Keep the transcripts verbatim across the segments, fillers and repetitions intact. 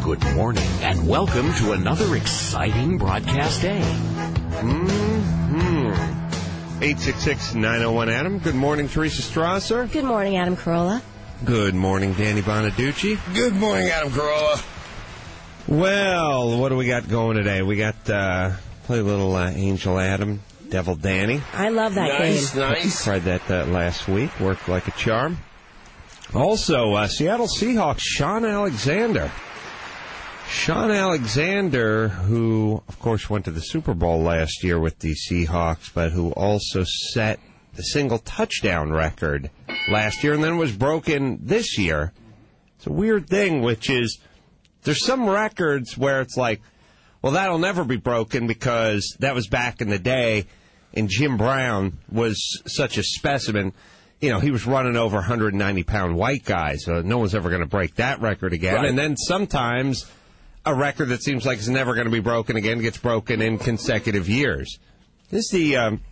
Good morning, and welcome to another exciting broadcast day. Mm-hmm. eight six six, nine oh one, Adam. Good morning, Teresa Strasser. Good morning, Adam Carolla. Good morning, Danny Bonaducci. Good morning, Adam Carolla. Well, what do we got going today? We got, uh, play a little uh, Angel Adam, Devil Danny. I love that nice, game. Nice, nice. Tried that uh, last week. Worked like a charm. Also, uh, Seattle Seahawks, Shaun Alexander. Shaun Alexander, who, of course, went to the Super Bowl last year with the Seahawks, but who also set the single touchdown record last year and then was broken this year. It's a weird thing, which is there's some records where it's like, well, that'll never be broken because that was back in the day, and Jim Brown was such a specimen. You know, he was running over one hundred ninety pound white guys, so no one's ever going to break that record again. Right. And then sometimes a record that seems like it's never going to be broken again gets broken in consecutive years. This is the um,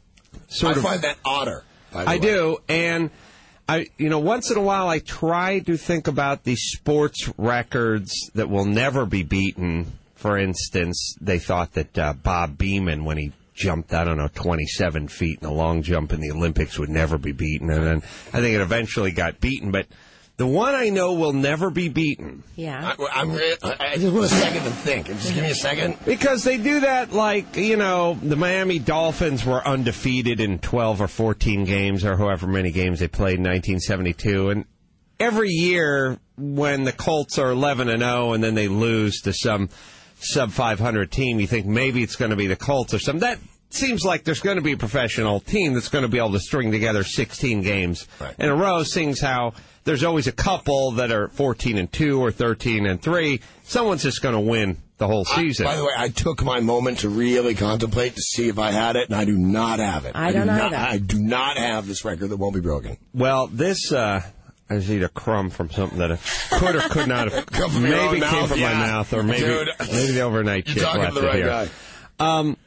sort I of... I find that odder. I way. do, and I, you know, once in a while I try to think about the sports records that will never be beaten. For instance, they thought that uh, Bob Beamon, when he jumped, I don't know, twenty-seven feet in a long jump in the Olympics, would never be beaten. And then I think it eventually got beaten. But the one I know will never be beaten. Yeah. I, I'm, I just want a second to think. Just give me a second. Because they do that like, you know, the Miami Dolphins were undefeated in twelve or fourteen games or however many games they played in nineteen seventy-two. And every year when the Colts are eleven and oh and then they lose to some sub five hundred team, you think maybe it's going to be the Colts or something. That seems like there's going to be a professional team that's going to be able to string together sixteen games right. in a row, seeing how there's always a couple that are fourteen and two or thirteen and three. Someone's just going to win the whole season. I, by the way, I took my moment to really contemplate to see if I had it, and I do not have it. I, I don't do either. Not, I do not have this record that won't be broken. Well, this... uh I just eat a crumb from something that could or could not have from maybe mouth, came from yeah. my mouth, or maybe Dude, maybe the overnight chip left the right it here. Guy. Um,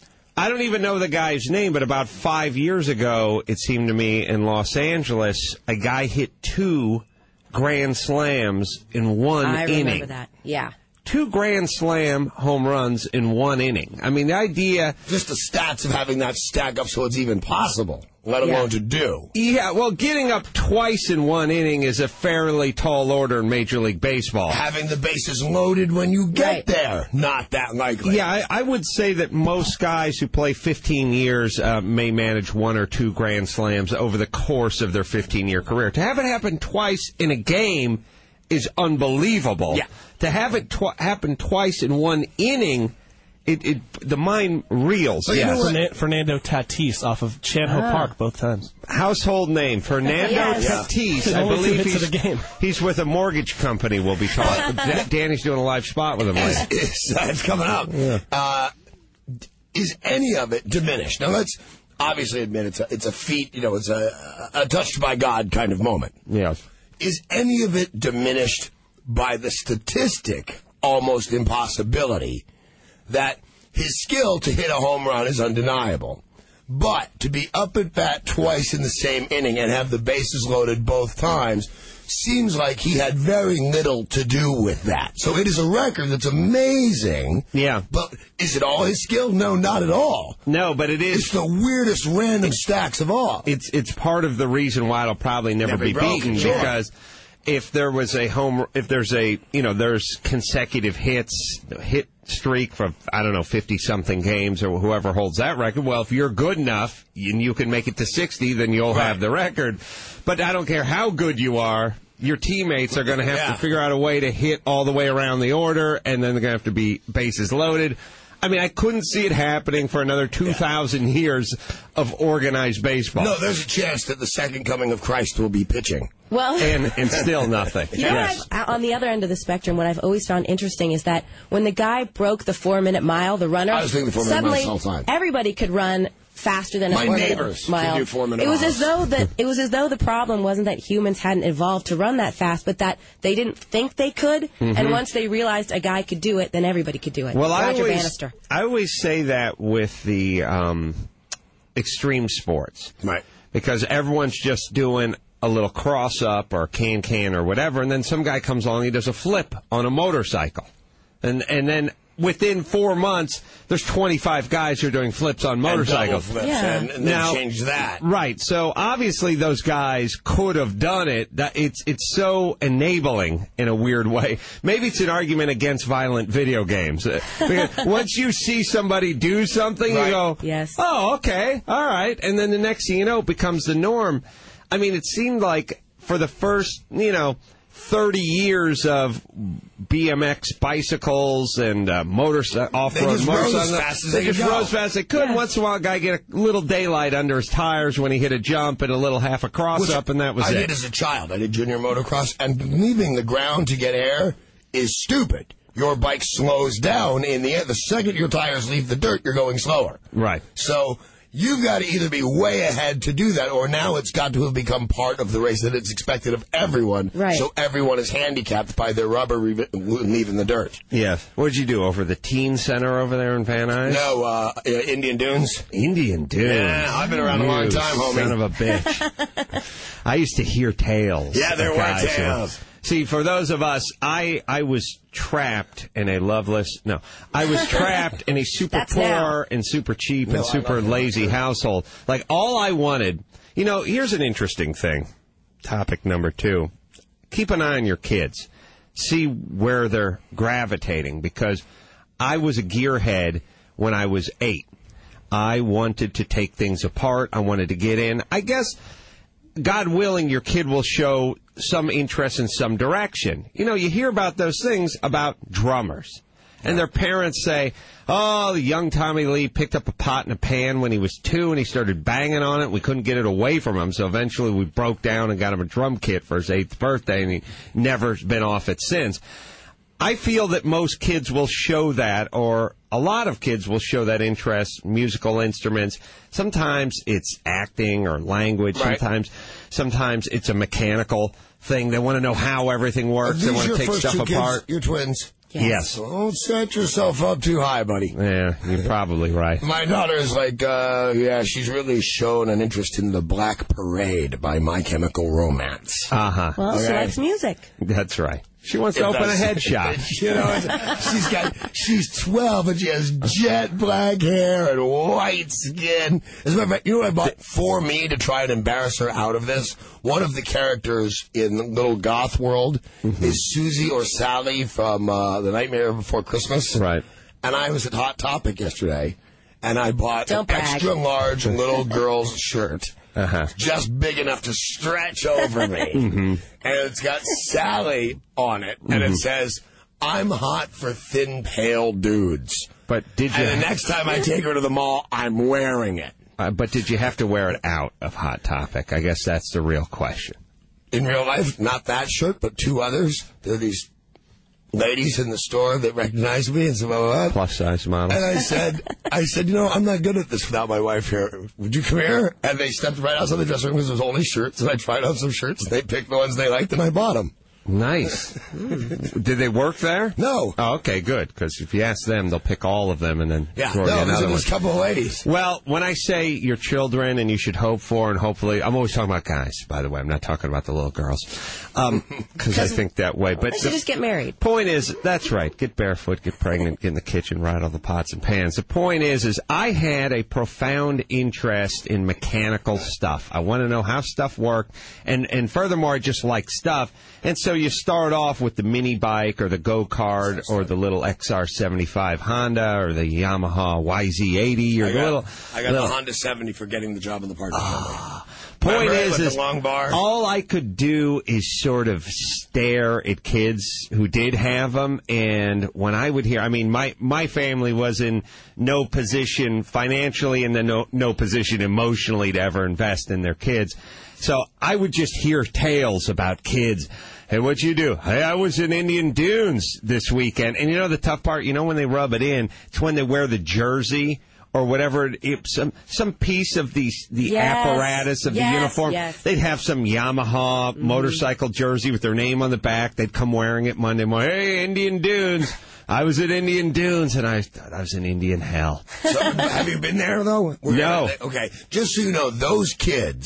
I don't even know the guy's name, but about five years ago, it seemed to me, in Los Angeles, a guy hit two grand slams in one I inning. I remember that, yeah. Two grand slam home runs in one inning. I mean, the idea... Just the stats of having that stack up so it's even possible, let alone yeah. to do. Yeah, well, getting up twice in one inning is a fairly tall order in Major League Baseball. Having the bases loaded when you get right. there, not that likely. Yeah, I, I would say that most guys who play fifteen years uh, may manage one or two grand slams over the course of their fifteen-year career. To have it happen twice in a game is unbelievable. Yeah. To have it tw- happen twice in one inning, it, it the mind reels. But yes. you know Fernando Tatis off of Chan-Ho ah. Park both times. Household name, Fernando yes. Tatis. Yeah. I Only believe two hits he's, of the game. he's with a mortgage company, we'll be talking. Danny's doing a live spot with him. It's, it's, uh, it's coming up. Yeah. Uh, is any of it diminished? Now, let's obviously admit it's a, it's a feat, you know, it's a, a touched by God kind of moment. Yes. Is any of it diminished by the statistic, almost impossibility, that his skill to hit a home run is undeniable? But to be up at bat twice in the same inning and have the bases loaded both times seems like he had very little to do with that. So it is a record that's amazing. Yeah. But is it all his skill? No, not at all. No, but it is. It's the weirdest random stacks of all. It's it's part of the reason why it'll probably never, Never be broken, beaten sure. because if there was a home, if there's a, you know, there's consecutive hits, hit streak for, I don't know, fifty-something games or whoever holds that record, well, if you're good enough and you can make it to sixty, then you'll right. have the record. But I don't care how good you are, your teammates are going to have yeah. to figure out a way to hit all the way around the order, and then they're going to have to be bases loaded. I mean, I couldn't see it happening for another two thousand yeah. years of organized baseball. No, there's a chance that the second coming of Christ will be pitching. Well, and, and still nothing. You know yes. what I've, on the other end of the spectrum, what I've always found interesting is that when the guy broke the four-minute mile, the runner, I was thinking the four-minute suddenly mile all the time. Everybody could run faster than a My four-minute neighbors mile. can do four-minute it was miles. as though that it was as though the problem wasn't that humans hadn't evolved to run that fast, but that they didn't think they could. Mm-hmm. And once they realized a guy could do it, then everybody could do it. Well, Roger I always, Bannister. I always say that with the um, extreme sports, right? Because everyone's just doing a little cross-up or a can-can or whatever, and then some guy comes along, he does a flip on a motorcycle. And and then within four months, there's twenty-five guys who are doing flips on motorcycles. And double flips, Yeah. and, and Now- then change that. Right. So obviously those guys could have done it. That it's it's so enabling in a weird way. Maybe it's an argument against violent video games. Uh, because once you see somebody do something, Right. you go, Yes. oh, okay, all right. And then the next thing you know, it becomes the norm. I mean, it seemed like for the first, you know, thirty years of B M X bicycles and uh, motorcycle off-road just rode as motorcycles. fast as they they just could go. rode as fast as they could. Yeah. Once in a while, a guy get a little daylight under his tires when he hit a jump and a little half a cross Which up, and that was I it. did as a child. I did junior motocross, and leaving the ground to get air is stupid. Your bike slows down in the air. The second your tires leave the dirt, you're going slower. Right. So you've got to either be way ahead to do that, or now it's got to have become part of the race that it's expected of everyone. Right. So everyone is handicapped by their rubber re- leaving the dirt. Yes. What did you do over the teen center over there in Van Nuys? No, uh, uh, Indian Dunes. Indian dude. Yeah, I've been around a long You time, homie. Son of a bitch. I used to hear tales. Yeah, there of were guys who- tales. See, for those of us, I I was trapped in a loveless. No, I was trapped in a super That's poor now. and super cheap No, and I super love that. lazy household. Like all I wanted. You know, here's an interesting thing. Topic number two: keep an eye on your kids. See where they're gravitating, because I was a gearhead when I was eight. I wanted to take things apart. I wanted to get in. I guess, God willing, your kid will show some interest in some direction. You know, you hear about those things about drummers. And their parents say, oh, the young Tommy Lee picked up a pot and a pan when he was two, and he started banging on it. We couldn't get it away from him, so eventually we broke down and got him a drum kit for his eighth birthday, and he never been off it since. I feel that most kids will show that, or a lot of kids will show that interest, musical instruments. Sometimes it's acting or language. Right. Sometimes sometimes it's a mechanical thing. They want to know how everything works. Are They these want to your take first stuff two apart. kids? Your twins? Yes. Don't set yourself up too high, buddy. Yeah, you're probably right. My daughter's like, uh, yeah, she's really shown an interest in the Black Parade by My Chemical Romance. Uh-huh. Well, she Okay. likes music. That's right. She wants to If open a that's- head shop. You know, she's got, she's twelve, and she has jet black hair and white skin. As a matter of fact, you know what I bought for me to try and embarrass her out of this? One of the characters in Little Goth World is Susie or Sally from uh, The Nightmare Before Christmas. Right. And I was at Hot Topic yesterday, and I bought Don't an brag. extra large little girl's shirt. Uh-huh. Just big enough to stretch over me. Mm-hmm. And it's got Sally on it, and it says, I'm hot for thin, pale dudes. But did you? And the next time I take her to the mall, I'm wearing it. Uh, but did you have to wear it out of Hot Topic? I guess that's the real question. In real life, not that shirt, but two others. There are these ladies in the store that recognized me and said, blah, blah, blah. Plus size model. And I said, I said, you know, I'm not good at this without my wife here. Would you come here? And they stepped right outside the dressing room because there was only shirts. And I tried on some shirts. And they picked the ones they liked, and I bought them. Nice. Did they work there? No. Oh, okay, good. Because if you ask them, they'll pick all of them and then Yeah, throw you no, another there's one. just a couple of ladies. Well, when I say your children and you should hope for and hopefully, I'm always talking about guys, by the way. I'm not talking about the little girls. Because I think that way. But They should the just get married. point is, that's right. Get barefoot, get pregnant, get in the kitchen, ride all the pots and pans. The point is, is I had a profound interest in mechanical stuff. I want to know how stuff worked. And, and furthermore, I just like stuff. And so you start off with the mini bike or the go-kart or the little X R seventy-five Honda or the Yamaha Y Z eighty or I the got, little... I got little, the Honda seventy for getting the job in the parking lot. Point Remember is, with the is long bar? all I could do is sort of stare at kids who did have them, and when I would hear, I mean, my my family was in no position financially and then no no position emotionally to ever invest in their kids, so I would just hear tales about kids. Hey, what'd you do? Hey, I was in Indian Dunes this weekend, and you know the tough part, you know when they rub it in, it's when they wear the jersey. Or whatever, it, it, some some piece of the the Yes. apparatus of Yes, the uniform. yes. They'd have some Yamaha Mm-hmm. motorcycle jersey with their name on the back. They'd come wearing it Monday morning. Hey, Indian Dunes. I was at Indian Dunes, and I thought I was in Indian hell. So, have you been there, though? We're No. Gonna, okay, just so you know, those kids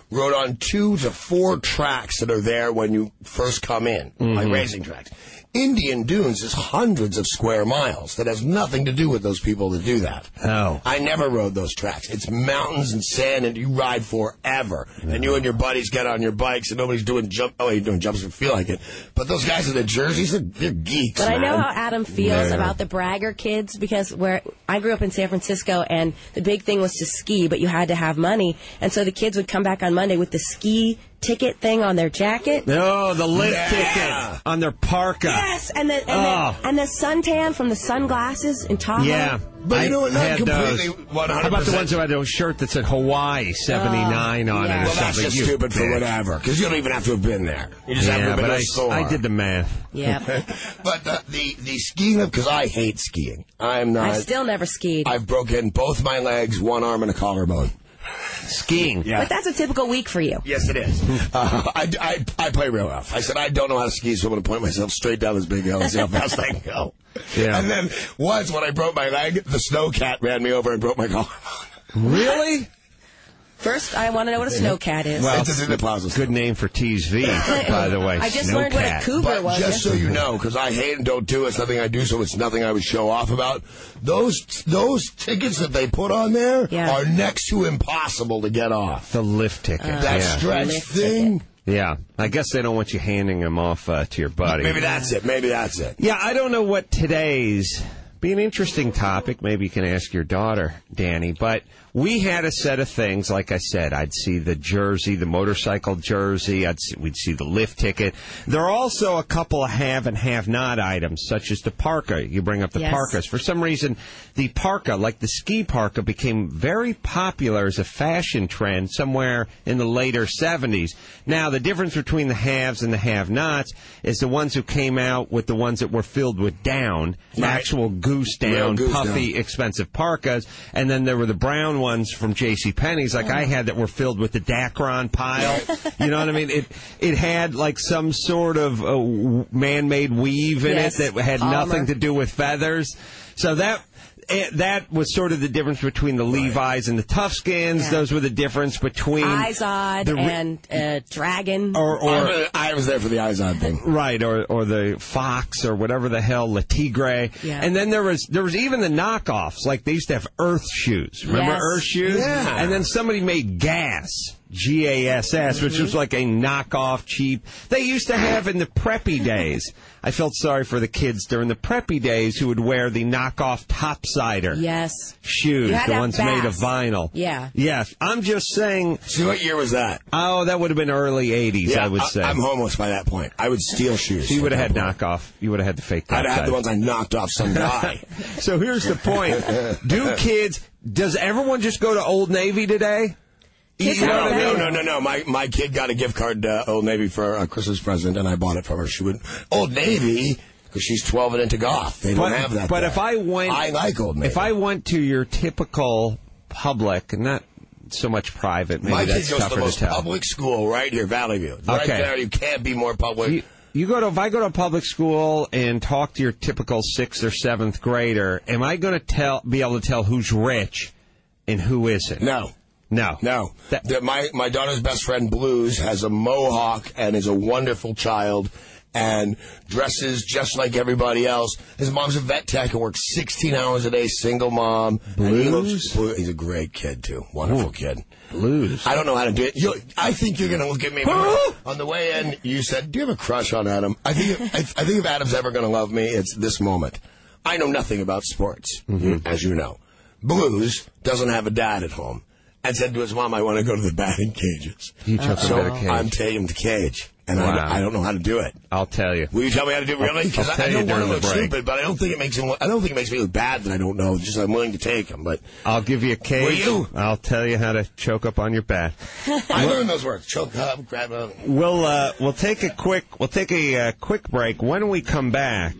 rode on two to four tracks that are there when you first come in, mm-hmm. like racing tracks. Indian Dunes is hundreds of square miles. That has nothing to do with those people that do that. Oh. I never rode those tracks. It's mountains and sand, and you ride forever. Mm-hmm. And you and your buddies get on your bikes, and nobody's doing jump. Oh, you're doing jumps if you feel like it. But those guys in the jerseys, they're, they're geeks, But man. I know how Adam feels yeah. about the bragger kids, because where I grew up in San Francisco, and the big thing was to ski, but you had to have money. And so the kids would come back on Monday with the ski ticket thing on their jacket. Oh, the lift Yeah. ticket on their parka. Yes, and the and, Oh. the, and the suntan from the sunglasses in Tahoe. Yeah. But you know what? Not had completely those. one hundred percent. How about the ones who had a shirt that said Hawaii seventy-nine Oh, on yeah. it or Well, that's something? just You stupid for bitch. whatever, because you don't even have to have been there. You just have to Yeah, have been but to I, a store. I did the math. Yeah. But the, the, the skiing, because I hate skiing. I'm not. I still never skied. I've broken both my legs, one arm, and a collarbone. Skiing. Yeah. But that's a typical week for you. Yes, it is. uh, I, I, I play real rough. I said, I don't know how to ski, so I'm going to point myself straight down this big hill and see how fast I can go. Yeah. And then once, when I broke my leg, the snowcat ran me over and broke my collarbone. Really? First, I want to know what a snowcat is. Well, It's in the plaza. Good name for Tees V, by the way. I just learned what a Snowcat. cougar But was. just so you know, because I hate and don't do it, it's nothing I do, so it's nothing I would show off about. Those those tickets that they put on there Yeah. are next to impossible to get off. The lift ticket. That yeah. stretch Lift thing. Yeah. I guess they don't want you handing them off uh, to your buddy. Maybe that's it. Maybe that's it. Yeah, I don't know what today's be an interesting topic. Maybe you can ask your daughter, Danny. But we had a set of things. Like I said, I'd see the jersey, the motorcycle jersey. I'd see, we'd see the lift ticket. There are also a couple of have and have not items, such as the parka. You bring up the Yes. parkas. For some reason, the parka, like the ski parka, became very popular as a fashion trend somewhere in the later seventies. Now, the difference between the haves and the have-nots is the ones who came out with the ones that were filled with down, Right. actual goose down, Real goose puffy, down. expensive parkas, and then there were the brown ones from JCPenney's, like I had, that were filled with the Dacron pile. You know what I mean? It it had like some sort of uh, w- man-made weave in Yes. it that had Armor. nothing to do with feathers. So that eh, that was sort of the difference between the Levi's and the Toughskins. Yeah. Those were the difference between Izod the re- and uh, Dragon. or or I, I was there for the Izod thing. Right, or or the Fox, or whatever the hell, Le Tigre. Yeah. And then there was there was even the knockoffs, like they used to have Earth shoes. Remember Yes. Earth shoes? Yeah. And then somebody made Gas, G A S S, which was like a knockoff cheap. They used to have in the preppy days. I felt sorry for the kids during the preppy days who would wear the knockoff topsider Yes. shoes, You had the to have ones made of Bass. vinyl. Yeah. Yes. I'm just saying, See, what year was that? oh, that would have been early eighties, I would say. I'm homeless by that point. I would steal shoes. So you would have at had that point. knockoff. You would have had the fake I'd have had topsider. the ones I knocked off some guy. So here's the point. Do kids, does everyone just go to Old Navy today? Kids You know have what I No, mean? no, no, no. My my kid got a gift card to Old Navy for a Christmas present, and I bought it from her. She went, Old Navy, because she's twelve and into golf. They don't But, have that but there. if I went, I like Old Navy. if I went to your typical public, not so much private, maybe my kid that's goes to tougher the to most tell. public school right here, Valley View. Right Okay. there, you can't be more public. You, you go to if I go to a public school and talk to your typical sixth or seventh grader, am I going to tell be able to tell who's rich and who isn't? no. No. No. That- The- my, my daughter's best friend, Blues, has a mohawk and is a wonderful child and dresses just like everybody else. His mom's a vet tech and works sixteen hours a day, single mom. And he Blues? loves, Blue- he's a great kid, too. Wonderful kid. Blues. I don't know how to do it. You, I think you're going to look at me. On the way in, you said, do you have a crush on Adam? I think, I, I think if Adam's ever going to love me, it's this moment. I know nothing about sports, as you know. Blues doesn't have a dad at home. And said to his mom, I want to go to the batting cages. You took So him to the cage. I'm taking him to cage. And Wow. I, I don't know how to do it. I'll tell you. Will you tell me how to do it, really? Because I'll I, tell I you don't want during to the look break. stupid, but I don't think it makes him. I don't think it makes me look bad that I don't know. Just I'm willing to take him. But I'll give you a cage. Will you? I'll tell you how to choke up on your bat. I learned those words: choke up, grab up. We'll uh, we'll take a quick we'll take a uh, quick break. When we come back,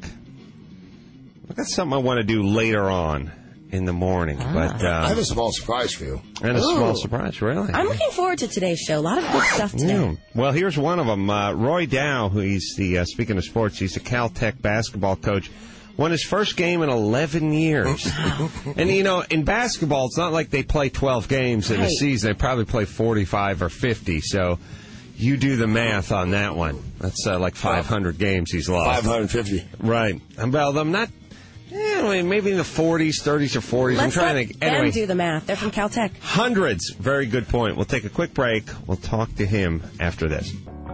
I've got something I want to do later on in the morning, but uh, I have a small surprise for you. and a small surprise, really. I'm looking forward to today's show. A lot of good stuff today. Yeah. Well, here's one of them. Uh, Roy Dow, who he's the uh, speaking of sports, he's the Caltech basketball coach, Won his first game in eleven years. And, you know, in basketball, it's not like they play twelve games in a Right. season. They probably play forty-five or fifty. So you do the math on that one. That's uh, like five hundred games he's lost. five hundred fifty. Right. Well, I'm not... Yeah, I mean, maybe in the forties, thirties, or forties. Let's I'm trying let to... them Anyway, do the math. They're from Caltech. hundreds. Very good point. We'll take a quick break. We'll talk to him after this.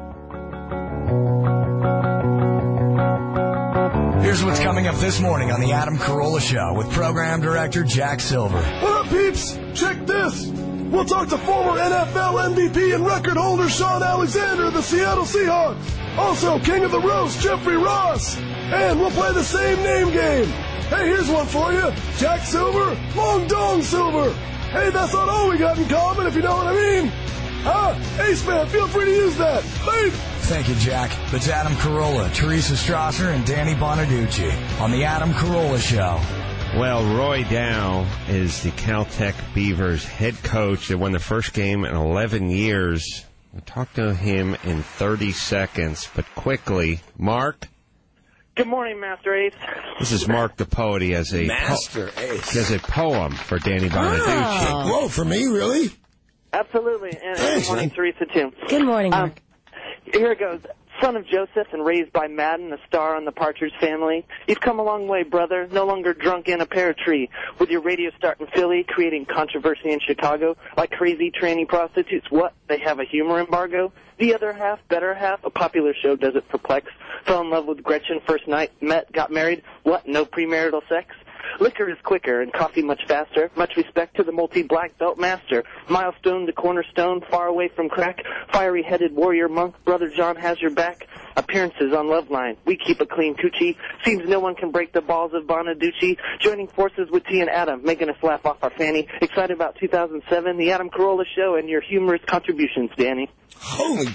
Here's what's coming up this morning on the Adam Carolla Show with Program Director Jack Silver. What up, peeps? Check this. We'll talk to former N F L M V P and record holder Sean Alexander of the Seattle Seahawks. Also, King of the Roast, Jeffrey Ross. And we'll play the same name game. Hey, here's one for you. Jack Silver, Long Dong Silver. Hey, that's not all we got in common, if you know what I mean. Huh? Ace Man, feel free to use that. Thanks. Thank you, Jack. That's Adam Carolla, Teresa Strasser, and Danny Bonaducci on the Adam Carolla Show. Well, Roy Dow is the Caltech Beavers head coach. They won the first game in eleven years. We'll talk to him in thirty seconds, but quickly. Mark? Good morning, Master Ace. This is Mark the poet. He has a, Master po- Ace. he has a poem for Danny Bonaducci. Oh. Whoa, for me, really? Absolutely. And good morning, Teresa, too. Good morning, Mark. Um, here it goes. Son of Joseph and raised by Madden, a star on the Partridge Family. You've come a long way, brother, no longer drunk in a pear tree. With your radio start in Philly, creating controversy in Chicago, like crazy tranny prostitutes. What? They have a humor embargo? The other half, better half, a popular show does it perplex. Fell in love with Gretchen first night, met, got married. What? No premarital sex? Liquor is quicker and coffee much faster. Much respect to the multi-black belt master. Milestone to cornerstone, far away from crack. Fiery-headed warrior monk, Brother John has your back. Appearances on Loveline. We keep a clean coochie. Seems no one can break the balls of Bonaducci. Joining forces with T and Adam, making us laugh off our fanny. Excited about two thousand seven, the Adam Carolla Show, and your humorous contributions, Danny. Holy...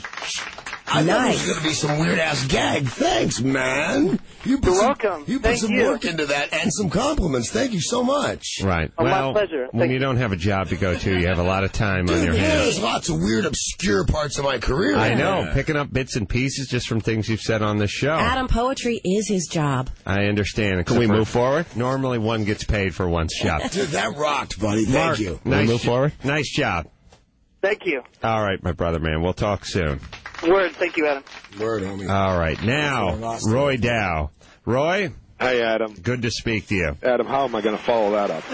I thought Nice. it was going to be some weird-ass gag. Thanks, man. You put You're some, welcome. You put Thank some you. work into that and some compliments. Thank you so much. Right. Oh, my well, pleasure. when Thank you you. don't have a job to go to, you have a lot of time on Dude, your man, hands. there's lots of weird, obscure parts of my career. I know, picking up bits and pieces just from things you've said on the show. Adam, poetry is his job. I understand. Can we move forward? Normally, one gets paid for one's job. Dude, that rocked, buddy. Thank Mark, you. Nice, move forward? Nice job. Thank you. All right, my brother, man. We'll talk soon. Word. Thank you, Adam. Word, homie. All right. Now, Roy Dow. Roy, Hey, Adam. good to speak to you. Adam, how am I going to follow that up?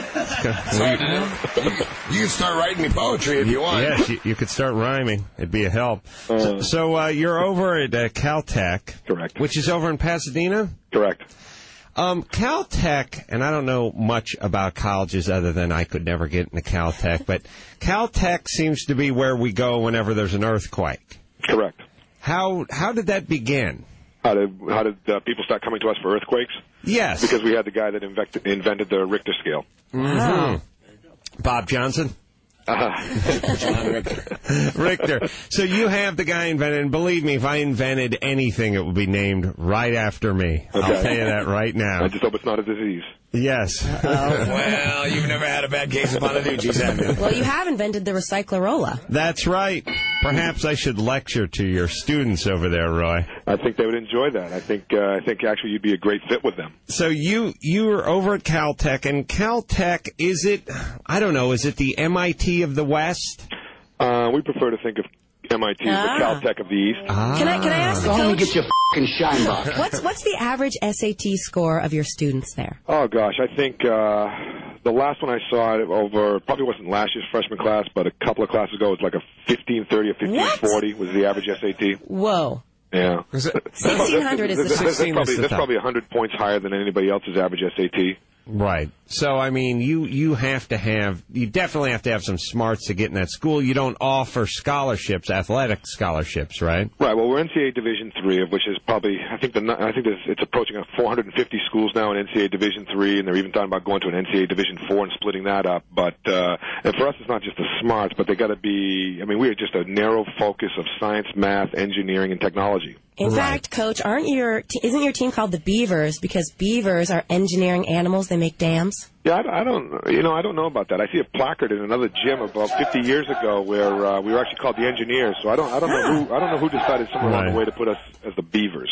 You can start writing me poetry if you want. Yes, you, you could start rhyming. It'd be a help. So, so uh, you're over at uh, Caltech. Correct. Which is over in Pasadena? Correct. Um, Caltech, and I don't know much about colleges other than I could never get into Caltech, but Caltech seems to be where we go whenever there's an earthquake. Correct. How how did that begin? How did how did uh, people start coming to us for earthquakes? Yes. Because we had the guy that invect- invented the Richter scale. Mhm. Bob Johnson? Uh-huh. John Richter. Richter. So you have the guy invented, and believe me, if I invented anything, it would be named right after me. I'll Okay. tell you that right now. I just hope it's not a disease. Yes. Well, you've never had a bad case of Bonaducci's, have you? Well, you have invented the Recyclerola. That's right. Perhaps I should lecture to your students over there, Roy. I think they would enjoy that. I think uh, I think actually you'd be a great fit with them. So you you were over at Caltech, and Caltech, is it, I don't know, is it the M I T of the West? Uh, we prefer to think of M I T as Ah. the Caltech of the East. Ah. Can I can I ask the Go home and coach? get your f***ing shine box. What's what's the average S A T score of your students there? Oh gosh, I think uh, the last one I saw it over probably wasn't last year's freshman class, but a couple of classes ago it was like a fifteen thirty or fifteen forty was the average S A T. Whoa. Yeah. sixteen hundred is the That's, that's sixteen is probably the that's top. probably one hundred points higher than anybody else's average S A T. Right. So, I mean, you, you have to have, you definitely have to have some smarts to get in that school. You don't offer scholarships, athletic scholarships, right? Right. Well, we're N C A A Division three, of which is probably I think the I think there's, it's approaching four hundred fifty schools now in N C A A Division three, and they're even talking about going to an N C A A Division four and splitting that up. But uh, and for us, it's not just the smarts, but they got to be. I mean, we are just a narrow focus of science, math, engineering, and technology. In fact, Coach, aren't your t- isn't your team called the Beavers because beavers are engineering animals? They make dams. Yeah, I, I don't, you know, I don't know about that. I see a placard in another gym about fifty years ago where uh, we were actually called the Engineers. So I don't, I don't know who, I don't know who decided somewhere along Right. the way to put us as the Beavers.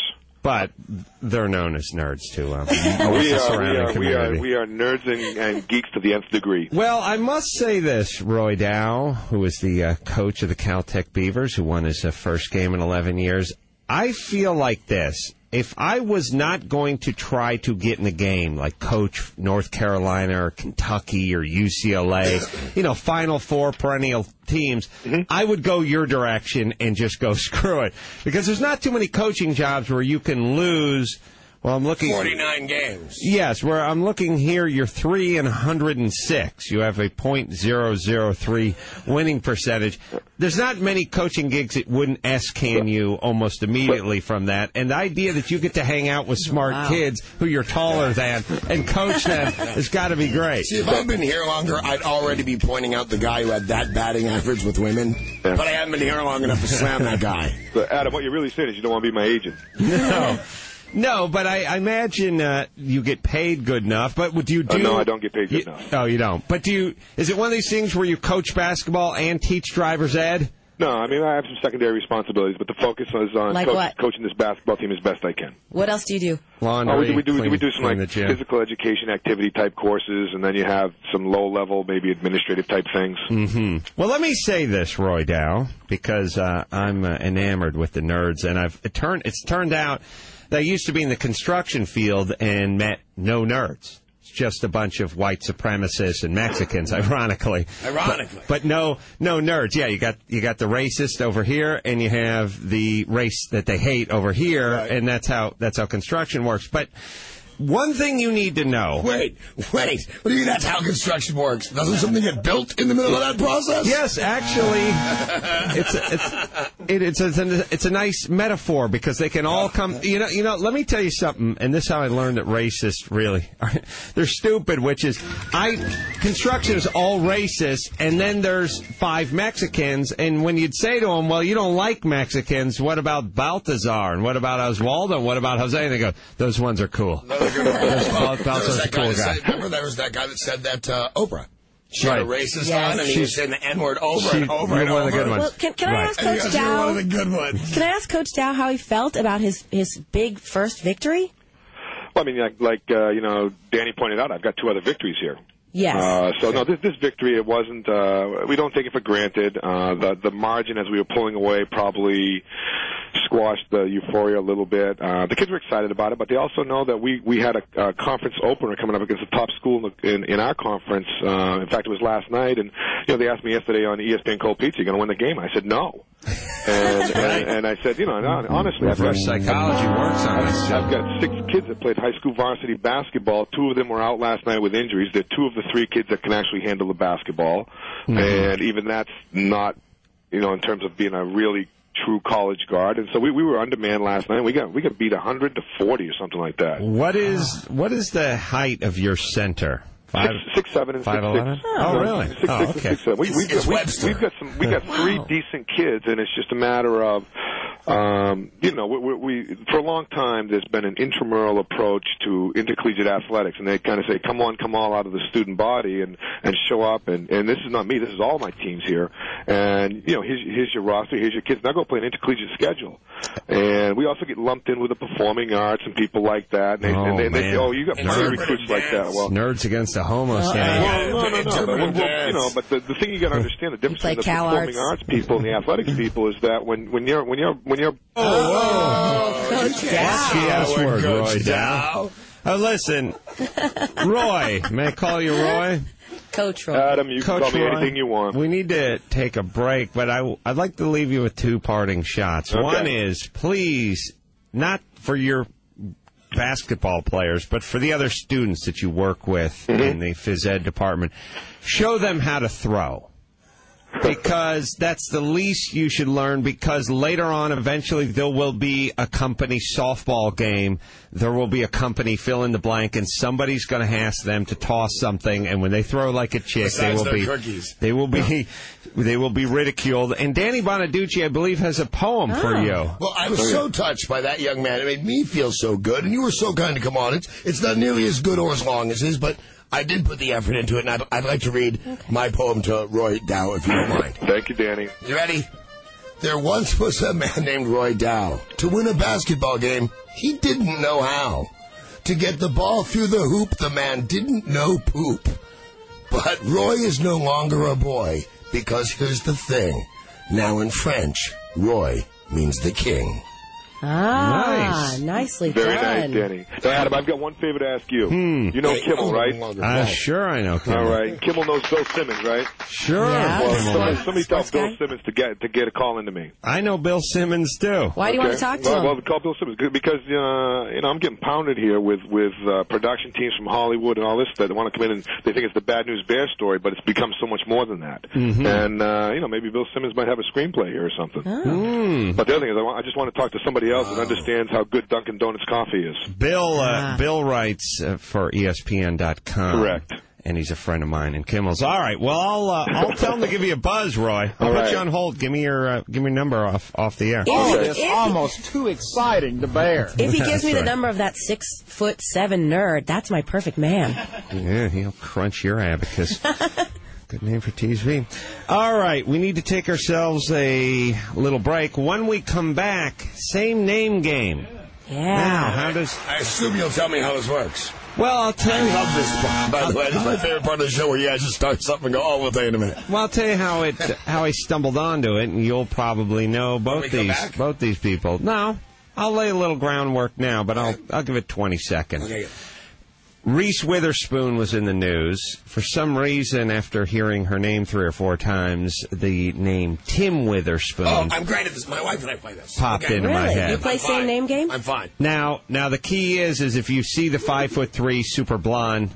but they're known as nerds too. Um, we, the are, we, surrounding are, we, community. are, we are nerds and, and geeks to the nth degree. Well, I must say this, Roy Dow, who is the uh, coach of the Caltech Beavers, who won his uh, first game in eleven years, I feel like this. If I was not going to try to get in the game, like coach North Carolina or Kentucky or U C L A, you know, Final Four perennial teams, mm-hmm. I would go your direction and just go screw it. Because there's not too many coaching jobs where you can lose. Well, I'm looking. forty-nine games. Yes, where I'm looking here, you're three and one hundred six. You have a point zero zero three winning percentage. There's not many coaching gigs that wouldn't S-can you almost immediately from that. And the idea that you get to hang out with smart wow. kids who you're taller than and coach them has got to be great. See, if I'd been here longer, I'd already be pointing out the guy who had that batting average with women. Yeah. But I haven't been here long enough to slam that guy. But Adam, what you're really saying is you don't want to be my agent. No. No, but I, I imagine uh, you get paid good enough. But would you do? Uh, no, I don't get paid good you, enough. Oh, you don't. But do you? Is it one of these things where you coach basketball and teach driver's ed? No, I mean I have some secondary responsibilities, but the focus is on like coach, coaching this basketball team as best I can. What else do you do? Laundry. Oh, we do, we do, clean, we do some like physical education activity type courses, and then you have some low level, maybe administrative type things. Mm-hmm. Well, let me say this, Roy Dow, because uh, I'm uh, enamored with the nerds, and I've it turned. It's turned out. That I used to be in the construction field and met no nerds. It's just a bunch of white supremacists and Mexicans, ironically. Ironically. But, but no no nerds. Yeah, you got you got the racist over here, and you have the race that they hate over here, right. And that's how that's how construction works. But one thing you need to know. Wait, wait. What do you mean that's how construction works? Doesn't something get built in the middle of that process? Yes, actually, it's a, it's it, it's a, it's a nice metaphor because they can all come. You know, you know. Let me tell you something, and this is how I learned that racists really are, they're stupid. Which is, I construction is all racist, and then there's five Mexicans, and when you'd say to them, "Well, you don't like Mexicans. What about Balthazar? And what about Oswaldo? And what about Jose?" And they go, "Those ones are cool." Well, there was that guy that said, remember there was that guy that said that uh, Oprah. She right. had a racist yes. on, and he was saying the N-word over she, and over and one over. Of the good ones. Well, can, can right. I ask Coach goes, Dow? One of the good ones. Can I ask Coach Dow how he felt about his his big first victory? Well, I mean, like, like uh, you know, Danny pointed out, I've got two other victories here. Yes. Uh, so no, this this victory, it wasn't. Uh, we don't take it for granted. Uh, the the margin as we were pulling away probably squashed the euphoria a little bit. Uh, the kids were excited about it, but they also know that we we had a, a conference opener coming up against the top school in, the, in, in our conference. Uh, in fact, it was last night, and you know they asked me yesterday on E S P N Cold Pizza, "You going to win the game?" I said no. And, and, and I said, you know, honestly, I've got, psychology works on this. I've got six kids that played high school varsity basketball. Two of them were out last night with injuries. They're two of the three kids that can actually handle the basketball. Mm-hmm. And even that's not, you know, in terms of being a really true college guard. And so we, we were undermanned last night. We got we got beat one hundred to forty or something like that. What is what is the height of your center? Five, six, six, seven, and five, six, eleven? six. Oh, really? Six, oh, six, okay. Six, seven. We, we, it's we, Webster. We've got some. We got three wow. decent kids, and it's just a matter of, um, you know, we, we, we for a long time there's been an intramural approach to intercollegiate athletics, and they kind of say, "Come on, come all out of the student body and and show up." And and this is not me. This is all my teams here. And you know, here's here's your roster. Here's your kids. Now go play an intercollegiate schedule. And we also get lumped in with the performing arts and people like that. And they, oh, and they, and they say, "Oh, you got plenty plenty of recruits like that." Well, nerds against the homo Uh-oh. stand. Well, no, no, no. But, well, well, you know, but the, the thing you got to understand, the difference between the Cal performing arts. arts people and the athletics people is that when, when you're when you're when you're Oh, Coach Dow. Yes, word, Coach Roy Dow. Oh, listen, Roy. May I call you Roy? Coach Roy. Adam, you Coach can call me Roy, anything you want. We need to take a break, but I, I'd like to leave you with two parting shots. Okay. One is, please, not for your basketball players, but for the other students that you work with mm-hmm. in the phys ed department, show them how to throw. Because that's the least you should learn, because later on, eventually, there will be a company softball game. There will be a company fill in the blank, and somebody's going to ask them to toss something, and when they throw like a chick, Besides they will be cookies. they will be they will be ridiculed. And Danny Bonaducci, I believe, has a poem oh. for you. Well, I was so touched by that young man. It made me feel so good, and you were so kind to come on. It's it's not nearly as good or as long as his, but I did put the effort into it, and I'd, I'd like to read okay. my poem to Roy Dow, if you don't mind. Thank you, Danny. You ready? There once was a man named Roy Dow. To win a basketball game, He didn't know how. To get the ball through the hoop, the man didn't know poop. But Roy is no longer a boy, because here's the thing. Now in French, Roy means the king. Ah, nice. nicely Very done. nice, Danny. Hey, Adam, I've got one favor to ask you. Hmm. You know Hey, Kimmel, oh, right? no longer Uh, boy. sure, I know Kimmel. All right. Kimmel knows Bill Simmons, right? Sure. Yeah. Well, Sports- somebody, somebody tell sports Bill guy? Simmons to get to get a call into me. I know Bill Simmons, too. Why do you want to talk to well, him? Well, call Bill Simmons because uh, you know I'm getting pounded here with with uh, production teams from Hollywood and all this that want to come in and they think it's the Bad News Bear story, but it's become so much more than that. Mm-hmm. And uh, you know maybe Bill Simmons might have a screenplay here or something. Mm. But the other thing is I, want, I just want to talk to somebody else that understands how good Dunkin' Donuts coffee is. Bill uh, Ah. Bill writes uh, for E S P N dot com. Correct. And he's a friend of mine and Kimmel's. All right. Well, I'll uh, I'll tell him to give you a buzz, Roy. I'll All put right. you on hold. Give me your uh, give me your number off off the air. If, Okay. if, if, Almost too exciting to bear. if he gives That's me the right. number of that six foot seven nerd, that's my perfect man. Yeah, he'll crunch your abacus. Good name for T V. All right, we need to take ourselves a little break. When we come back, same name game. Yeah. Now, how does... I assume you'll tell me how this works. Well, I'll tell I you... love this part. By the way, this is my favorite part of the show where you guys just start something and go, oh, we'll tell you in a minute. Well, I'll tell you how it how I stumbled onto it, and you'll probably know both we come these back? both these people. No, I'll lay a little groundwork now, but I'll I'll give it twenty seconds. Okay. Reese Witherspoon was in the news. For some reason, after hearing her name three or four times, the name Tim Witherspoon Oh, I'm great at this. My wife and I play this. popped Okay. into my Really? head. You play I'm same fine. name game? I'm fine. Now, now the key is, is if you see the five foot three super blonde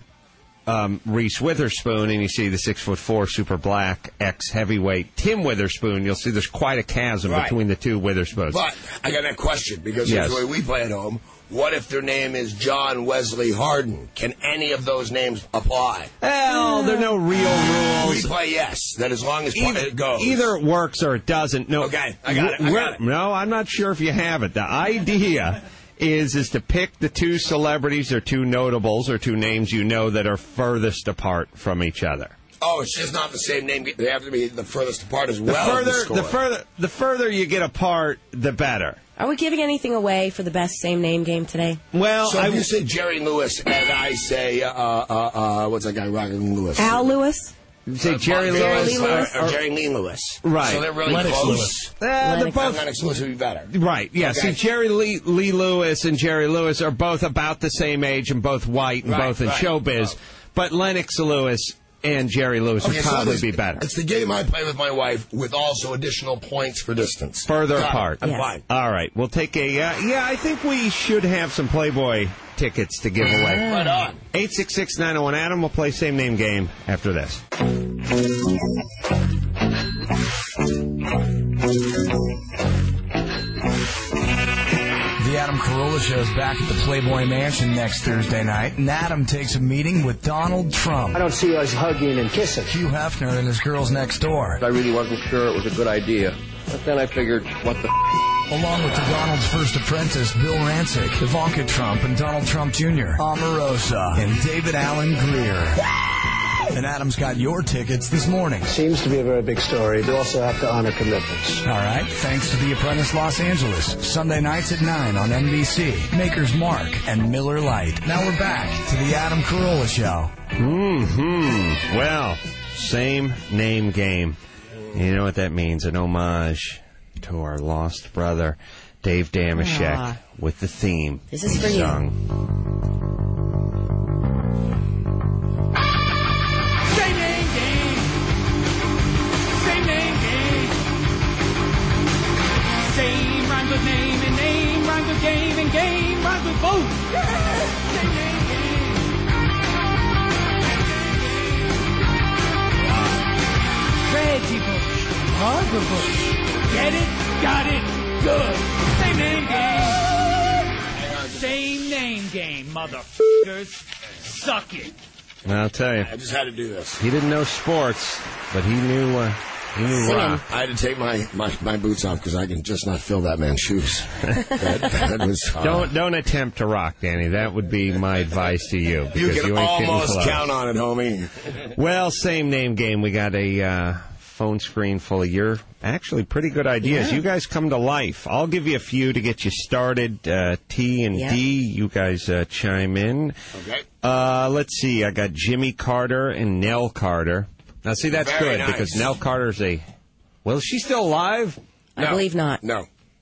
um, Reese Witherspoon and you see the six foot four super black ex heavyweight Tim Witherspoon, you'll see there's quite a chasm Right. between the two Witherspoons. But I got that question because Yes. here's the way we play at home. What if their name is John Wesley Harden? Can any of those names apply? Well, there are no real We rules. play yes. That as long as Either, it goes. either it works or it doesn't. No. Okay, I got it, I We're- got it. No, I'm not sure if you have it. The idea is is to pick the two celebrities or two notables or two names you know that are furthest apart from each other. Oh, it's just not the same name. They have to be the furthest apart as The well. further, to score. the further, the further you get apart, the better. Are we giving anything away for the best same name game today? Well, So I if you say Jerry Lewis and I say, uh, uh, uh, what's that guy, Robin Lewis? Al Lewis? say Jerry Jerry Lewis. Lee Lewis. Or, or Jerry Lee Lewis. Right. So they're really Lennox close. Lewis. Uh, they're Lennox. both Lennox Lewis would be better. right. Yeah. Okay. See, Jerry Lee, Lee Lewis and Jerry Lewis are both about the same age and both white and Right, both in right. showbiz. Oh. But Lennox Lewis and Jerry Lewis would Okay, so probably this- be better. It's the game I play with my wife with also additional points for distance. Further Got it. apart. I'm Yes. fine. All right, we'll take a. Uh, yeah, I think we should have some Playboy tickets to give away. Right on. Eight six six nine zero one Adam. We'll play same name game after this. The Adam Carolla Show is back at the Playboy Mansion next Thursday night, and Adam takes a meeting with Donald Trump. I don't see us hugging and kissing. Hugh Hefner and his girls next door, I really wasn't sure it was a good idea. But then I figured, what the f***? along with the Donald's first apprentice, Bill Rancic, Ivanka Trump and Donald Trump Junior, Omarosa, and David Allen Greer. And Adam's got your tickets this morning. Seems to be a very big story. We also have to honor commitments. All right, thanks to The Apprentice Los Angeles, Sunday nights at nine on N B C, Maker's Mark, and Miller Lite. Now we're back to the Adam Carolla Show. Hmm. Well, same name game. You know what that means? An homage to our lost brother, Dave Damashek, Ah. with the theme. This is he for you. sung. Same name game. Same name game. Same rhymes with name and name rhymes with game and game rhymes with both. Yeah. Same name game. Reggie Bush, Barbara Bush. Get it? Got it? Good. Same name game. Same name game, motherfuckers. Suck it. I'll tell you. I just had to do this. He didn't know sports, but he knew uh, he knew rock. I had to take my, my, my boots off because I can just not fill that man's shoes. that, that was, uh, Don't don't attempt to rock, Danny. That would be my advice to you. you because can you ain't getting almost close. count on it, homie. Well, same name game. We got a uh, phone screen full of your actually pretty good ideas. Yeah. You guys come to life. I'll give you a few to get you started. Uh, T and Yeah. D, you guys uh, chime in. Okay. Uh, let's see. I got Jimmy Carter and Nell Carter. Now, see, that's Very good nice. because Nell Carter's a... Well, is she still alive? I believe not. No.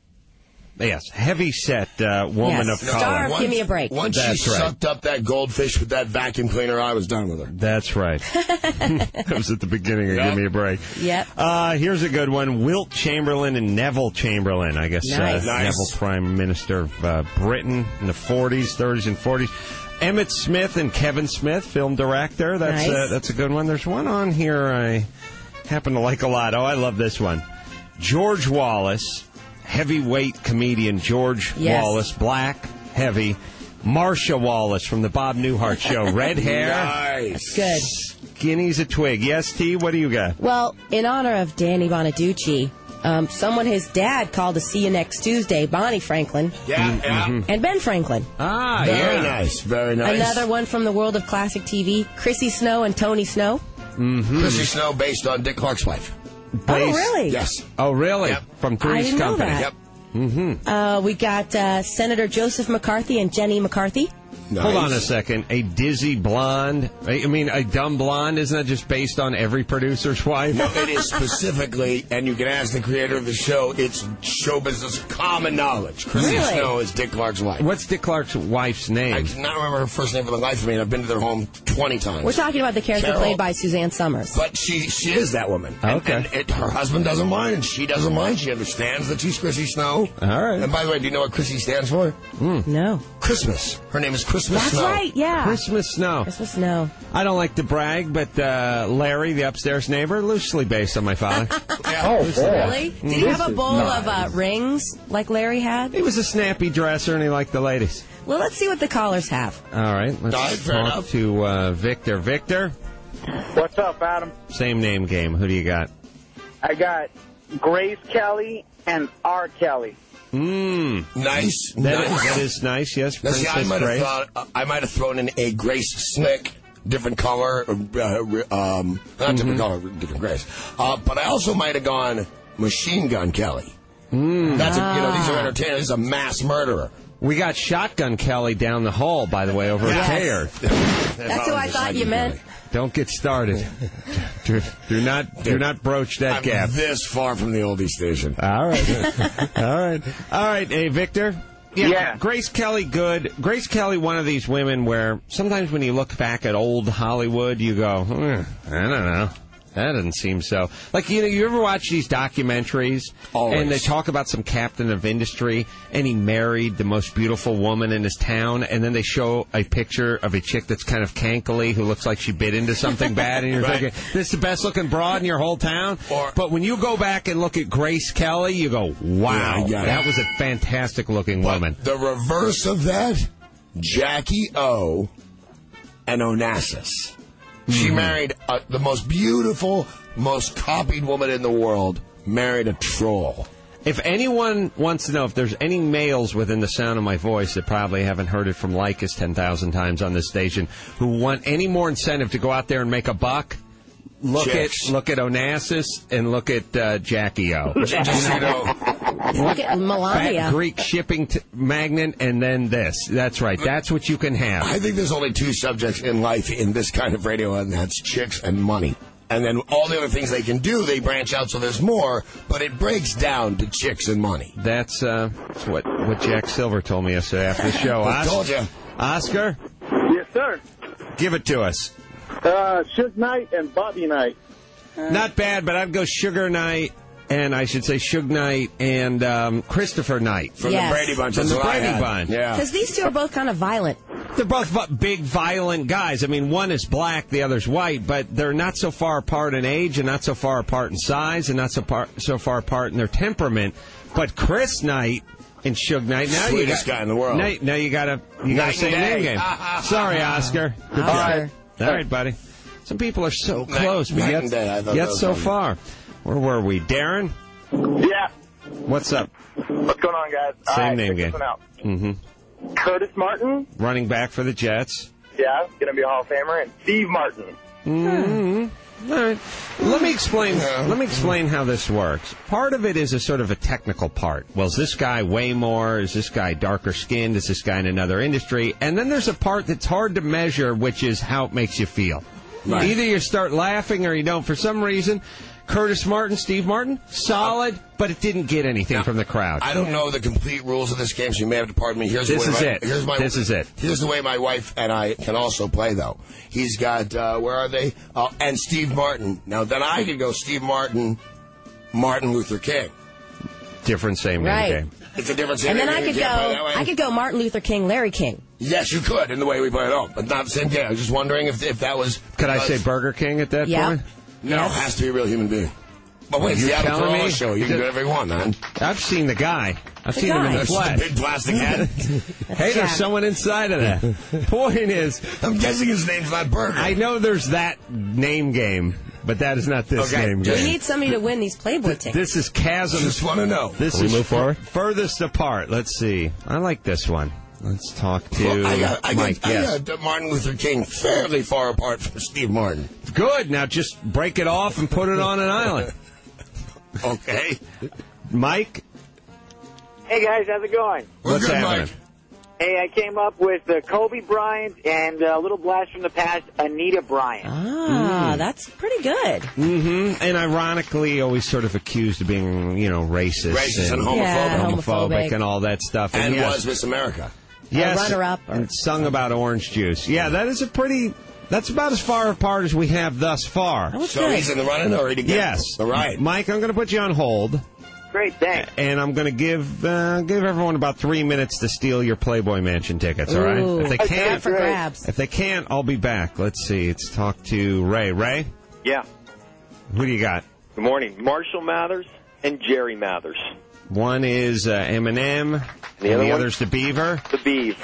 Yes, heavy-set uh, woman Yes. of Star color. of Once- Give me a break. Once That's she right. sucked up that goldfish with that vacuum cleaner, I was done with her. That's right. That was at the beginning of Yep. Give Me a Break. Yep. Uh, here's a good one. Wilt Chamberlain and Neville Chamberlain. I guess Nice. uh, Nice. Neville, Prime Minister of uh, Britain in the forties, thirties, and forties. Emmett Smith and Kevin Smith, film director. That's, Nice. uh, that's a good one. There's one on here I happen to like a lot. Oh, I love this one. George Wallace, heavyweight comedian George Yes. Wallace, black, heavy. Marsha Wallace from the Bob Newhart Show. Red hair. Nice. Good. Skinny's a twig. Yes, T, what do you got? Well, in honor of Danny Bonaducci, um, someone his dad called to see you next Tuesday, Bonnie Franklin Yeah, yeah. and Ben Franklin. Ah, Very yeah. nice. Very nice. Another one from the world of classic T V, Chrissy Snow and Tony Snow. Mm-hmm. Chrissy Snow based on Dick Clark's wife. Oh, Base- really? Yes. Oh, really? Yep. From I Three's didn't know Company. that. Yep. Mm-hmm. Uh, we got uh, Senator Joseph McCarthy and Jenny McCarthy. Nice. Hold on a second. A dizzy blonde. I I mean, a dumb blonde. Isn't that just based on every producer's wife? No, it is specifically, and you can ask the creator of the show, it's show business common knowledge. Chrissy Really? Snow is Dick Clark's wife. What's Dick Clark's wife's I name? cannot remember her first name for the life of me, and I've been to their home twenty times. We're talking about the character Carol. played by Suzanne Summers. But she she is that woman. And, Okay. and it, her husband doesn't mind, and she doesn't mind. She understands that she's Chrissy Snow. All right. And by the way, do you know what Chrissy stands for? No. Christmas. Her name is Christmas That's Snow. right, yeah. Christmas Snow. Christmas Snow. I don't like to brag, but uh, Larry, the upstairs neighbor, loosely based on my father. Yeah. Really? Did he have a bowl of uh, rings like Larry had? He was a snappy dresser, and he liked the ladies. Well, let's see what the callers have. All right, let's All right, fair talk enough. to uh, Victor. Victor, What's up, Adam? same name game. Who do you got? I got Grace Kelly and R. Kelly. Mmm. Nice. That, nice. that is nice, yes. Now, see, I Princess might have Grace. thought uh, I might have thrown in a Grace Slick, different color, uh, um, not different color, different Grace. Uh, but I also might have gone Machine Gun Kelly. Mm. That's a, you know, these are entertainers. He's a mass murderer. We got Shotgun Kelly down the hall, by the way, over Yes. at Kayer. That's who I thought you meant. Don't get started. do, do not do not broach that I'm gap. this far from the oldie station. All right. All right. All right. Hey, Victor. Yeah, Yeah. Grace Kelly, good. Grace Kelly, one of these women where sometimes when you look back at old Hollywood, you go, hmm, I don't know. That doesn't seem so. Like, you know, you ever watch these documentaries? Always. And they talk about some captain of industry, and he married the most beautiful woman in his town, and then they show a picture of a chick that's kind of cankly, who looks like she bit into something bad, and you're Right. thinking, this is the best looking broad in your whole town? Or- but when you go back and look at Grace Kelly, you go, wow, Yeah, yeah. that was a fantastic looking woman. The reverse of that, Jackie O and Onassis. She Mm-hmm. married uh, the most beautiful, most copied woman in the world, married a troll. If anyone wants to know if there's any males within the sound of my voice that probably haven't heard it from Lycus ten thousand times on this station who want any more incentive to go out there and make a buck, look Chicks. at look at Onassis and look at uh, Jackie O. Just, you know, Look at Fat Melania. Greek shipping t- magnate, and then this. That's right. That's what you can have. I think there's only two subjects in life in this kind of radio, and that's chicks and money. And then all the other things they can do, they branch out so there's more, but it breaks down to chicks and money. That's, uh, that's what what Jack Silver told me yesterday after the show. I Os- told you. Oscar, Yes, sir. give it to us. Uh, Suge Knight and Bobby Knight. Not bad, but I'd go Sugar Knight, and I should say Suge Knight and um, Christopher Knight. From Yes. the Brady Bunch. From that's the what I Brady had. Bunch. Yeah. Because these two are both kind of violent. They're both vi- big, violent guys. I mean, one is black, the other's white, but they're not so far apart in age and not so far apart in size and not so, par- so far apart in their temperament. But Chris Knight and Suge Knight, now you Sweetest got, guy in the world. Now, now you got to you got Night to say and name day. game. Sorry, Oscar. Good Oscar. job. All right, buddy. Some people are so Night- close, but night yet, and day. I thought yet that was so funny. far. Where were we? Darren? Yeah. What's up? What's going on, guys? Same All right, name check game. this one out. Mm-hmm. Curtis Martin. Running back for the Jets. Yeah, going to be a Hall of Famer. And Steve Martin. Mm-hmm. All right. Let me explain. Let me explain how this works. Part of it is a sort of a technical part. Well, is this guy way more? Is this guy darker skinned? Is this guy in another industry? And then there's a part that's hard to measure, which is how it makes you feel. Right. Either you start laughing or you don't. For some reason, Curtis Martin, Steve Martin, solid, but it didn't get anything now, from the crowd. I don't know the complete rules of this game, so you may have to pardon me. Here's this the way is my, it. Here's my, this is it. Here's the way my wife and I can also play, though. He's got, uh, where are they? Uh, and Steve Martin. Now, then I could go Steve Martin, Martin Luther King. Different same right. game. It's a different same And then game. I could go, I could go Martin Luther King, Larry King. Yes, you could, in the way we play it all, but not the same game. I was just wondering if if that was... Could I say Burger King at that yep. point? No, yes. it has to be a real human being. But wait, you're Seattle telling me? Show. You can do whatever you want, man. I've seen the guy. I've the seen guy. him in the flesh. Big plastic head. Hey, there's someone inside of that. Point is... I'm guessing his name's not Burger. I know there's that name game, but that is not this okay. name We game. need somebody to win these Playboy tickets. This is chasm. Just want to know. This Can is we move forward? furthest apart. Let's see. I like this one. Let's talk to well, I got, I Mike. got, yes. I got Martin Luther King fairly far apart from Steve Martin. Good. Now just break it off and put it on an island. Okay. Mike? Hey, guys, how's it going? We're What's good, happening? Mike. Hey, I came up with uh, Kobe Bryant and a little blast from the past, Anita Bryant. Ah, mm. that's pretty good. Mm-hmm. And ironically, always sort of accused of being, you know, racist. Racist and, and homophobic. Yeah, homophobic. homophobic. And all that stuff. And, and yes, was Miss America. Yes. runner-up or- And sung about orange juice. Yeah, that is a pretty... That's about as far apart as we have thus far. That was So good. he's in the running already? Yes. All right. Mike, I'm going to put you on hold. Great, thanks. And I'm going to give uh, give everyone about three minutes to steal your Playboy Mansion tickets, all right? Ooh. If they Okay, can't, for grabs. if they can't, I'll be back. Let's see. Let's talk to Ray. Ray, Yeah. who do you got? Good morning. Marshall Mathers and Jerry Mathers. One is uh, Eminem, The and other the one? other's the Beaver. The Beeve.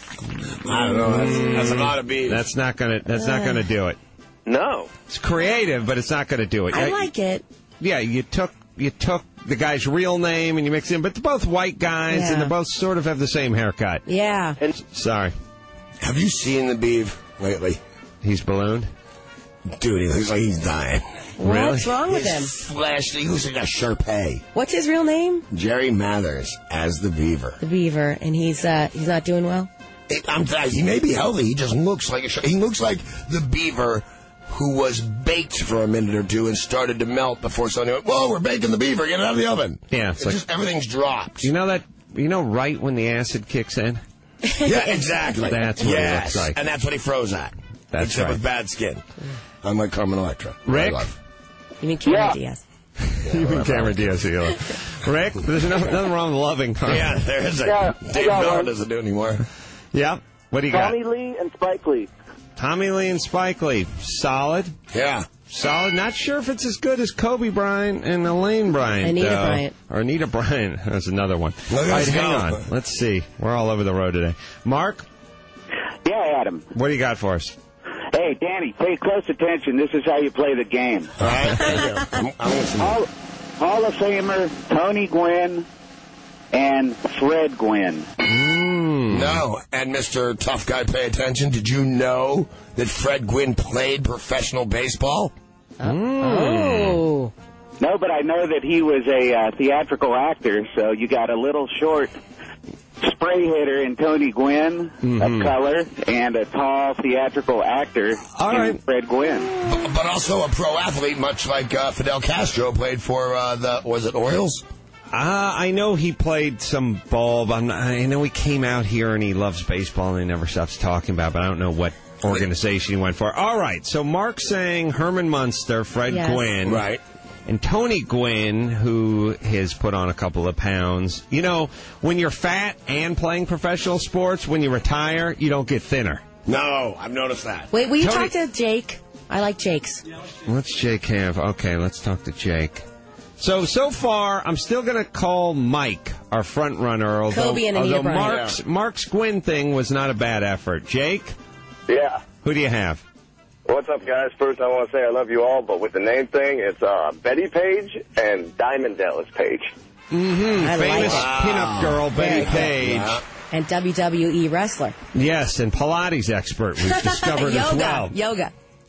I don't know. That's, that's a lot of beef. That's not gonna. That's not gonna do it. No. It's creative, but it's not gonna do it. I Yeah, like it. Yeah, you took you took the guy's real name and you mixed it in, but they're both white guys Yeah. and they both sort of have the same haircut. Yeah. And Sorry, Have you seen the beef lately? he's ballooned. Dude, he looks like he's dying. What's wrong with him? His flesh, he looks like a Sharpay. What's his real name? Jerry Mathers as the Beaver. The Beaver, and he's uh, he's not doing well. It, I'm telling you, he may be healthy. He just looks like a Shar- He looks like the Beaver who was baked for a minute or two and started to melt before somebody went, whoa, we're baking the beaver, get it out of the oven. Yeah, it's It like- just everything's dropped. You know that? You know, right when the acid kicks in. Yeah, exactly. That's what yes. he looks like. And that's what he froze at. That's Except right. with bad skin. Unlike Carmen Electra. Rick? My love. You mean Cameron Yeah. Diaz? You mean Cameron Diaz? here. Rick, there's no, nothing wrong with loving Carmen. Yeah, there is a. Yeah, I Dave got Bell one. doesn't do it anymore. Yeah. What do you Tommy got? Lee and Spike Lee. Tommy Lee and Spike Lee. Solid. Yeah. Solid. Not sure if it's as good as Kobe Bryant and Elaine Bryant. Anita though. Bryant. Or Anita Bryant. That's another one. Look at All right, us hang go. on. Let's see. We're all over the road today. Mark, Yeah, Adam. what do you got for us? Hey, Danny, pay close attention. This is how you play the game. All right. Thank you. I'm, I'm listening. Hall, Hall of Famer Tony Gwynn and Fred Gwynn. Mm. No. And Mister Tough Guy, pay attention. Did you know that Fred Gwynn played professional baseball? Oh. No, but I know that he was a uh, theatrical actor, so you got a little short spray hitter in Tony Gwynn Mhm. of color and a tall theatrical actor All in right. Fred Gwynn. B- but also a pro athlete, much like uh, Fidel Castro played for uh, the, was it Orioles? Uh, I know he played some ball. But I'm not, I know he came out here and he loves baseball and he never stops talking about it, but I don't know what organization he went for. All right, so Mark's saying Herman Munster, Fred Yes. Gwynn. Right. And Tony Gwynn, who has put on a couple of pounds. You know, when you're fat and playing professional sports, when you retire, you don't get thinner. No, I've noticed that. Wait, will you Tony- talk to Jake? I like Jake's. What's Jake have? Okay, let's talk to Jake. So, so far, I'm still going to call Mike our front runner, although, Kobe and Anita although Bryant. Mark's, Mark's Gwynn thing was not a bad effort. Jake, Yeah. who do you have? What's up, guys? First, I want to say I love you all, but with the name thing, it's uh, Betty Page and Diamond Dallas Page. Mm-hmm. I like Famous it. pinup girl, Betty Very good. Page. Yeah. And W W E wrestler. Yes, and Pilates expert we've discovered Yoga. as well. Yoga.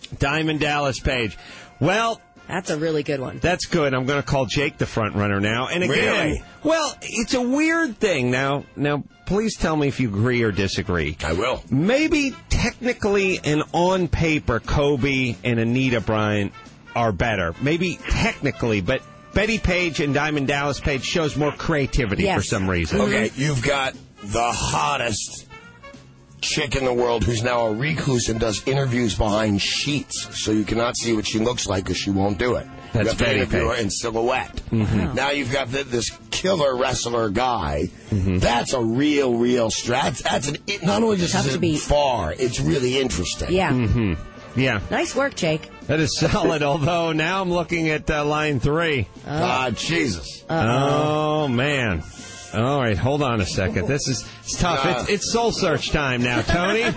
Diamond Dallas Page. Well, that's a really good one. That's good. I'm going to call Jake the front runner now. And again, Really? well, it's a weird thing. Now, now, please tell me if you agree or disagree. I will. Maybe technically and on paper, Kobe and Anita Bryant are better. Maybe technically, but Betty Page and Diamond Dallas Page shows more creativity Yes. for some reason. Okay, you've got the hottest chick in the world who's now a recluse and does interviews behind sheets, so you cannot see what she looks like because she won't do it. That's you have to Betty interview her Page. in silhouette. Mhm. Now you've got the, this killer wrestler guy. Mm-hmm. That's a real, real strat. That's an, it not only just Tough is to it beat. far, it's really interesting. Yeah. Mm-hmm. Yeah. Nice work, Jake. That is solid, although now I'm looking at uh, line three. Ah, Jesus. Oh, man. All right, hold on a second. This is it's tough. Uh, It's, it's soul search time now. Tony?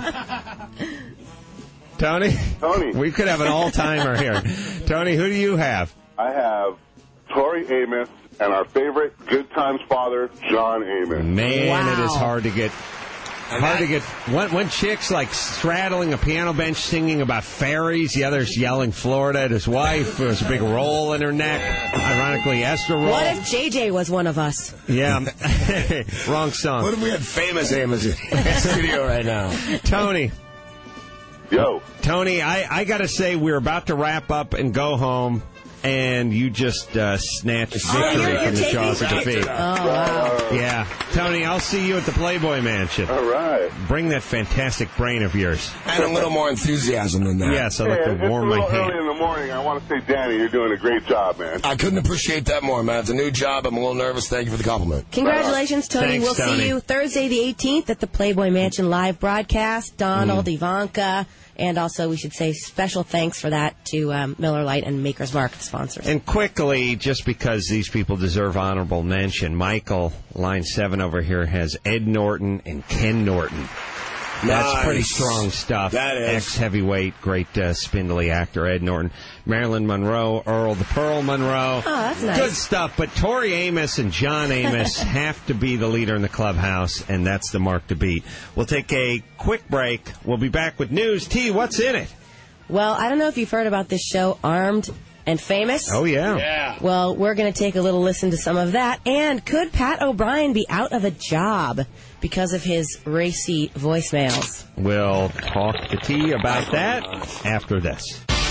Tony? Tony. We could have an all-timer here. Tony, who do you have? I have Tori Amos and our favorite Good Times father, John Amos. Man, Wow. it is hard to get... Hard to get one, one chick's like straddling a piano bench singing about fairies, the other's yelling Florida at his wife. There's a big roll in her neck. Ironically, Esther roll. What if J J was one of us? Yeah. Wrong song. What if we had famous Amos in the studio right now? Tony. Yo. Tony, I, I got to say, we're about to wrap up and go home, and you just uh, snatched victory Oh, you're- you're from the taking jaws of back defeat. to- Oh, wow. Yeah. Tony, I'll see you at the Playboy Mansion. All right. Bring that fantastic brain of yours. And a little more enthusiasm than that. Yes, I'd like Hey, to it's a warm my little hand. early in the morning. I want to say, Danny, you're doing a great job, man. I couldn't appreciate that more, man. It's a new job. I'm a little nervous. Thank you for the compliment. Congratulations, Tony. Thanks, we'll Tony. see you Thursday the eighteenth at the Playboy Mansion live broadcast. Donald, Mm. Ivanka, and also we should say special thanks for that to um, Miller Lite and Maker's Mark, the sponsors. And quickly, just because these people deserve honorable mention, Michael, line seven over here, has Ed Norton and Ken Norton. That's Nice. pretty strong stuff. That is. Ex-heavyweight, great uh, spindly actor, Ed Norton. Marilyn Monroe, Earl the Pearl Monroe. Oh, that's nice. Good stuff. But Tori Amos and John Amos have to be the leader in the clubhouse, and that's the mark to beat. We'll take a quick break. We'll be back with news. T, what's in it? Well, I don't know if you've heard about this show, Armed and Famous. Oh, yeah. Yeah. Well, we're going to take a little listen to some of that. And could Pat O'Brien be out of a job because of his racy voicemails? We'll talk to T about that after this.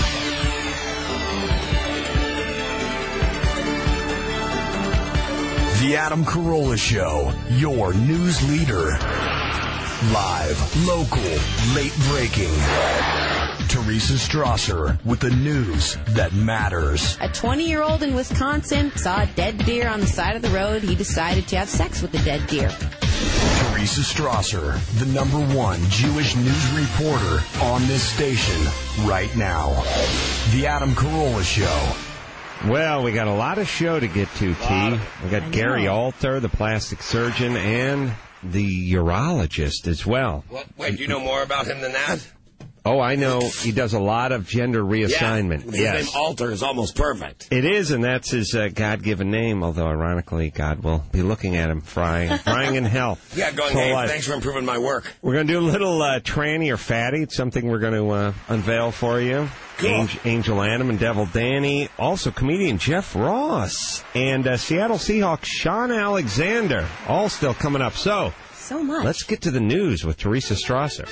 The Adam Carolla Show, your news leader. Live, local, late breaking. Teresa Strasser with the news that matters. A twenty-year-old in Wisconsin saw a dead deer on the side of the road. He decided to have sex with the dead deer. Teresa Strasser, the number one Jewish news reporter on this station right now. The Adam Carolla Show. Well, we got a lot of show to get to, T. We got Gary Alter, the plastic surgeon, and the urologist as well. What? Wait, do you know more about him than that? Oh, I know. He does a lot of gender reassignment. Yeah, his yes. name Alter is almost perfect. It is, and that's his uh, God-given name, although ironically, God will be looking at him frying, frying in hell. Yeah, going, Whole hey, life. thanks for improving my work. We're going to do a little uh, tranny or fatty. It's something we're going to uh, unveil for you. Cool. Angel, Angel Adam and Devil Danny. Also, comedian Jeff Ross. And uh, Seattle Seahawks Sean Alexander. All still coming up. So, So much. let's get to the news with Teresa Strasser.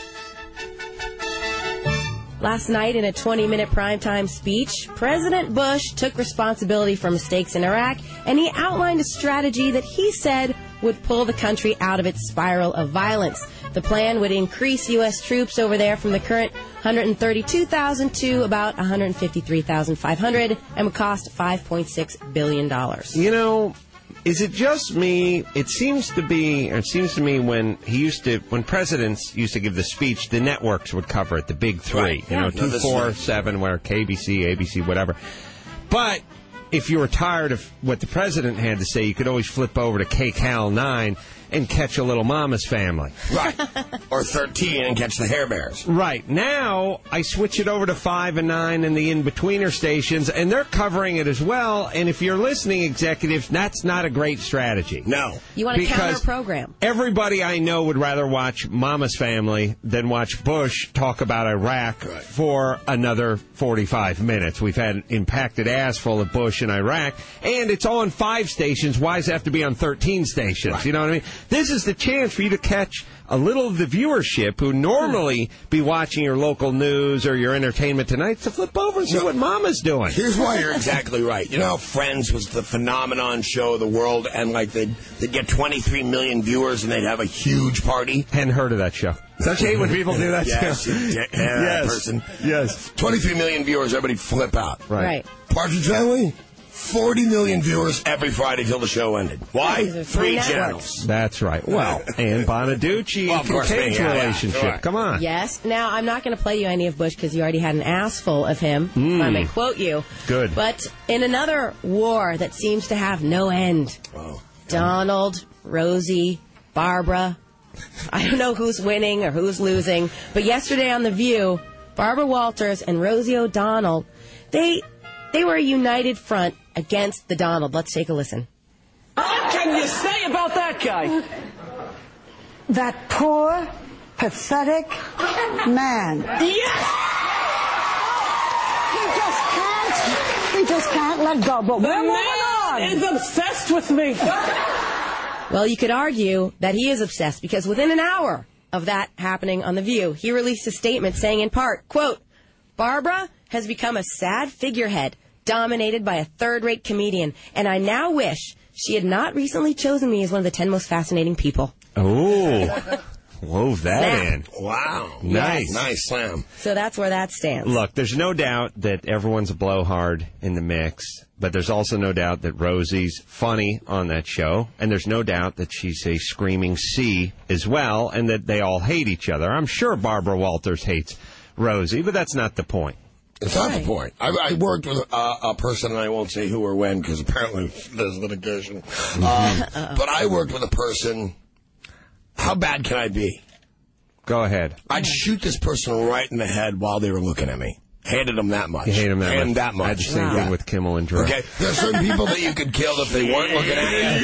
Last night, in a twenty-minute primetime speech, President Bush took responsibility for mistakes in Iraq, and he outlined a strategy that he said would pull the country out of its spiral of violence. The plan would increase U S troops over there from the current one hundred thirty-two thousand to about one hundred fifty-three thousand five hundred and would cost five point six billion dollars. You know, is it just me? It seems to be, or it seems to me when he used to, when presidents used to give the speech, the networks would cover it, the big three. Right. You know, Yeah. two, No, this four, is- seven, where K B C, A B C, whatever. But if you were tired of what the president had to say, you could always flip over to K Cal nine. and catch a little Mama's Family. Right. Or thirteen and catch the Hair Bears. Right. Now, I switch it over to five and nine and the in-betweener stations, and they're covering it as well. And if you're listening, executives, that's not a great strategy. No. You want to Because counter-program. Everybody I know would rather watch Mama's Family than watch Bush talk about Iraq Right. for another forty-five minutes. We've had impacted ass full of Bush in Iraq, and it's on five stations. Why does it have to be on thirteen stations? Right. You know what I mean? This is the chance for you to catch a little of the viewership who normally be watching your local news or your Entertainment Tonight to flip over and see No. what Mama's doing. Here's why you're exactly right. You know how Friends was the phenomenon show of the world, and like they'd, they'd get twenty-three million viewers and they'd have a huge party? Hadn't heard of that show. Don't you hate when people do that yes, show? you da- yeah, that person. Yes. twenty-three million viewers, everybody flip out. Right. Right. Partridge Family? forty million viewers every Friday till the show ended. Why? These are Three three channels. That's right. Well, and Bonaducci Well, and of course, Kincaid's yeah, yeah, relationship. sure. Come on. Yes. Now, I'm not going to play you any of Bush because you already had an ass full of him. Mm. I may quote you. Good. But in another war that seems to have no end, Oh. Donald, Rosie, Barbara, I don't know who's winning or who's losing, but yesterday on The View, Barbara Walters and Rosie O'Donnell, they they were a united front against the Donald. Let's take a listen. What can you say about that guy? That poor, pathetic man. Yes! He just can't, he just can't let go. But The we're moving man on. is obsessed with me. Well, you could argue that he is obsessed because within an hour of that happening on The View, he released a statement saying in part, quote, Barbara has become a sad figurehead dominated by a third-rate comedian, and I now wish she had not recently chosen me as one of the ten most fascinating people. Oh, wove that Snap. in. Wow. Nice. Nice slam. So that's where that stands. Look, there's no doubt that everyone's a blowhard in the mix, but there's also no doubt that Rosie's funny on that show, and there's no doubt that she's a screaming C as well, and that they all hate each other. I'm sure Barbara Walters hates Rosie, but that's not the point. It's not the point. I, I worked with a, a person, and I won't say who or when, because apparently there's litigation. Uh, but I worked with a person. How bad can I be? Go ahead. I'd shoot this person right in the head while they were looking at me. Hated them that much. You hate him that Hated much. that much. I had the same Yeah. thing with Kimmel and Drew. Okay, there are certain people that you could kill if they weren't looking at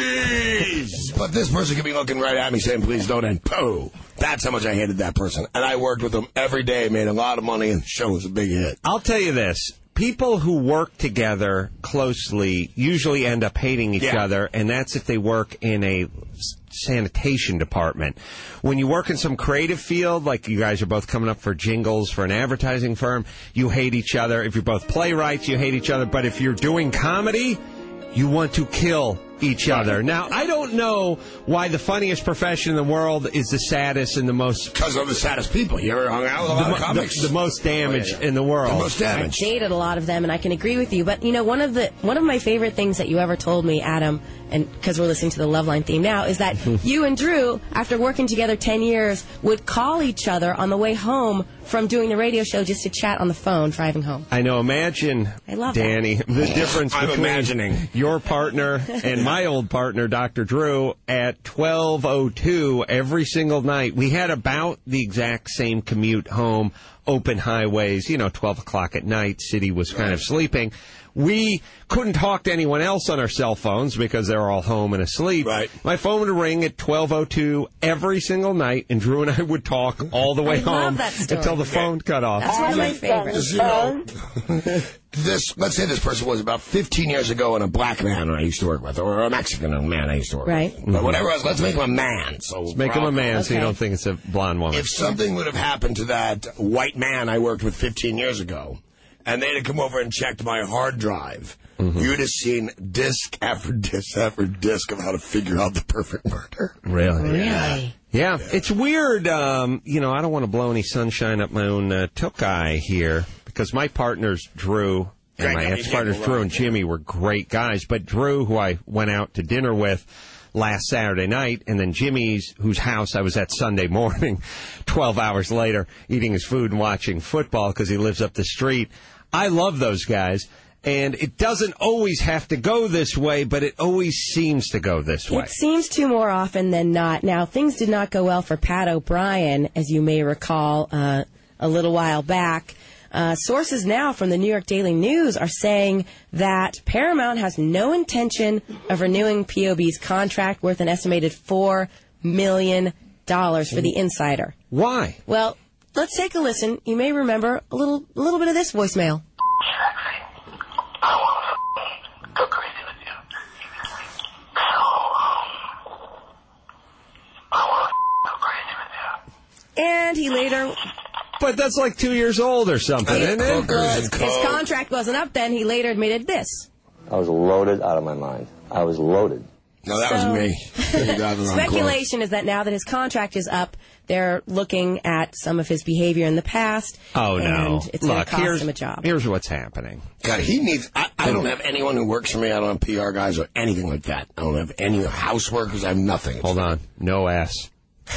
you. But this person could be looking right at me saying, please don't end. Pooh. That's how much I hated that person. And I worked with them every day, made a lot of money, and the show was a big hit. I'll tell you this. People who work together closely usually end up hating each Yeah. other, and that's if they work in a s- sanitation department. When you work in some creative field, like you guys are both coming up for jingles for an advertising firm, you hate each other. If you're both playwrights, you hate each other. But if you're doing comedy, you want to kill each other. Now, I don't know why the funniest profession in the world is the saddest and the most... Because of the saddest people. You ever hung out with a lot the, of comics? The, the most damage Oh, yeah, yeah. in the world. The most I've damage. dated a lot of them, and I can agree with you. But, you know, one of the one of my favorite things that you ever told me, Adam, and because we're listening to the Loveline theme now, is that you and Drew, after working together ten years, would call each other on the way home from doing the radio show just to chat on the phone driving home. I know. Imagine, I love Danny, that. the difference I'm between imagining. your partner and my old partner, Doctor Drew, at twelve oh two every single night. We had about the exact same commute home, open highways, you know, twelve o'clock at night. City was kind of sleeping. We couldn't talk to anyone else on our cell phones because they were all home and asleep. Right. My phone would ring at twelve oh two every single night, and Drew and I would talk all the way I home love that story. until the phone cut off. That's one of my favorites. You know, this, let's say this person was about fifteen years ago and a black man I used to work with, or a Mexican man I used to work Right. with. But whatever it was, let's make him a man. So Let's make him a man so you Okay. don't think it's a blonde woman. If something would have happened to that white man I worked with fifteen years ago, and they'd have come over and checked my hard drive, Mm-hmm. you'd have seen disc after disc after disc of how to figure out the perfect murder. Really? Really? Yeah, it's weird. Um, you know, I don't want to blow any sunshine up my own uh, took eye here because my partners, Drew, and Great my guy. ex-partners, Yeah, Drew right. and Jimmy, were great guys. But Drew, who I went out to dinner with last Saturday night, and then Jimmy's, whose house I was at Sunday morning, twelve hours later, eating his food and watching football because he lives up the street. I love those guys. And it doesn't always have to go this way, but it always seems to go this way. It seems to more often than not. Now, things did not go well for Pat O'Brien, as you may recall, uh, a little while back. Uh, sources now from the New York Daily News are saying that Paramount has no intention of renewing P O B's contract worth an estimated four million dollars for the insider. Why? Well, let's take a listen. You may remember a little, a little bit of this voicemail. Go crazy with you. I want to go crazy with you. And he later... But that's like two years old or something, isn't it? Well, his, his contract wasn't up then. He later admitted this. I was loaded out of my mind. I was loaded. No, that So- was me. Speculation is that now that his contract is up, they're looking at some of his behavior in the past. Oh, no. And it's going Look, to cost here's, him a job. here's what's happening. God, he needs... I, I don't have anyone who works for me. I don't have P R guys or anything like that. I don't have any house workers. I have nothing. Hold on. No ass.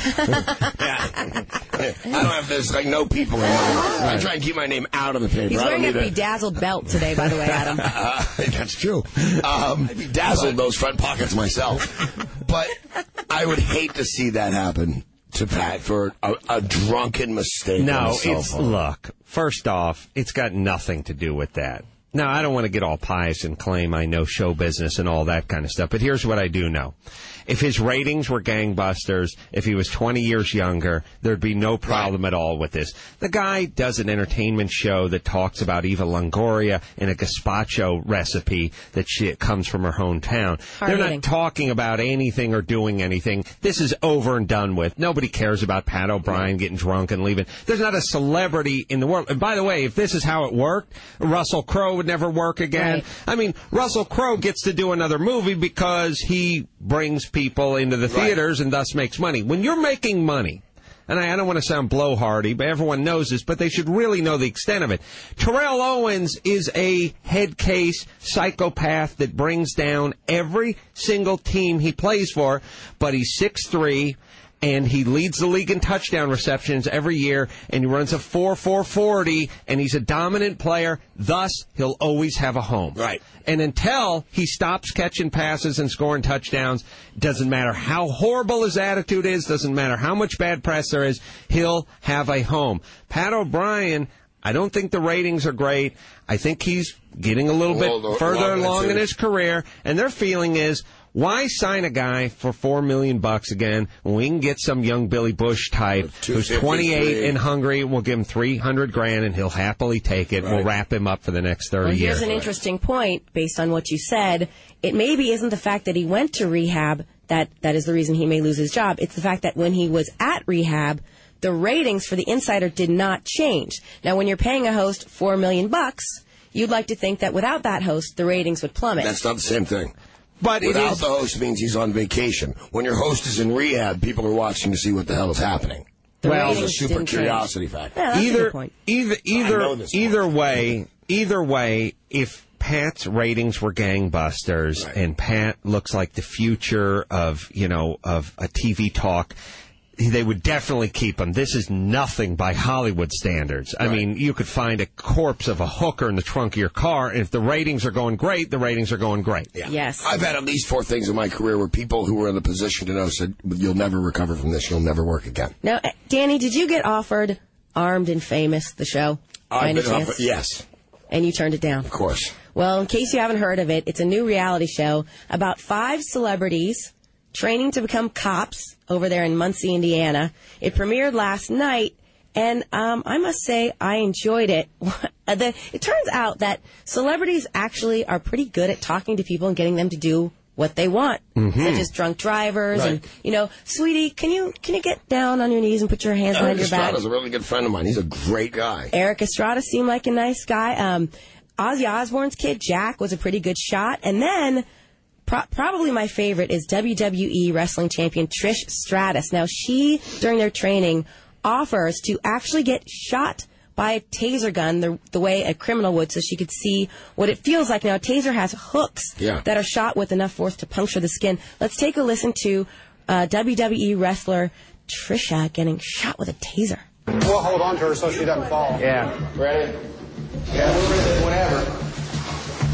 I don't have this, like, no people in my I try and keep my name out of the paper. He's I wearing don't a need bedazzled belt today, by the way, Adam. Uh, that's true. Um, I bedazzled those front pockets myself. But I would hate to see that happen to Pat for a, a drunken mistake. on No, his cell it's, phone. look, first off, it's got nothing to do with that. Now, I don't want to get all pious and claim I know show business and all that kind of stuff, but here's what I do know. If his ratings were gangbusters, if he was twenty years younger, there'd be no problem at all with this. The guy does an entertainment show that talks about Eva Longoria and a gazpacho recipe that she comes from her hometown. Hard They're hitting. not talking about anything or doing anything. This is over and done with. Nobody cares about Pat O'Brien getting drunk and leaving. There's not a celebrity in the world. And by the way, if this is how it worked, Russell Crowe would never work again. Right. I mean, Russell Crowe gets to do another movie because he brings people into the theaters and thus makes money. When you're making money, and I, I don't want to sound blowhardy, but everyone knows this, but they should really know the extent of it. Terrell Owens is a head case psychopath that brings down every single team he plays for, but he's six three, and he leads the league in touchdown receptions every year, and he runs a four four forty, and he's a dominant player. Thus, he'll always have a home. Right. And until he stops catching passes and scoring touchdowns, doesn't matter how horrible his attitude is, doesn't matter how much bad press there is, he'll have a home. Pat O'Brien, I don't think the ratings are great. I think he's getting a little bit Well, the- further along along with in it. his career, and their feeling is, why sign a guy for four million bucks again when we can get some young Billy Bush type who's twenty-eight and hungry? We'll give him three hundred grand and he'll happily take it. We'll wrap him up for the next thirty Well, years. here's an interesting point based on what you said. It maybe isn't the fact that he went to rehab that, that is the reason he may lose his job. It's the fact that when he was at rehab, the ratings for the insider did not change. Now, when you're paying a host four million bucks, you'd like to think that without that host, the ratings would plummet. That's not the same thing. But it Without is- the host means he's on vacation. When your host is in rehab, people are watching to see what the hell is happening. The Well, it's a ratings super didn't change. curiosity factor. Yeah, that's a either, good point. either, I know either, this either way, either way, if Pat's ratings were gangbusters and Pat looks like the future of, you know, of a T V talk, they would definitely keep him. This is nothing by Hollywood standards. I mean, you could find a corpse of a hooker in the trunk of your car, and if the ratings are going great, the ratings are going great. Yeah. Yes. I've had at least four things in my career where people who were in the position to know said, you'll never recover from this, you'll never work again. Now, uh, Danny, did you get offered Armed and Famous, the show? by I've any been chance? offered- yes, And you turned it down? of course. Well, in case you haven't heard of it, it's a new reality show about five celebrities training to become cops over there in Muncie, Indiana. It premiered last night, and um, I must say I enjoyed it. The- it turns out that celebrities actually are pretty good at talking to people and getting them to do what they want, Mm-hmm. such as drunk drivers Right. and, you know, sweetie, can you can you get down on your knees and put your hands behind Eric your back? Estrada's a really good friend of mine. He's a great guy. Eric Estrada seemed like a nice guy. Um, Ozzy Osbourne's kid, Jack, was a pretty good shot. And then, pro- probably my favorite is W W E wrestling champion Trish Stratus. Now, she, during their training, offers to actually get shot by a taser gun the, the way a criminal would so she could see what it feels like. Now, a taser has hooks Yeah. that are shot with enough force to puncture the skin. Let's take a listen to uh, W W E wrestler Trisha getting shot with a taser. We'll hold on to her so she doesn't fall. Yeah. Ready? Yeah, we're ready. Whatever.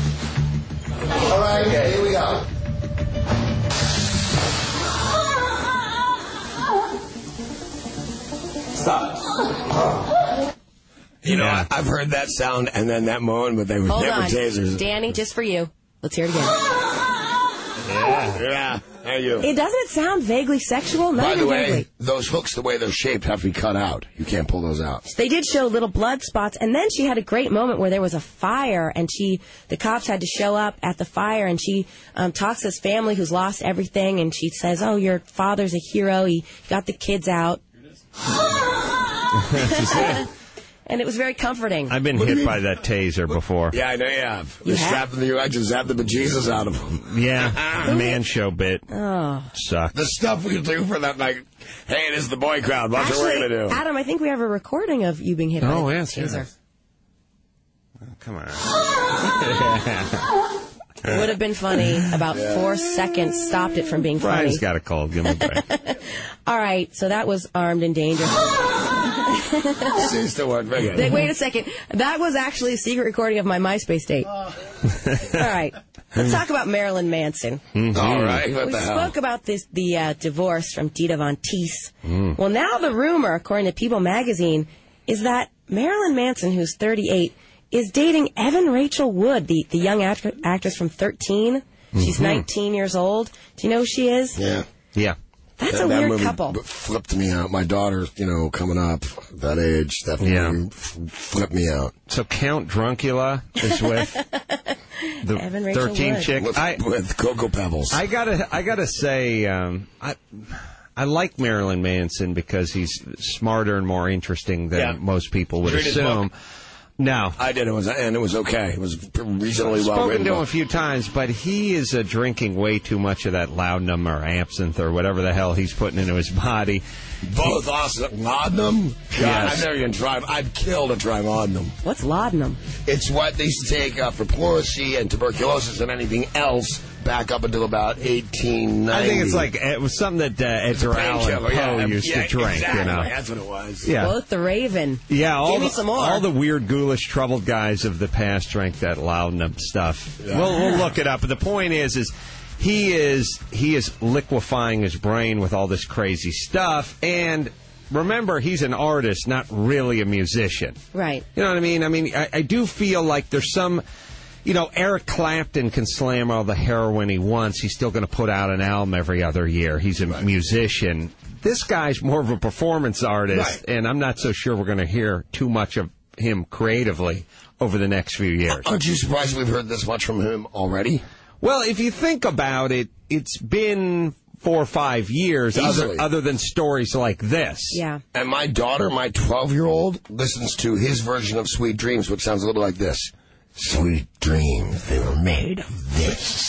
All right, okay, here we go. Stop. You know, Yeah. I've heard that sound and then that moan, but they were Hold never on. tasers. Danny, just for you. Let's hear it again. Yeah, yeah. How you? It doesn't sound vaguely sexual. Not By even the way, vaguely. those hooks, the way they're shaped, have to be cut out. You can't pull those out. They did show little blood spots, and then she had a great moment where there was a fire, and she, the cops had to show up at the fire, and she um, talks to this family who's lost everything, and she says, "Oh, your father's a hero. He got the kids out." And it was very comforting. I've been hit by that taser before. Yeah, I know you have. You You have? strapped you actually zapped the bejesus out of them. Yeah, the man show bit. Oh. Sucked. The stuff we do for that, like, hey, it is the boy crowd. Watch what we're Actually, going to do. Adam, I think we have a recording of you being hit Oh, by a yes, taser. yes. Oh, come on. It would have been funny. About four seconds stopped it from being funny. Brian's got a cold. Give him a break. All right, so that was Armed and Dangerous. See, still work. Very Wait wait a second. That was actually a secret recording of my MySpace date. All right. Let's talk about Marilyn Manson. Mm-hmm. All right. What we the hell? spoke about this the uh, divorce from Dita Von Teese. Mm. Well, now the rumor, according to People magazine, is that Marilyn Manson, who's thirty-eight, is dating Evan Rachel Wood, the, the young act- actress from thirteen. She's Mhm. nineteen years old. Do you know who she is? Yeah. Yeah. That's that, a that weird movie couple. b- flipped me out. My daughter, you know, coming up that age, that Yeah. movie f- flipped me out. So Count Druncula is with the Evan Rachel thirteen Wood. chick. With, I, with Cocoa Pebbles. I gotta, I gotta say, um, I, I like Marilyn Manson because he's smarter and more interesting than Yeah. most people would Read his assume. book. No. I did. It was, and it was okay. It was reasonably I've well spoken written. to him a book. few times, but he is uh, drinking way too much of that laudanum or absinthe or whatever the hell he's putting into his body. Both awesome. Laudanum? God, Yes. I've never even tried. I'd kill to try laudanum. What's laudanum? It's what they used to take uh, for pleurisy and tuberculosis and anything else back up until about eighteen ninety. I think it's like it was something that uh, Edgar Allan painkiller, Poe yeah. used Yeah, to drink. exactly. You know, That's what it was. Yeah. Both the Raven. Yeah, all Give me the, some more. all the weird, ghoulish, troubled guys of the past drank that laudanum stuff. Yeah. We'll, we'll look it up. But the point is, is he is he is liquefying his brain with all this crazy stuff. And remember, he's an artist, not really a musician. Right. You know what I mean? I mean, I, I do feel like there's some. You know, Eric Clapton can slam all the heroin he wants. He's still going to put out an album every other year. He's a Right. musician. This guy's more of a performance artist, Right. and I'm not so sure we're going to hear too much of him creatively over the next few years. Aren't you surprised we've heard this much from him already? Well, if you think about it, it's been four or five years other, Easily. other than stories like this. Yeah. And my daughter, my twelve-year-old, listens to his version of Sweet Dreams, which sounds a little like this. Sweet dreams, they were made of this.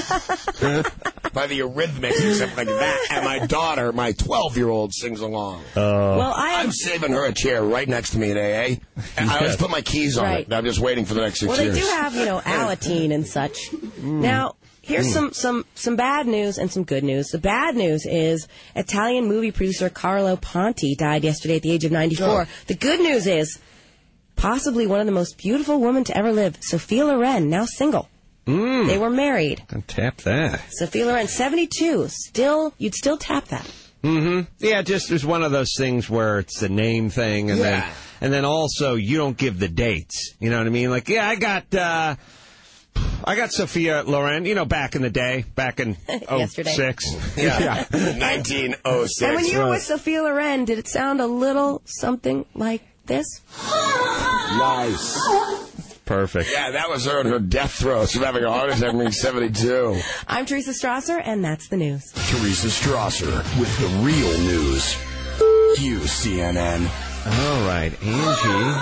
By the Eurythmics and something like that. And my daughter, my twelve-year-old, sings along. Well, I am. I'm saving her a chair right next to me at A A. And I always put my keys on Right. it. I'm just waiting for the next six Well, they years. do have, you know, Alateen and such. Now, here's some, some, some bad news and some good news. The bad news is Italian movie producer Carlo Ponti died yesterday at the age of ninety-four. Oh. The good news is possibly one of the most beautiful women to ever live, Sophia Loren, now single. Mm. They were married. Can tap that. Sophia Loren, seventy-two. Still, you'd still tap that. Mm-hmm. Yeah, just it's one of those things where it's the name thing, and Yeah. then and then also you don't give the dates. You know what I mean? Like, yeah, I got uh, I got Sophia Loren. You know, back in the day, back in oh Yesterday. six. Yeah. nineteen oh six. And when you were with Sophia Loren, did it sound a little something like this? Nice. Perfect. Yeah, that was her and her death throes from having a heart attack being seventy-two. I'm Teresa Strasser, and that's the news. Teresa Strasser with the real news. You, C N N. All right, Angie.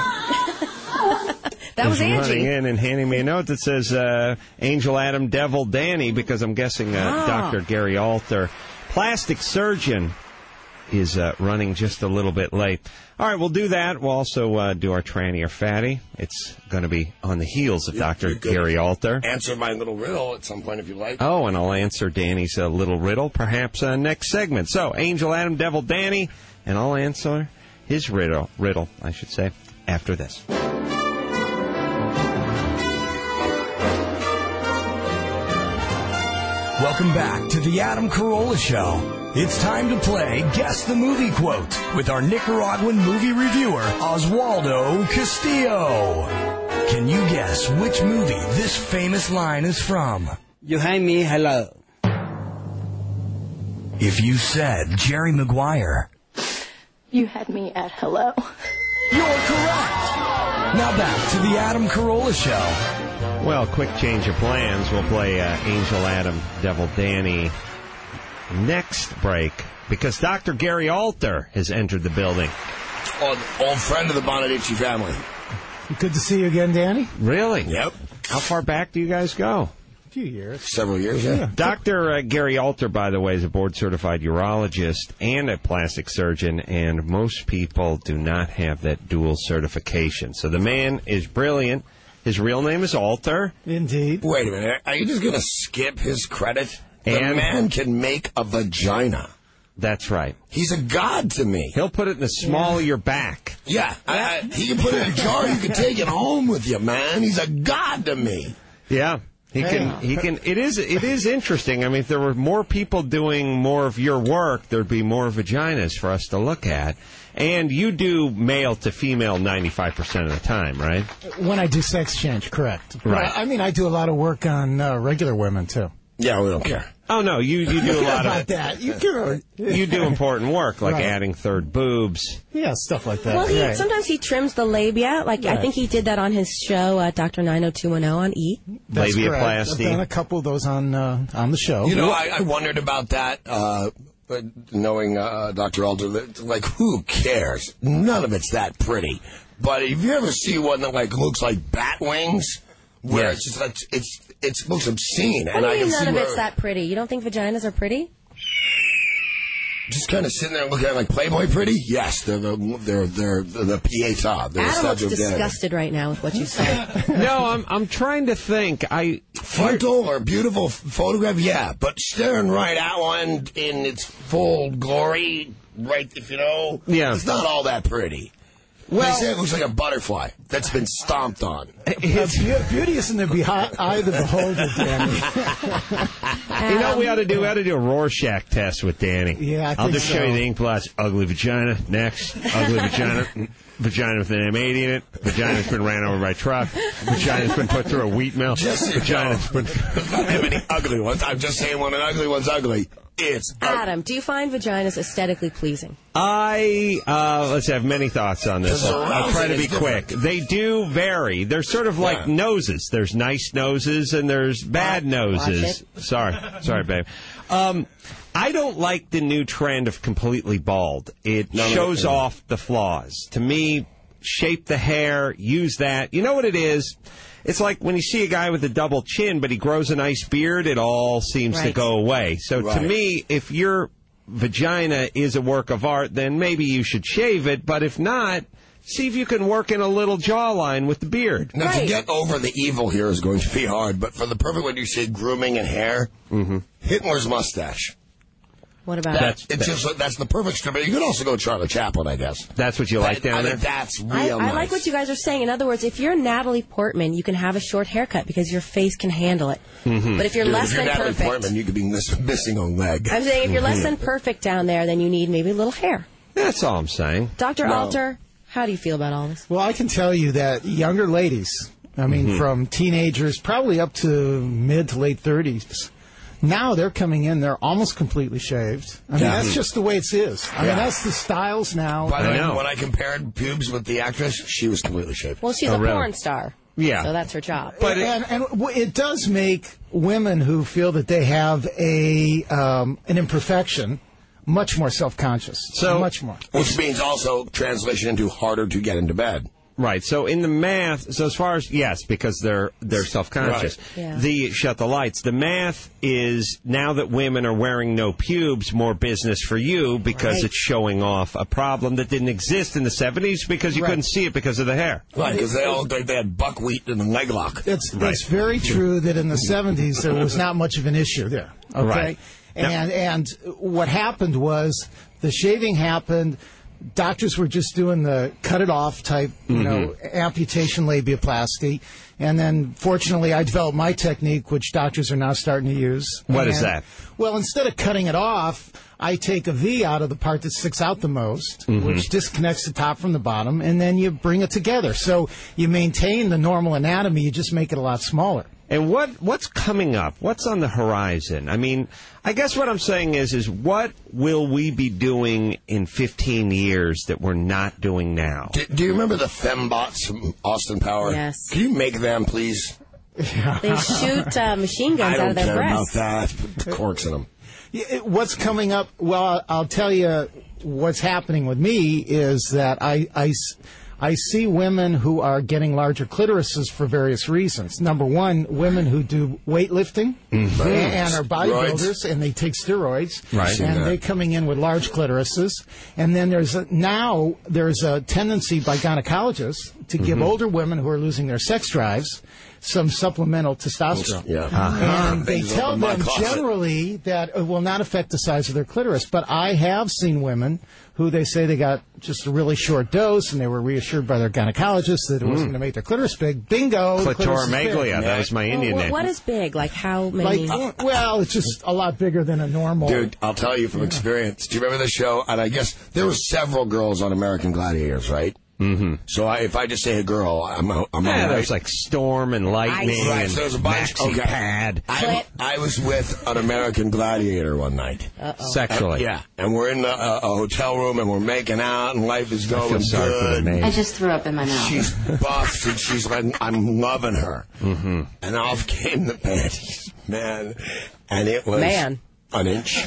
That was is running Angie. in and handing me a note that says uh, Angel Adam Devil Danny, because I'm guessing uh, Ah. Doctor Gary Alter, plastic surgeon, is uh, running just a little bit late. All right, we'll do that. We'll also uh, do our tranny or fatty. It's going to be on the heels of Doctor you could Gary Alter. Answer my little riddle at some point if you like. Oh, and I'll answer Danny's uh, little riddle, perhaps uh, next segment. So, Angel Adam Devil Danny, and I'll answer his riddle, riddle, I should say, after this. Welcome back to the Adam Carolla Show. It's time to play Guess the Movie Quote with our Nicaraguan movie reviewer, Oswaldo Castillo. Can you guess which movie this famous line is from? You had me hello. If you said Jerry Maguire, You had me at hello. you're correct. Now back to the Adam Carolla Show. Well, quick change of plans. We'll play uh, Angel Adam, Devil Danny next break because Doctor Gary Alter has entered the building. Old, old friend of the Bonaducci family. Good to see you again, Danny. Really? Yep. How far back do you guys go? A few years. Several years, yeah. yeah. Doctor Uh, Gary Alter, by the way, is a board-certified urologist and a plastic surgeon, and most people do not have that dual certification. So the man is brilliant. His real name is Alter. Indeed. Wait a minute. Are you just going to skip his credit? The And- man can make a vagina. That's right. He's a god to me. He'll put it in the small of your back. Yeah. I, I, he can put it in a jar. You can take it home with you, man. He's a god to me. Yeah. He can, he can, it is, it is interesting. I mean, if there were more people doing more of your work, there'd be more vaginas for us to look at. And you do male to female ninety-five percent of the time, right? When I do sex change, correct. Right. Well, I mean, I do a lot of work on uh, regular women, too. Yeah, we don't care. Oh, no, you, you do a lot about of that. You, can, you do important work, like Right. adding third boobs. Yeah, stuff like that. Well, he, right. sometimes he trims the labia. Like I Right. think he did that on his show, uh, Doctor nine oh two one oh on E. That's correct. Labiaplasty. I've done a couple of those on uh, on the show. You know, I, I wondered about that, uh, knowing uh, Doctor Alter. That, like, who cares? None of it's that pretty. But if you ever see one that like looks like bat wings, where Yes. it's just like, it's it looks obscene, What and do I you can mean see none of where it's that pretty? You don't think vaginas are pretty? just kind of sitting there looking at it like Playboy pretty. Yes, they're the they're they're, they're the pieta. They're the Adam looks studs of death. disgusted right now with what you said. No, I'm, I'm trying to think. I, Frontal or beautiful f- photograph, yeah, but staring right at one in its full glory, right, if you know, Yeah. it's not all that pretty. Well- They say it looks like a butterfly that's been stomped on. Uh, be- beauty is in the behi- eye of the beholder, Danny. You know what we ought to do? We ought to do a Rorschach test with Danny. Yeah, I I'll think just so. show you the ink blots. Ugly vagina. Next. Ugly vagina. Vagina with an M eighty in it. Vagina's been ran over by a truck. Vagina's been put through a wheat mill. Just so you Vagina's know, been... there's not that many ugly ones. I'm just saying when an ugly one's ugly, it's ugly. Adam, do you find vaginas aesthetically pleasing? I, uh, let's have many thoughts on this. Because I'll, I'll try to be arousing is quick. They do vary. They're sort of like Yeah. noses. There's nice noses and there's bad noses. Sorry. Sorry, babe. Um, I don't like the new trend of completely bald. It No, no, shows no. off the flaws. To me, shape the hair, use that. You know what it is? It's like when you see a guy with a double chin, but he grows a nice beard, it all seems to Right. go away. So to Right. me, if your vagina is a work of art, then maybe you should shave it. But if not, see if you can work in a little jawline with the beard. Now, to Right. get over the evil here is going to be hard, but for the perfect when you say grooming and hair, Hitler's mustache. What about That's- It's just that's the perfect strip. You could also go Charlie Chaplin, I guess. That's what you like That- down I there? think that's real I, I nice. like what you guys are saying. In other words, if you're Natalie Portman, you can have a short haircut because your face can handle it. Mm-hmm. But if you're Dude, less if you're than Natalie perfect, Portman, you could be miss, missing a leg. I'm saying if you're less than perfect down there, then you need maybe a little hair. That's all I'm saying. Doctor No. Alter, how do you feel about all this? Well, I can tell you that younger ladies, I mean, Mm-hmm. from teenagers probably up to mid to late thirties, now they're coming in, they're almost completely shaved. I mean, Yeah. that's just the way it is. I Yeah. mean, that's the styles now. By the I way, know. when I compared pubes with the actress, she was completely shaved. Well, she's Oh, a really? porn star. Yeah. So that's her job. But and, and w- it does make women who feel that they have a um, an imperfection much more self-conscious. So- much more. Which means also translation into harder to get into bed. Right. So in the math, so as far as, yes, because they're they're self-conscious. Right. Yeah. The shut the lights. The math is now that women are wearing no pubes, more business for you because Right. it's showing off a problem that didn't exist in the seventies because you Right. couldn't see it because of the hair. Right, because they all they, they had buckwheat in the leg lock. It's Right. it's very true that in the seventies there was not much of an issue there. Okay, Right. and and what happened was the shaving happened. doctors were just doing the cut it off type, you mm-hmm. know, amputation labiaplasty. And then, fortunately, I developed my technique, which doctors are now starting to use. What and, is that? Well, instead of cutting it off, I take a V out of the part that sticks out the most, mm-hmm. which disconnects the top from the bottom, and then you bring it together. So you maintain the normal anatomy, you just make it a lot smaller. And what what's coming up? What's on the horizon? I mean, I guess what I'm saying is, is what will we be doing in fifteen years that we're not doing now? Do, do you remember the fembots from Austin Power? Yes. Can you make them, please? They shoot uh, machine guns out of their breasts. I don't care about that. Put corks in them. What's coming up? Well, I'll tell you what's happening with me is that I, I, I see women who are getting larger clitorises for various reasons. Number one, women who do weightlifting mm-hmm. and are bodybuilders, right. and they take steroids, right. and they're coming in with large clitorises. And then there's a, now there's a tendency by gynecologists to give mm-hmm. older women who are losing their sex drives some supplemental testosterone. Yeah. Uh-huh. And they tell them generally that it will not affect the size of their clitoris. But I have seen women who they say they got just a really short dose, and they were reassured by their gynecologist that it mm. wasn't going to make their clitoris big. Bingo! Clitoromegalia, that was my Indian well, name. What is big? Like how many? Like, well, it's just a lot bigger than a normal. Dude, I'll tell you from experience. Do you remember the show? And I guess there were several girls on American Gladiators, right? Mm-hmm. So I, if I just say a girl, I'm I'm yeah, right. There's like Storm and Lightning right, and so there's a bunch. Maxi Okay. Pad. I, I was with an American Gladiator one night. Uh-oh. Sexually. And, yeah, and we're in a, a hotel room and we're making out and life is going I feel sorry good. For the maid. I just threw up in my mouth. She's buffed and she's like, I'm loving her. Mm-hmm. And off came the panties, man, and it was man. an inch.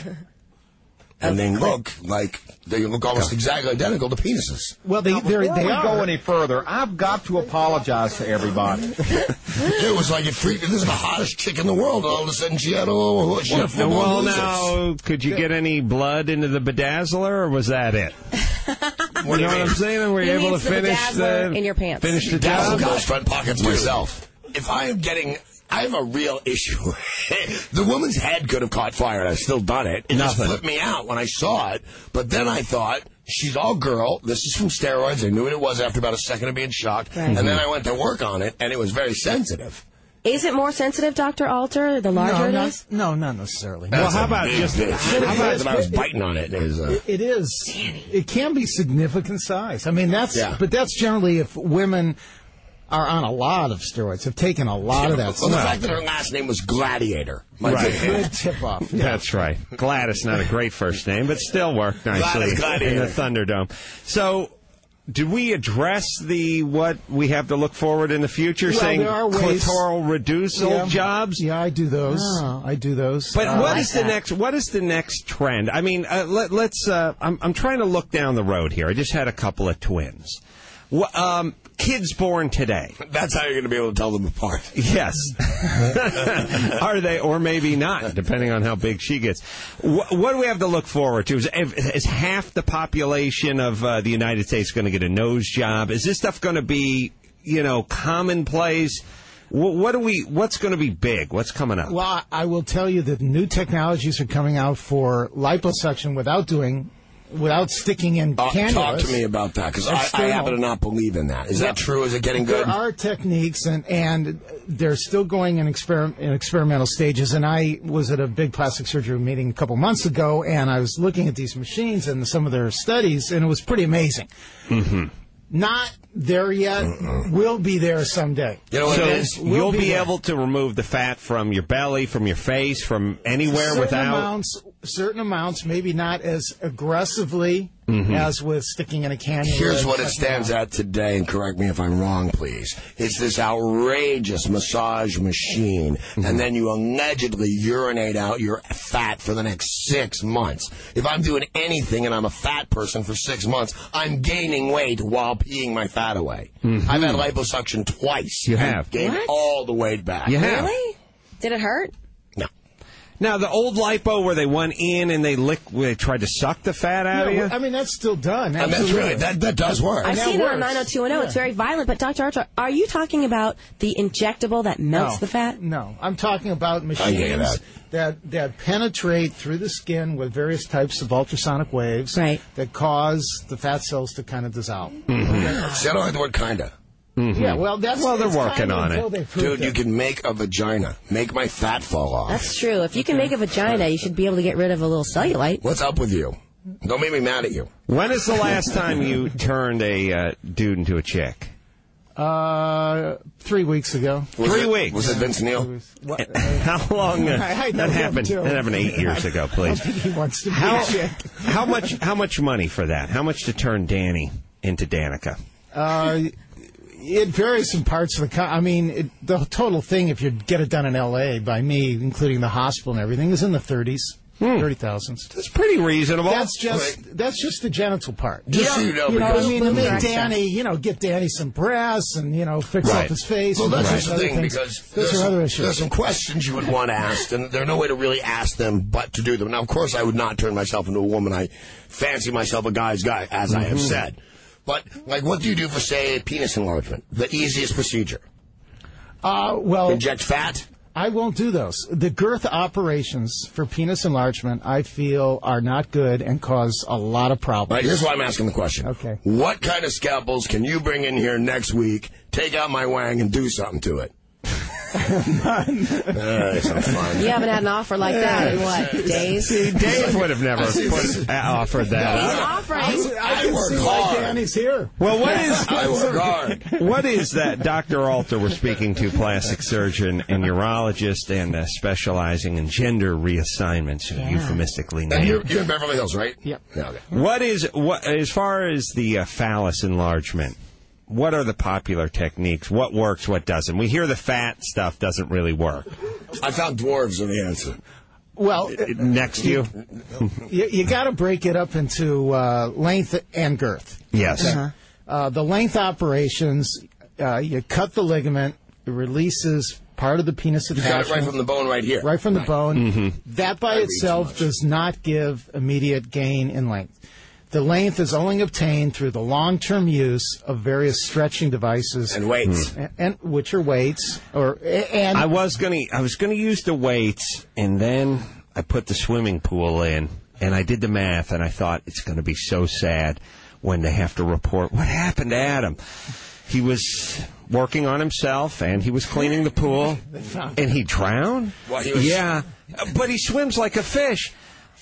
And they look like, they look almost exactly identical to penises. Well, they, they're, Before they we are. go any further, I've got to apologize to everybody. It was like, it freaked, this is the hottest chick in the world. All of a sudden, she had a, she had Well, well losers. now, could you get any blood into the bedazzler, or was that it? What do you know mean? what I'm saying? Were you He able to needs the finish bedazzler the, in your pants. finish the Dazzle job? goes front pockets myself. If I am getting... I have a real issue. The woman's head could have caught fire, and I've still done it. It Nothing. just flipped me out when I saw it. But then I thought, she's all girl. This is from steroids. I knew what it was after about a second of being shocked. Right. And then I went to work on it, and it was very sensitive. Is it more sensitive, Doctor Alter, the larger no, it not, is? No, not necessarily. Well, That's how a about big just... bitch. How How about about I was biting on it? It is, uh, It, it is. It can be significant size. I mean, that's. Yeah. But that's generally if women are on a lot of steroids, have taken a lot of that well, stuff. the fact that her last name was Gladiator. My Right. goodness. Good tip off. Yeah. That's right. Gladys, not a great first name, but still worked nicely Gladys Gladiator. in the Thunderdome. So, do we address the what we have to look forward in the future, Well, saying there are ways- clitoral reducel Yeah. jobs? Yeah, I do those. I do those. But Uh, what like is the that. next? What is the next trend? I mean, uh, let, let's. Uh, I'm, I'm trying to look down the road here. I just had a couple of twins. Wh- Um, kids born today. That's how you're going to be able to tell them apart. Yes. Are they, or maybe not, depending on how big she gets. Wh- what do we have to look forward to? Is, is half the population of uh, the United States going to get a nose job? Is this stuff going to be, you know, commonplace? Wh- What do we? What's going to be big? What's coming up? Well, I- I will tell you that new technologies are coming out for liposuction without doing, without sticking in Uh, cannulas. talk to me about that, because I, I External. happen to not believe in that. Is that true? Is it getting good? There are techniques, and, and they're still going in, exper- in experimental stages. And I was at a big plastic surgery meeting a couple months ago, and I was looking at these machines and some of their studies, and it was pretty amazing. Mm-hmm. Not there yet. Mm-mm. Will be there someday. You know what So it is? Will you'll be be there. able to remove the fat from your belly, from your face, from anywhere certain without. amounts, certain amounts, maybe not as aggressively Mhm. as with sticking in a cannula. Here's what it and stands checking at today, and correct me if I'm wrong, please. It's this outrageous massage machine, and then you allegedly urinate out your fat for the next six months. If I'm doing anything and I'm a fat person for six months, I'm gaining weight while peeing my fat away. Mhm. I've had liposuction twice. You and have. gained What? all the weight back. You have. Really? Did it hurt? No. Now, the old lipo where they went in and they lick, where they tried to suck the fat out Yeah, of you? well, I mean, that's still done. And that's absolutely. really, that, that does work. I've That seen it works. on nine oh two one oh. Yeah. It's very violent. But, Doctor Archer, are you talking about the injectable that melts No. the fat? No, I'm talking about get machines that. that that penetrate through the skin with various types of ultrasonic waves Right. that cause the fat cells to kind of dissolve. Mm-hmm. See, I don't like the word kinda. Mm-hmm. Yeah, well, that's Well, they're it's working kinda on until it. they prove Dude, you it. can make a vagina. Make my fat fall off. That's true. If you can make a vagina, you should be able to get rid of a little cellulite. What's up with you? Don't make me mad at you. When is the last time you turned a uh, dude into a chick? Uh, three weeks ago. Was Three it, weeks. Was it Vince Neil? What? How long? Uh, I- I know that him, happened. too. That happened eight years ago. I Please. don't think he wants to be How, a chick. how much? How much money for that? How much to turn Danny into Danica? Uh, it varies in parts of the country. I mean, it, the total thing, if you get it done in L A by me, including the hospital and everything, is in the thirties. Thirty thousands. That's pretty reasonable. That's just that's just the genital part. Just so you know, You know, I because- mean, to make Extra. Danny, you know, get Danny some breasts and you know, fix Right. up his face. Well, and that's do just the other thing, things. because those there's are some, other there's issues. some questions you would want asked, and there's no way to really ask them but to do them. Now, of course, I would not turn myself into a woman. I fancy myself a guy's guy, as I have said. But, like, what do you do for, say, penis enlargement? The easiest procedure. Uh, well, Inject fat? I won't do those. The girth operations for penis enlargement, I feel, are not good and cause a lot of problems. Right, here's why I'm asking the question. Okay. What kind of scalpels can you bring in here next week, take out my wang, and do something to it? None. Uh, it's not fun. You haven't had an offer like that in what, days? See, Dave would have never put, uh, offered that. He's up. offering. I, I can work see why hard. Danny's here. Well, what is I work hard. what is that? Doctor Alter, we're speaking to plastic surgeon and urologist, and uh, specializing in gender reassignments, euphemistically And you're, named. you're in Beverly Hills, right? Yep. Yeah, okay. What is what as far as the uh, phallus enlargement? What are the popular techniques? What works? What doesn't? We hear the fat stuff doesn't really work. I found dwarves are the answer. Well, Next to you? you, you got to break it up into uh, length and girth. Yes. Uh-huh. Uh, the length operations, uh, you cut the ligament, it releases part of the penis You attachment. got it right from the bone right here. Right from the bone. Mm-hmm. That by I read too itself much. does not give immediate gain in length. The length is only obtained through the long-term use of various stretching devices And weights. and, and which are weights or and I was gonna I was gonna use the weights, and then I put the swimming pool in, and I did the math, and I thought it's gonna be so sad when they have to report what happened to Adam. He was working on himself, and he was cleaning the pool, and he drowned. Well, he was- Yeah, but he swims like a fish.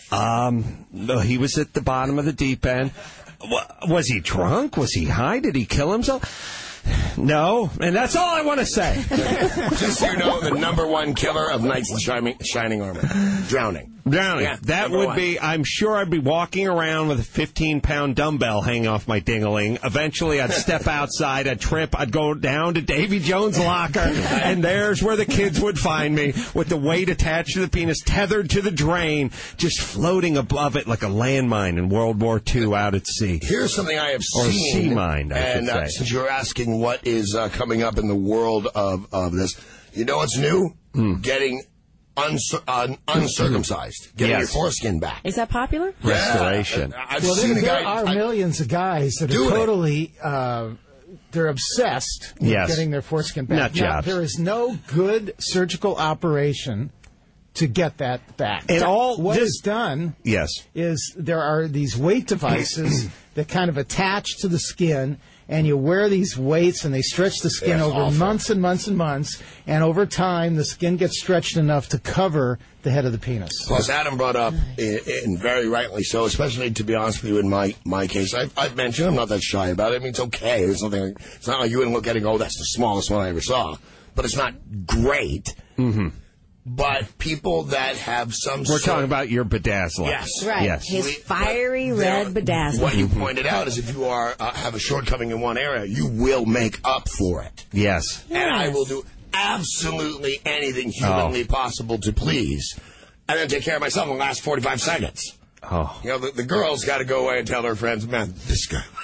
Um, no, he was at the bottom of the deep end. Wa- Was he drunk? Was he high? Did he kill himself? No, and that's all I want to say. Just so you know, the number one killer of knights in shining, shining armor. Drowning. Drowning. Yeah, that number would one. be, I'm sure I'd be walking around with a fifteen-pound dumbbell hanging off my ding-a-ling. Eventually, I'd step outside, I'd trip, I'd go down to Davy Jones' locker, and there's where the kids would find me, with the weight attached to the penis, tethered to the drain, just floating above it like a landmine in World War Two out at sea. Here's something I have Or seen. sea mind, I and should uh, say. since you're asking what is uh, coming up in the world of, of this, you know what's new? Hmm. Getting uncir- un- uncircumcised. Getting Yes. your foreskin back. Is that popular? Restoration. Yeah, I've well, seen there, a guy. there are I- millions of guys that are Doing it. totally uh, they're obsessed with Yes. getting their foreskin back. Nut Now, jobs. there is no good surgical operation to get that back. And all what this- is done Yes. is there are these weight devices that kind of attach to the skin, and you wear these weights, and they stretch the skin Yeah, it's over awful. months and months and months, and over time, the skin gets stretched enough to cover the head of the penis. Plus, Adam brought up, and very rightly so, especially to be honest with you, in my my case, I've, I've mentioned I'm not that shy about it. I mean, it's okay. There's nothing. It's not like you wouldn't look at it and go, "That's the smallest one I ever saw," but it's not great. Mm-hmm. But people that have some, We're sort- talking about your bedazzler. Yes. Right. Yes. His We- fiery but red there- bedazzler. What you pointed out is if you are uh, have a shortcoming in one area, you will make up for it. Yes. And I will do absolutely anything humanly possible to please, and then take care of myself in the last forty-five seconds. Oh. You know, the, the girl's got to go away and tell her friends, man, this guy went to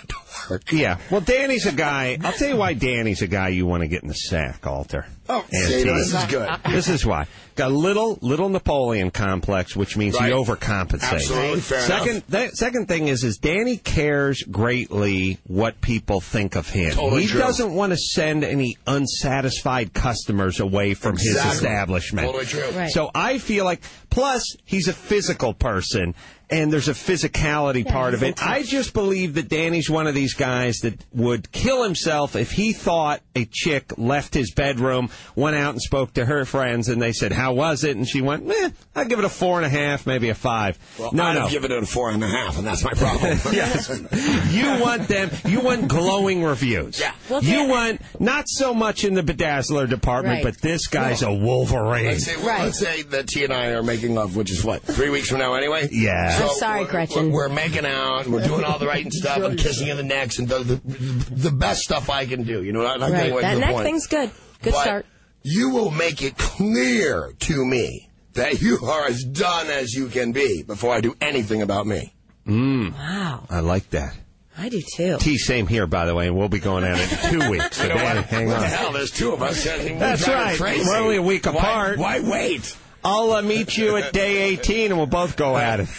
work. Yeah. Well, Danny's a guy. I'll tell you why Danny's a guy you want to get in the sack, Alter. Oh, And see, he- this is good. This is why. Got a little little Napoleon complex, which means Right. he overcompensates. Absolutely, fair second, th- second thing is, is Danny cares greatly what people think of him. Totally he true. doesn't want to send any unsatisfied customers away from his Exactly. establishment. Totally true. Right. So I feel like, plus he's a physical person, and there's a physicality Yeah, part of he's it. I just believe that Danny's one of these guys that would kill himself if he thought a chick left his bedroom, went out and spoke to her friends, and they said, "How was it?" And she went, "Eh, I'd give it a four and a half, maybe a five." Well, no, I'd no. have given it a four and a half, and that's my problem. Yes. You want them, you want glowing reviews. Yeah. Well, you Dan- want, not so much in the bedazzler department, Right. but this guy's a Wolverine. Let's say, Right. let's say that T and I are making love, which is what, three weeks from now anyway? Yeah. I'm sorry, we're, Gretchen. We're, we're making out, and we're doing all the right stuff, and kissing in the necks, and the, the, the best stuff I can do. You know, I'm Right. getting away That from the neck point. thing's good. Good But start. you will make it clear to me that you are as done as you can be before I do anything about me. Mm. Wow. I like that. I do too. T, same here, by the way, and we'll be going at it in two weeks. So, You know Danny, what? hang what on. the hell? There's two of us. That's We're right. crazy. We're only a week Why- apart. Why wait? I'll uh, meet you at day eighteen, and we'll both go at it.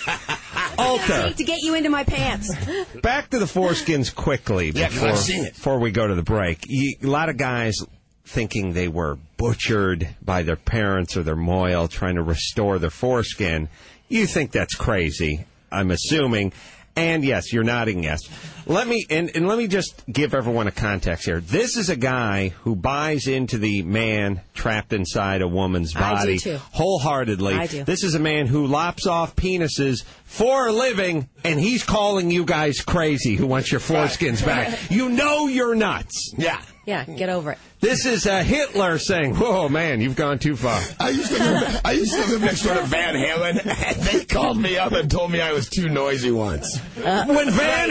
Alter, To get you into my pants. back to the foreskins quickly Yeah, 'cause before, I've seen it. before we go to the break. You, a lot of guys thinking they were butchered by their parents or their moil trying to restore their foreskin. You think that's crazy, I'm assuming. And yes, you're nodding yes. Let me and, and let me just give everyone a context here. This is a guy who buys into the man trapped inside a woman's I do body too. wholeheartedly. I do. This is a man who lops off penises for a living, and he's calling you guys crazy who wants your foreskins back. You know you're nuts. Yeah. Yeah, get over it. This is uh, Hitler saying, "Whoa, man, you've gone too far." I used to live, I used to live next door to Van Halen, and they called me up and told me I was too noisy once. Uh, when Van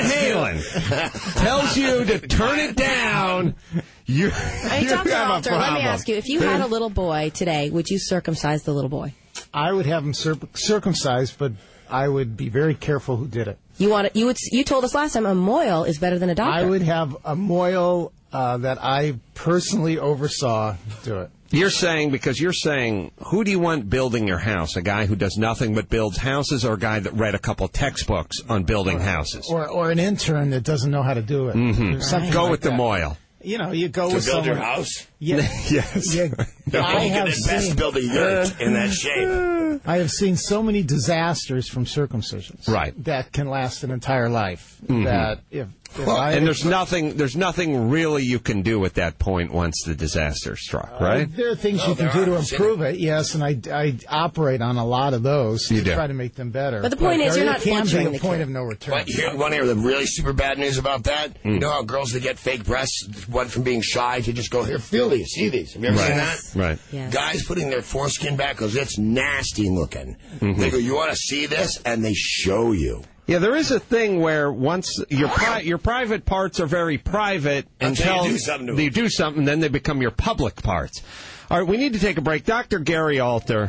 Halen tells you to turn it down, you, Hey, you Doctor have a Alter, let me problem. ask you, if you had a little boy today, would you circumcise the little boy? I would have him cir- circumcised, but I would be very careful who did it. You want it, you would you told us last time a moil is better than a doctor. I would have a moil uh, that I personally oversaw do it. You're saying, because you're saying, who do you want building your house? A guy who does nothing but builds houses, or a guy that read a couple textbooks on building houses? Or or an intern that doesn't know how to do it. Mm-hmm. Something Go like with the that. moil. You know, you go To with build your someone- house? Yeah, Yes. yeah. No, I you have can best seen, build a yurt in that shape. I have seen so many disasters from circumcisions, Right. that can last an entire life. Mhm. That if, if Well, I and there's nothing, there's nothing really you can do at that point once the disaster struck, right? Uh, there are things No, you can there do are. to improve it, yes, and I, I operate on a lot of those You to do. try to make them better. But the point is, there you're not can butchering be the a point kid. of no return. But you want to hear the really super bad news about that? Mm. You know how girls that get fake breasts went from being shy to just go, here, feel these, see these. Have you ever Right. seen that? Right. Yes. Guys putting their foreskin back because it's nasty looking. Mm-hmm. They go, you want to see this? And they show you. Yeah, there is a thing where once your pri- your private parts are very private Until until you do something to you them. do something, then they become your public parts. All right, we need to take a break. Doctor Gary Alter,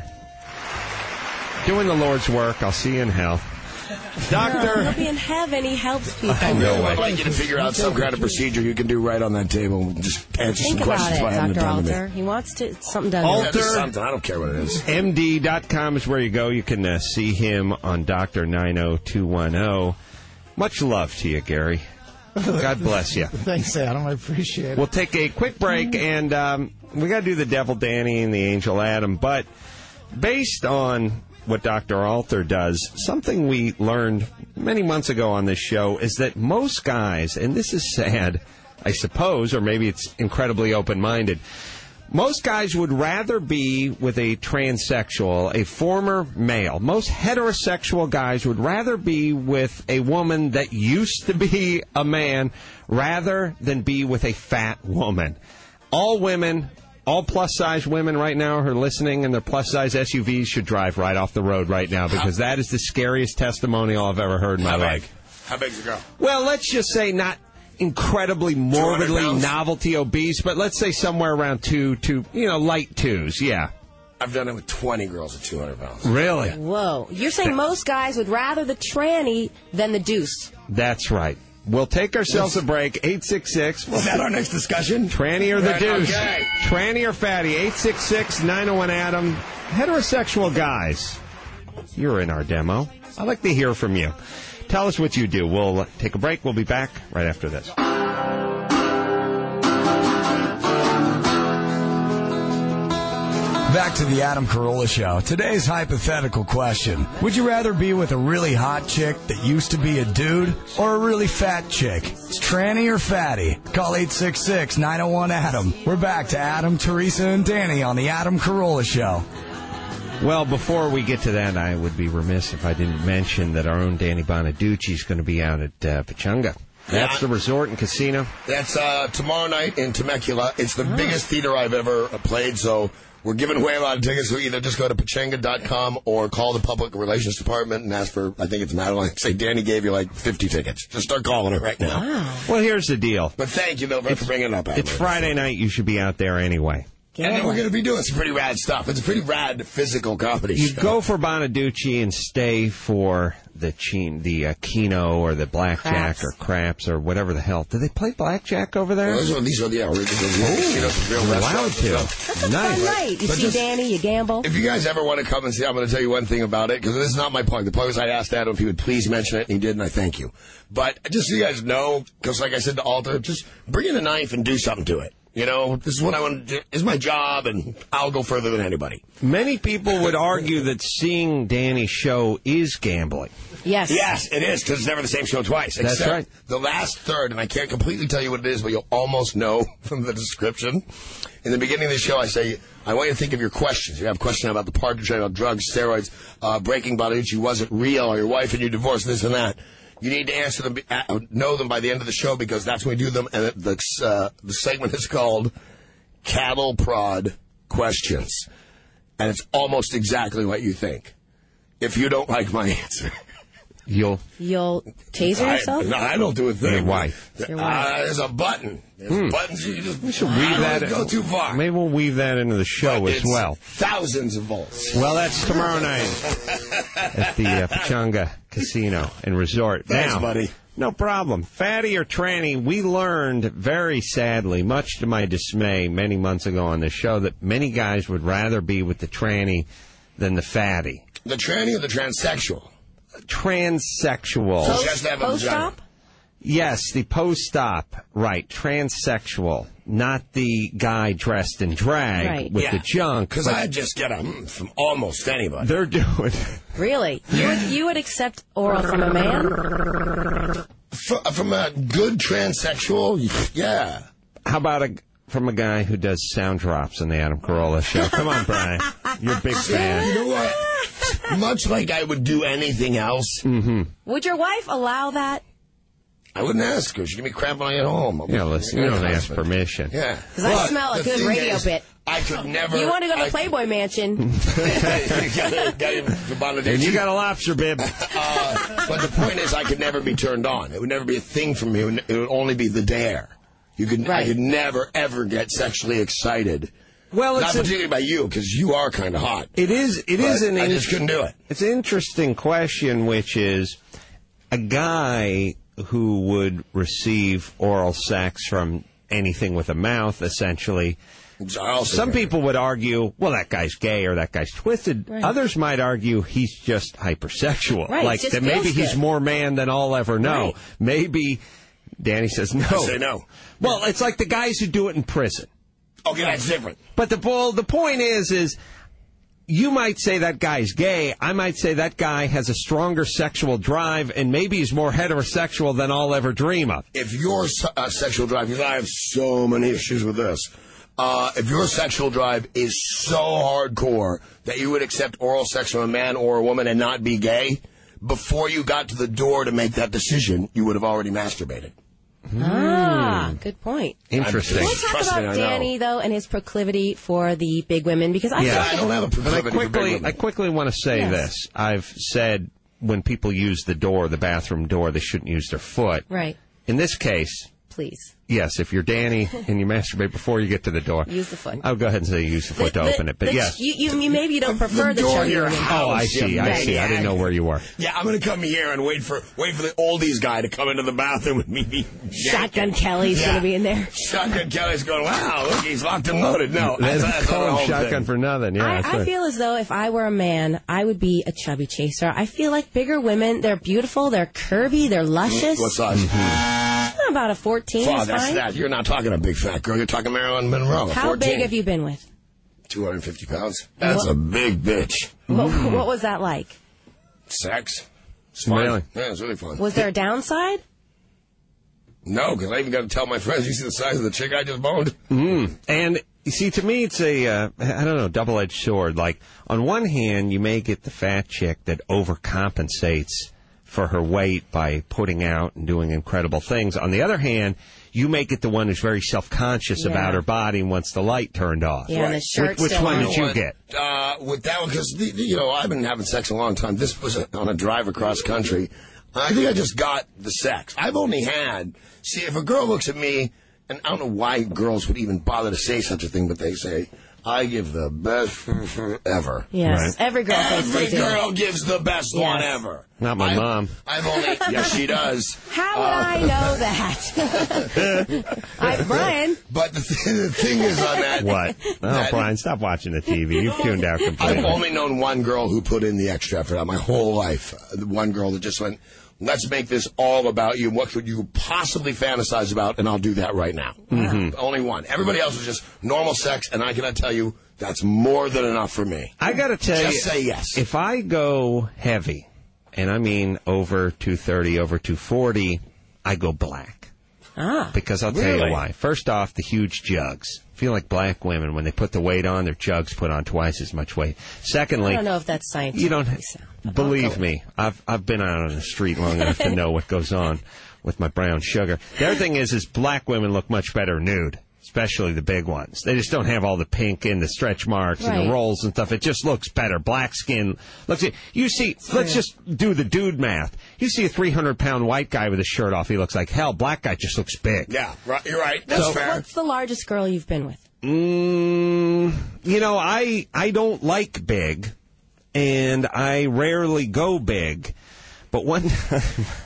doing the Lord's work. I'll see you in hell. Doctor, He'll be in heaven. He helps people. No I'd way. like you to figure out some kind of procedure you can do right on that table. Just answer Think some about questions it, about having it Doctor done to me. Alter. He wants to something done. Alter. Yeah, just something. I don't care what it is. M D dot com is where you go. You can uh, see him on Doctor nine oh two one oh. Much love to you, Gary. God bless you. Thanks, Adam. I appreciate it. We'll take a quick break, and um, we got to do the Devil Danny and the Angel Adam. But based on what Doctor Alter does, something we learned many months ago on this show is that most guys, and this is sad, I suppose, or maybe it's incredibly open-minded, most guys would rather be with a transsexual, a former male. Most heterosexual guys would rather be with a woman that used to be a man rather than be with a fat woman. All women, all plus-size women right now who are listening in their plus-size S U Vs should drive right off the road right now, because that is the scariest testimonial I've ever heard in my How big? life. How big's the girl? Well, let's just say not incredibly morbidly pounds? novelty obese, but let's say somewhere around two, two, you know, light twos, yeah. I've done it with twenty girls at two hundred pounds. Really? Whoa. You're saying most guys would rather the tranny than the deuce. That's right. We'll take ourselves a break. eight six six. Is that our next discussion? Tranny or the Right, douche? okay. Tranny or fatty? eight six six, nine oh one, Adam. Heterosexual guys, you're in our demo. I'd like to hear from you. Tell us what you do. We'll take a break. We'll be back right after this. Back to the Adam Carolla Show. Today's hypothetical question. Would you rather be with a really hot chick that used to be a dude or a really fat chick? It's tranny or fatty? Call eight six six, nine oh one, Adam. We're back to Adam, Teresa, and Danny on the Adam Carolla Show. Well, before we get to that, I would be remiss if I didn't mention that our own Danny Bonaducci is going to be out at uh, Pechanga. That's Yeah. the resort and casino. That's uh, tomorrow night in Temecula. It's the biggest theater I've ever uh, played, so we're giving away a lot of tickets. So either just go to pachanga dot com or call the public relations department and ask for, I think it's Madeline. Say, Danny gave you like fifty tickets. Just start calling her right now. Wow. Well, here's the deal. But thank you, though, for bringing it up. It's Friday night. You should be out there anyway. And then we're going to be doing some pretty rad stuff. It's a pretty rad physical comedy You show. go for Bonaducci and stay for the chin, the uh, Keno or the blackjack Craps. or craps or whatever the hell. Do they play blackjack over there? Well, those are, these are the, yeah, original, you know, real You're allowed restaurants to. and stuff. That's a Nice. fun night. You But see just- Danny, you gamble. If you guys ever want to come and see, I'm going to tell you one thing about it, because this is not my plug. The plug is I asked Adam if he would please mention it, and he did, and I thank you. But just so you guys know, because like I said to Alter, just bring in a knife and do something to it. You know, this is what I want to do. It's my job, and I'll go further than anybody. Many people would argue that seeing Danny's show is gambling. Yes. Yes, it is, because it's never the same show twice. That's except right. The last third, and I can't completely tell you what it is, but you'll almost know from the description. In the beginning of the show, I say, I want you to think of your questions. You have a question about the partnership, about drugs, steroids, uh, breaking Bonaducci wasn't real, or your wife and your divorce, this and that. You need to answer them, uh, know them by the end of the show, because that's when we do them. And the uh, the segment is called Cattle Prod Questions, and it's almost exactly what you think. If you don't like my answer, you'll You'll taser I, yourself? No, I don't do a thing. Your wife. Your Uh, wife. there's a button. There's Hmm. buttons. You just We should I weave don't that. go too far. Maybe we'll weave that into the show But as it's well. Thousands of volts. Well, that's tomorrow night at the uh, Pechanga Casino and Resort. Thanks, now, buddy. No problem. Fatty or tranny, we learned very sadly, much to my dismay, many months ago on this show, that many guys would rather be with the tranny than the fatty. The tranny or the transsexual? Transsexual. So she has to have a vagina. Post-op? Yes, the post-op, right, transsexual, not the guy dressed in drag Right. with Yeah. the junk. Because but I just get them from almost anybody. they're doing Really? You would, you would accept oral from a man? F- from a good transsexual, yeah. How about a from a guy who does sound drops on the Adam Carolla show? Come on, Brian. You're a big You fan. know what? Much like I would do anything else, Mm-hmm. Would your wife allow that? I wouldn't ask her. She'd give me crap when I get home. Yeah, listen, you don't ask permission. Yeah. Because I smell a the good thing radio is, bit. I could never. You want to go to I- Playboy Mansion? Gotta- gotta- for Bonaducci. And you got a lobster bib. Uh, but the point is, I could never be turned on. It would never be a thing for me. It would, it would only be the dare. You could, I Right. could never ever get sexually excited. Well, Not it's a- particularly by you, because you are kind of hot. It is. It is But an. I just in- couldn't do it. It's an interesting question, which is a guy who would receive oral sex from anything with a mouth, essentially. I also Some think- people would argue, well, that guy's gay or that guy's twisted. Right. Others might argue he's just hypersexual. Right, Like just that maybe feels he's good. more man than I'll ever know. Right. Maybe Danny says no. I say no. Well, it's like the guys who do it in prison. Okay, that's different. But the well, the point is, is you might say that guy's gay. I might say that guy has a stronger sexual drive, and maybe he's more heterosexual than I'll ever dream of. If your se- uh, sexual drive, because I have so many issues with this, uh, if your sexual drive is so hardcore that you would accept oral sex from a man or a woman and not be gay, before you got to the door to make that decision, you would have already masturbated. Ah, good point. Interesting. Can we talk Trust me, about I know. Danny, though, and his proclivity for the big women? Because I Yeah. I feel don't have a But I proclivity for big quickly, women. I quickly want to say Yes. this. I've said when people use the door, the bathroom door, they shouldn't use their foot. right. In this case, please. Yes, if you're Danny and you masturbate before you get to the door. Use the foot. I'll go ahead and say use the foot The- to the- open it. But the- yes. You, you, you maybe you don't prefer the, door chubby to your women. house. Oh, I see, I see. I didn't know where you were. Yeah, I'm going to come here and wait for wait for the oldies guy to come into the bathroom with me. Shotgun Kelly's Yeah. going to be in there. Shotgun Kelly's going, wow, look, he's locked and loaded. No, They that's, don't that's not call the him whole shotgun thing. for nothing. Yeah, that's I, I right. feel as though if I were a man, I would be a chubby chaser. I feel like bigger women, they're beautiful, they're curvy, they're luscious. What size? About a fourteen Father, is that's fine. that. You're not talking a big fat girl. You're talking Marilyn Monroe. How fourteen. big have you been with? two hundred fifty pounds. That's What- a big bitch. What, what was that like? Sex. It's fun. Really? Yeah, it's really fun. Was there a downside? No, because I even got to tell my friends, you see the size of the chick I just boned? Mm. And you see, to me, it's a uh, I don't know, double-edged sword. Like on one hand, you may get the fat chick that overcompensates for her weight by putting out and doing incredible things. On the other hand, you may get the one who's very self-conscious Yeah. about her body and wants the light turned off. Yeah, and the shirt's Which, which still one on. did you get? Uh, with that one, because, you know, I've been having sex a long time. This was a, on a drive across country. I think I just got the sex. I've only had, see, if a girl looks at me, and I don't know why girls would even bother to say such a thing, but they say, I give the best ever. Yes, Right. every girl thinks Every they do. girl gives the best Yes. one ever. Not my I've, mom. I've only, yes, she does. How would Uh, I know that? I, Brian. But the, th- the thing is on that. What? Oh, that- Brian, stop watching the T V. You've tuned out I've completely. only known one girl who put in the extra effort my whole life. Uh, the one girl that just went, let's make this all about you. What could you possibly fantasize about? And I'll do that right now. Mhm. Only one. Everybody else was just normal sex, and I cannot tell you that's more than enough for me. I got to tell Just you, say yes. if I go heavy, and I mean over two thirty, over two forty, I go black. Ah. Because I'll tell Really? you why. First off, the huge jugs. I feel like black women, when they put the weight on, their jugs put on twice as much weight. Secondly, I don't know if that's scientific. you don't believe me. I've I've been out on the street long enough to know what goes on with my brown sugar. The other thing is, is black women look much better nude, especially the big ones. They just don't have all the pink and the stretch marks and Right. the rolls and stuff. It just looks better. Black skin. Let's see. You see. Let's just do the dude math. You see a three hundred pound white guy with his shirt off. He looks like hell. Black guy just looks big. Yeah, right, you're right. That's What's, fair. what's the largest girl you've been with? Mm, you know, I I don't like big, and I rarely go big. But one time,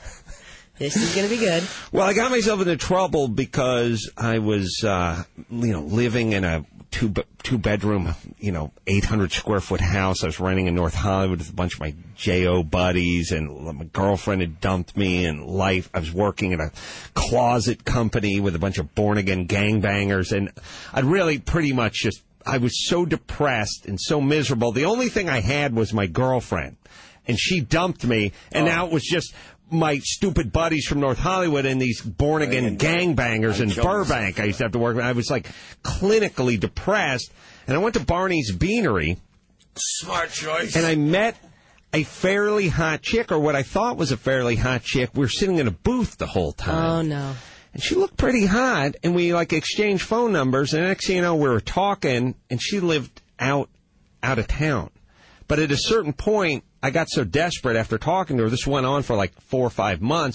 This is going to be good. well, I got myself into trouble because I was, uh, you know, living in a two be- two bedroom, you know, eight hundred square foot house. I was renting in North Hollywood with a bunch of my J O buddies, and my girlfriend had dumped me. And life, I was working at a closet company with a bunch of born again gangbangers, and I'd really pretty much just, I was so depressed and so miserable. The only thing I had was my girlfriend, and she dumped me, and now it was just my stupid buddies from North Hollywood and these born-again gangbangers in Burbank I used to have to work with. I was, like, clinically depressed. And I went to Barney's Beanery. Smart choice. And I met a fairly hot chick, or what I thought was a fairly hot chick. We were sitting in a booth the whole time. Oh, no. And she looked pretty hot, and we, like, exchanged phone numbers. And next thing you know, we were talking, and she lived out out of town. But at a certain point, I got so desperate after talking to her, this went on for like four or five months,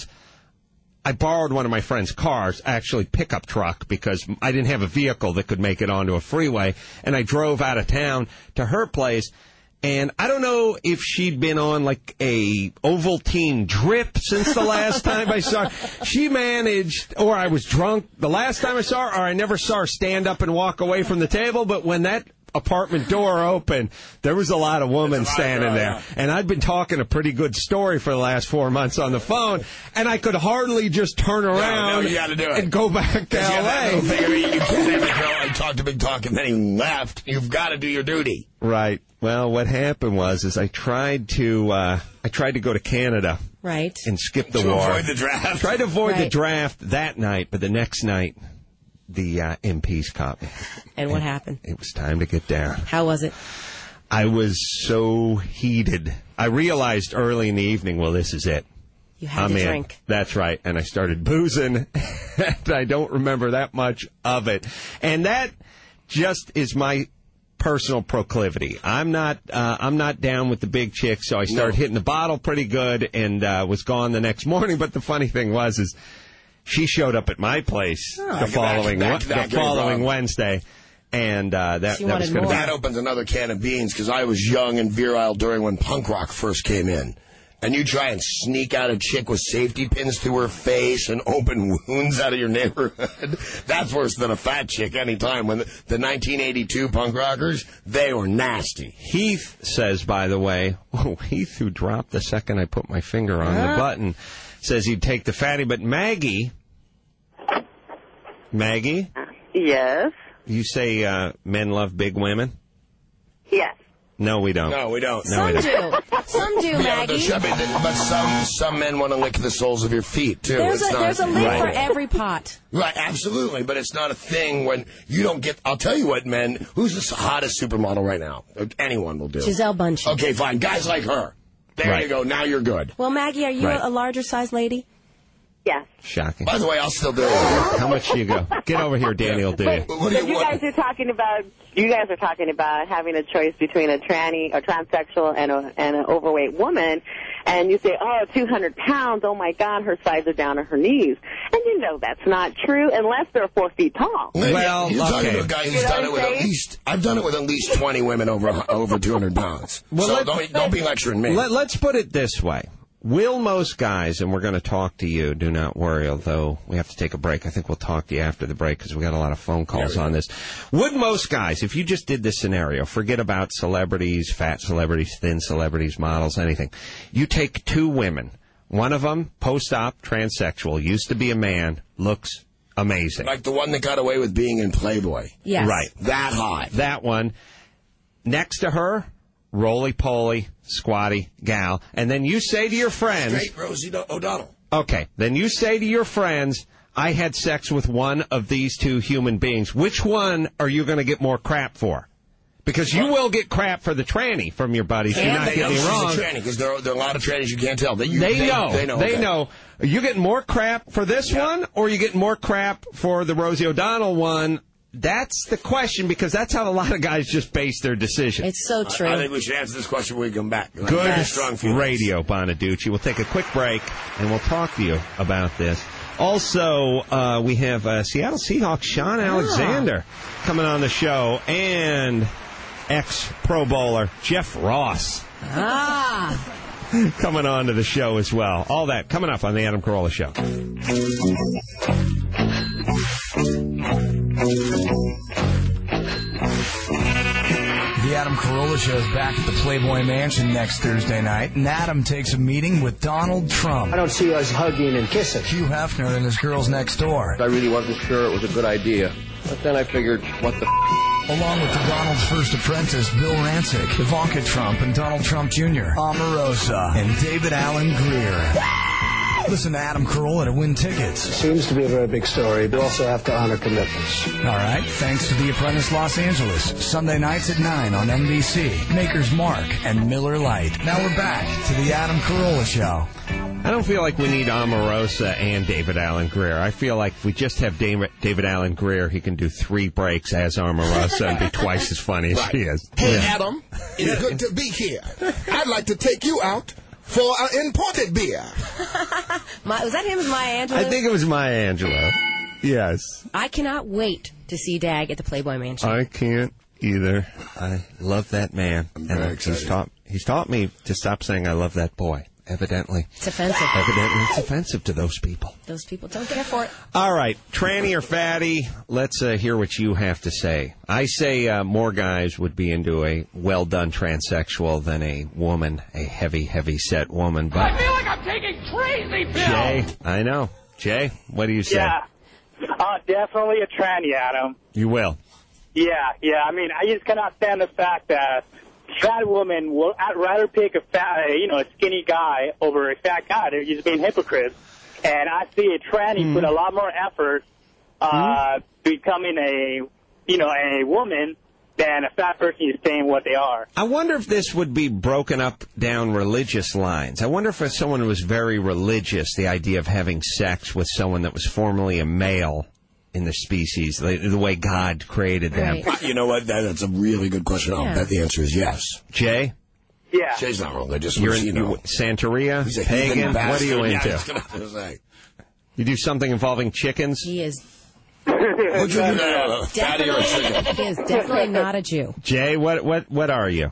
I borrowed one of my friend's cars, actually pickup truck, because I didn't have a vehicle that could make it onto a freeway, and I drove out of town to her place. And I don't know if she'd been on like a Ovaltine drip since the last time I saw her. She managed, or I was drunk the last time I saw her, or I never saw her stand up and walk away from the table, but when that apartment door open, there was a lot of women standing there. And I'd been talking a pretty good story for the last four months on the phone, and I could hardly just turn around no, you gotta do it. and go back to You have that L little thing, I A. mean, you can't have a girl and talk to big talk and then he left. You've got to do your duty. Right. Well, what happened was, is I tried to, uh, I tried to go to Canada. Right. And skip the To war. avoid the draft. Tried to avoid the Right. draft that night, but the next night, the uh, M Ps caught me. And what happened? It was time to get down. How was it? I was so heated. I realized early in the evening, well, this is it. You had I'm to in. drink. That's right. And I started boozing, and I don't remember that much of it. And that just is my personal proclivity. I'm not uh, I'm not down with the big chicks, so I started No. hitting the bottle pretty good and uh, was gone the next morning. But the funny thing was, is She showed up at my place Oh. the following Back- back- the back- following back- Wednesday, and uh, that, She that was wanted going to more. be. That opens another can of beans because I was young and virile during when punk rock first came in. And you try and sneak out a chick with safety pins through her face and open wounds out of your neighborhood. That's worse than a fat chick anytime. When the, the nineteen eighty-two punk rockers, they were nasty. Heath says, by the way, oh, Heath, who dropped the second I put my finger on Huh? the button, says he'd take the fatty. But Maggie, Maggie, Yes. you say uh, men love big women? Yes. No, we don't. No, we don't. No, we don't. Some do, Yeah, Maggie. but, the- but some some men want to lick the soles of your feet too. There's It's a, not, there's a lid right. for every pot. Right, absolutely, but it's not a thing when you don't get. I'll tell you what, men. Who's the hottest supermodel right now? Anyone will do. Giselle Bundchen. Okay, fine. Guys like her. There Right. you go. Now you're good. Well, Maggie, are you Right. a, a larger size lady? Yes. Shocking. By the way, I'll still do it. How much do you go? Get over here, Daniel. Do you? What do So you you want? guys are talking about you guys are talking about having a choice between a tranny, a transsexual, and a and an overweight woman, and you say, oh, two hundred pounds. Oh my God, her sides are down to her knees, and you know that's not true unless they're four feet tall. Well, you're talking okay. to a guy who's You know done what it I'm with at saying? least. I've done it with at least twenty women over over two hundred pounds. Well, so let- don't don't be lecturing me. Let, let's put it this way. Will most guys, and we're going to talk to you, do not worry, although we have to take a break. I think we'll talk to you after the break because we got a lot of phone calls on this. Would most guys, if you just did this scenario, forget about celebrities, fat celebrities, thin celebrities, models, anything. You take two women. One of them, post-op, transsexual, used to be a man, looks amazing. Like the one that got away with being in Playboy. Yes. Right. That hot. That one. Next to her, roly-poly, squatty gal. And then you say to your friends... Straight Rosie Do- O'Donnell. Okay. Then you say to your friends, I had sex with one of these two human beings. Which one are you going to get more crap for? Because you will get crap for the tranny from your buddies. Do not they get know me she's wrong. a tranny because there are, there are a lot of trannies you can't tell. They, you, They, they know. They know. They okay. know. Are you getting more crap for this one, or are you getting more crap for the Rosie O'Donnell one? That's the question, because that's how a lot of guys just base their decision. It's so true. I, I think we should answer this question when we come back. Like, Good very strong feelings. radio, Bonaducci. We'll take a quick break, and we'll talk to you about this. Also, uh, we have uh, Seattle Seahawks Sean Alexander coming on the show, and ex-Pro Bowler Jeff Ross Ah. coming on to the show as well. All that coming up on the Adam Carolla Show. The Adam Carolla Show is back at the Playboy Mansion next Thursday night, and Adam takes a meeting with Donald Trump. I don't see us hugging and kissing. Hugh Hefner and his girls next door. I really wasn't sure it was a good idea. But then I figured, what the f***? Along with the Donald's first apprentice, Bill Rancic, Ivanka Trump and Donald Trump Junior, Omarosa, and David Allen Greer. Listen to Adam Carolla to win tickets. Seems to be a very big story. We also have to honor commitments. All right, thanks to The Apprentice Los Angeles. Sunday nights at nine on N B C. Maker's Mark and Miller Lite. Now we're back to the Adam Carolla Show. I don't feel like we need Omarosa and David Allen Greer. I feel like if we just have David, David Allen Greer, he can do three breaks as Omarosa and be twice as funny as Right. he is. Hey, Yeah. Adam, it's good to be here. I'd like to take you out for an imported beer. My, was that him as Maya Angelou? I think it was Maya Angelou. Yes. I cannot wait to see Dag at the Playboy Mansion. I can't either. I love that man. I'm and very he's excited. taught, he's taught me to stop saying I love that boy. Evidently. It's offensive. Evidently it's offensive to those people. Those people don't care for it. All right, tranny or fatty, let's uh, hear what you have to say. I say uh, more guys would be into a well-done transsexual than a woman, a heavy, heavy-set woman. But I feel like I'm taking crazy pills. Jay, I know. Jay, what do you say? Yeah. Uh, definitely a tranny, Adam. You will. Yeah, yeah. I mean, I just cannot stand the fact that fat women will I'd rather pick a fat, you know, a skinny guy over a fat guy. They're just being hypocrites. And I see a tranny Mm. put a lot more effort uh, Mm. becoming a, you know, a woman than a fat person is saying what they are. I wonder if this would be broken up down religious lines. I wonder if if someone was very religious, the idea of having sex with someone that was formerly a male in the species, the, the way God created them. Right. You know what? That, that's a really good question. I'll Yeah. bet the answer is yes. Jay? Yeah. Jay's not religious. You're which, in you know. you, Santeria? He's a Pagan? heathen What are you bastard. Yeah, I into? was gonna say. You do something involving chickens? He is Would you do that? A fatty or a chicken? he is definitely not a Jew. Jay, what what what are you?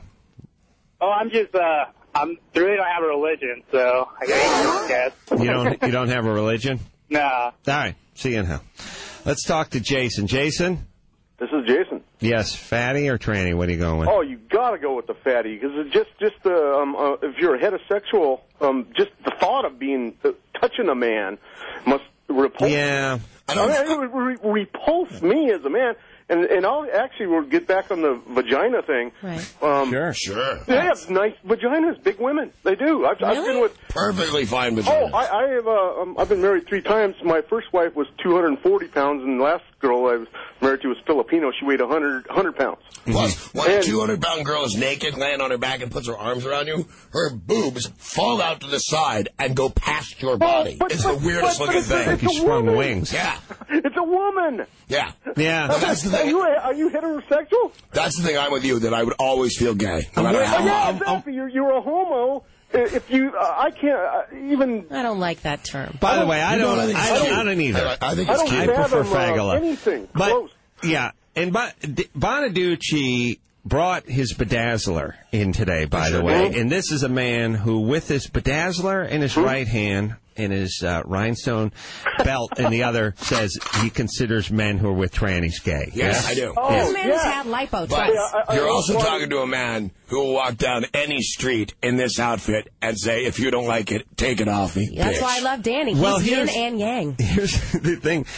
Oh, I'm just, uh, I'm really don't have a religion, so I guess. You don't you don't have a religion? Nah. All right. See you in hell. Let's talk to Jason. Jason? This is Jason. Yes, fatty or tranny? What are you going with? Oh, you gotta go with the fatty because it's just, just uh, um, uh, if you're heterosexual, um, just the thought of being uh, touching a man must repulse. Yeah, I don't. I mean, it would re- repulse me as a man. And and I'll actually we'll get back on the vagina thing. Right. Um, sure, sure. They have nice vaginas, big women. They do. I've, really? I've been with perfectly fine Oh, vaginas. I, I have. Uh, um, I've been married three times. My first wife was two hundred forty pounds, and the last girl I was married to was Filipino. She weighed one hundred, one hundred pounds. Plus, when a two hundred pound girl is naked, laying on her back, and puts her arms around you, her boobs fall out to the side and go past your body. but- it's but- the weirdest but- but looking it's a- thing. it's a you sprung woman. wings. Yeah, It's a woman. yeah. Yeah. But that's the Are thing. you are you heterosexual? That's the thing. I'm with you. That I would always feel gay, no matter Oh, how. yeah, I'm- exactly. You're, you're a homo. If you, uh, I can't uh, even. I don't like that term. By the way, I You know don't. what I think I it's don't, cute. I don't either. I, I think I it's don't cute. I fathom prefer uh, Fagala. anything But close. yeah, and Bon- D- Bonaducci brought his bedazzler in today, by the way, and this is a man who, with his bedazzler in his right hand and his uh, rhinestone belt in the other, says he considers men who are with trannies gay. Yes, I do. Oh, This man has yeah. had lipo But twice. I- I- you're I- also I- talking to a man who will walk down any street in this outfit and say, if you don't like it, take it off me. That's bitch. why I love Danny. He's Well, yin here's- and yang. Here's the thing.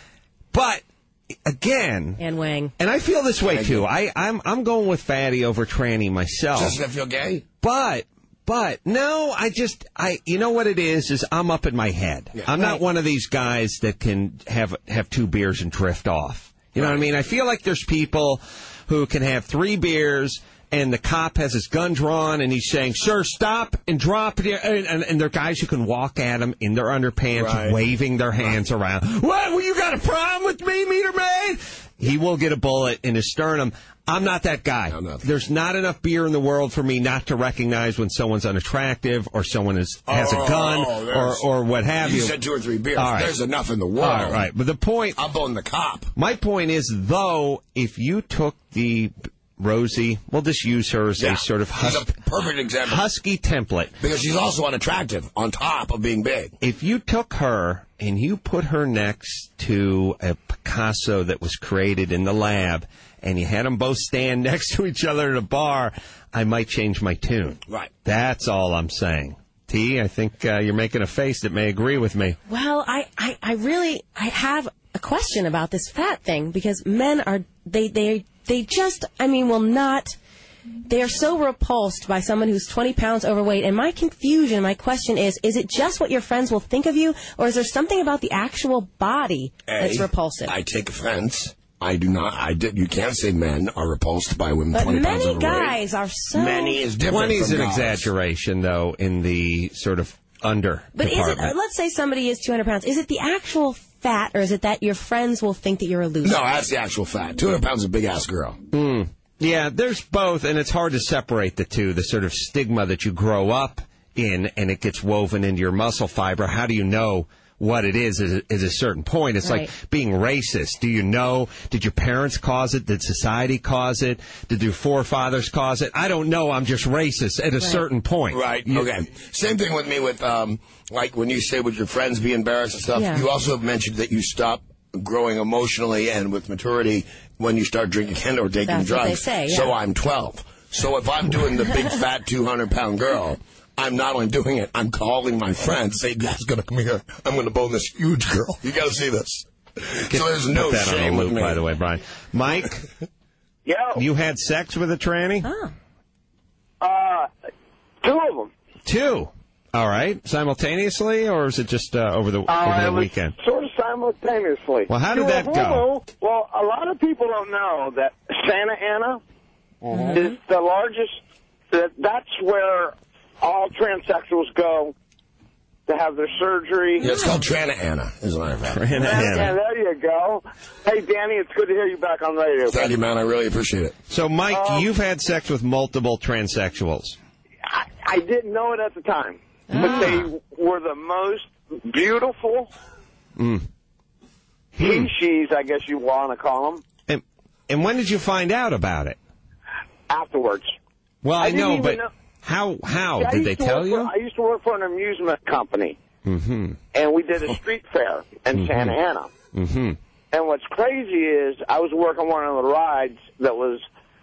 But, again, And Wang. and I feel this way, too. I, I'm, I'm going with fatty over tranny myself. Doesn't it feel gay? But, but, no, I just, I, you know what it is, is I'm up in my head. Yeah. I'm not Right. one of these guys that can have, have two beers and drift off. You know what I mean? I feel like there's people who can have three beers and the cop has his gun drawn and he's saying, sir, stop and drop it. And, and, and there are guys who can walk at him in their underpants, Right. waving their hands around. What? Well, you got a problem with me, meter maid? He will get a bullet in his sternum. I'm not that guy. I'm not. There's not enough beer in the world for me not to recognize when someone's unattractive or someone is, has Oh, a gun oh, or, there's- or what have you. You said two or three beers. All right. There's enough in the world. All right, but the point, I'm on the cop. my point is, though, if you took the Rosie, we'll just use her as Yeah. a sort of She's hus- a perfect example. husky template. Because she's also unattractive on top of being big. If you took her and you put her next to a Picasso that was created in the lab, and you had them both stand next to each other at a bar, I might change my tune. Right. That's all I'm saying. T, I think uh, you're making a face that may agree with me. Well, I, I, I really I have a question about this fat thing because men are they they they just I mean will not they are so repulsed by someone who's twenty pounds overweight. And my confusion, my question is, is it just what your friends will think of you, or is there something about the actual body that's A, repulsive? I take offense. I do not. I did. You can't say men are repulsed by women but twenty pounds many overweight. guys are so. Many is different. twenty is from an guys. exaggeration, though, in the sort of under But is it? department. Uh, let's say somebody is two hundred pounds. Is it the actual fat, or is it that your friends will think that you're a loser? No, that's the actual fact. two hundred pounds is a big ass girl. Mm. Yeah, there's both, and it's hard to separate the two. The sort of stigma that you grow up in, and it gets woven into your muscle fiber. How do you know what it is at a, at a certain point? It's Right. like being racist. Do you know? Did your parents cause it? Did society cause it? Did your forefathers cause it? I don't know. I'm just racist at a Right. certain point. Right. You- Okay. Same thing with me with, um, like when you say with your friends be embarrassed and stuff, Yeah. you also have mentioned that you stop growing emotionally and with maturity when you start drinking or taking That's what drugs. they say, yeah. So I'm twelve. So if I'm doing the big fat two hundred pound girl, I'm not only doing it, I'm calling my friends, say, guys, gonna come here. I'm gonna bone this huge girl. You gotta see this. So there's no Put that on shame a with loop, me. by the way, Brian. Mike, Yo. you had sex with a tranny? Oh. Uh, two of them. Two. All right. Simultaneously, or is it just uh, over the, Uh, over it the was weekend? Sort of simultaneously. Well, how did You're a that go? homo. Well, a lot of people don't know that Santa Ana Mm-hmm. is the largest. That that's where all transsexuals go to have their surgery. Yeah, it's called Trana Anna, as a matter of fact. Trana Yeah, there you go. Hey, Danny, it's good to hear you back on the radio. Thank you, man. I really appreciate it. So, Mike, Um, you've had sex with multiple transsexuals. I, I didn't know it at the time, Ah. but they were the most beautiful, Mm. He, she's, I guess you want to call them. And, and when did you find out about it? Afterwards. Well, I, I didn't know, even but know. how? How See, I did they used to tell work you? For, I used to work for an amusement company, Mm-hmm. and we did a street fair in Mhm. Santa Ana. Mm-hmm. And what's crazy is I was working one of the rides that was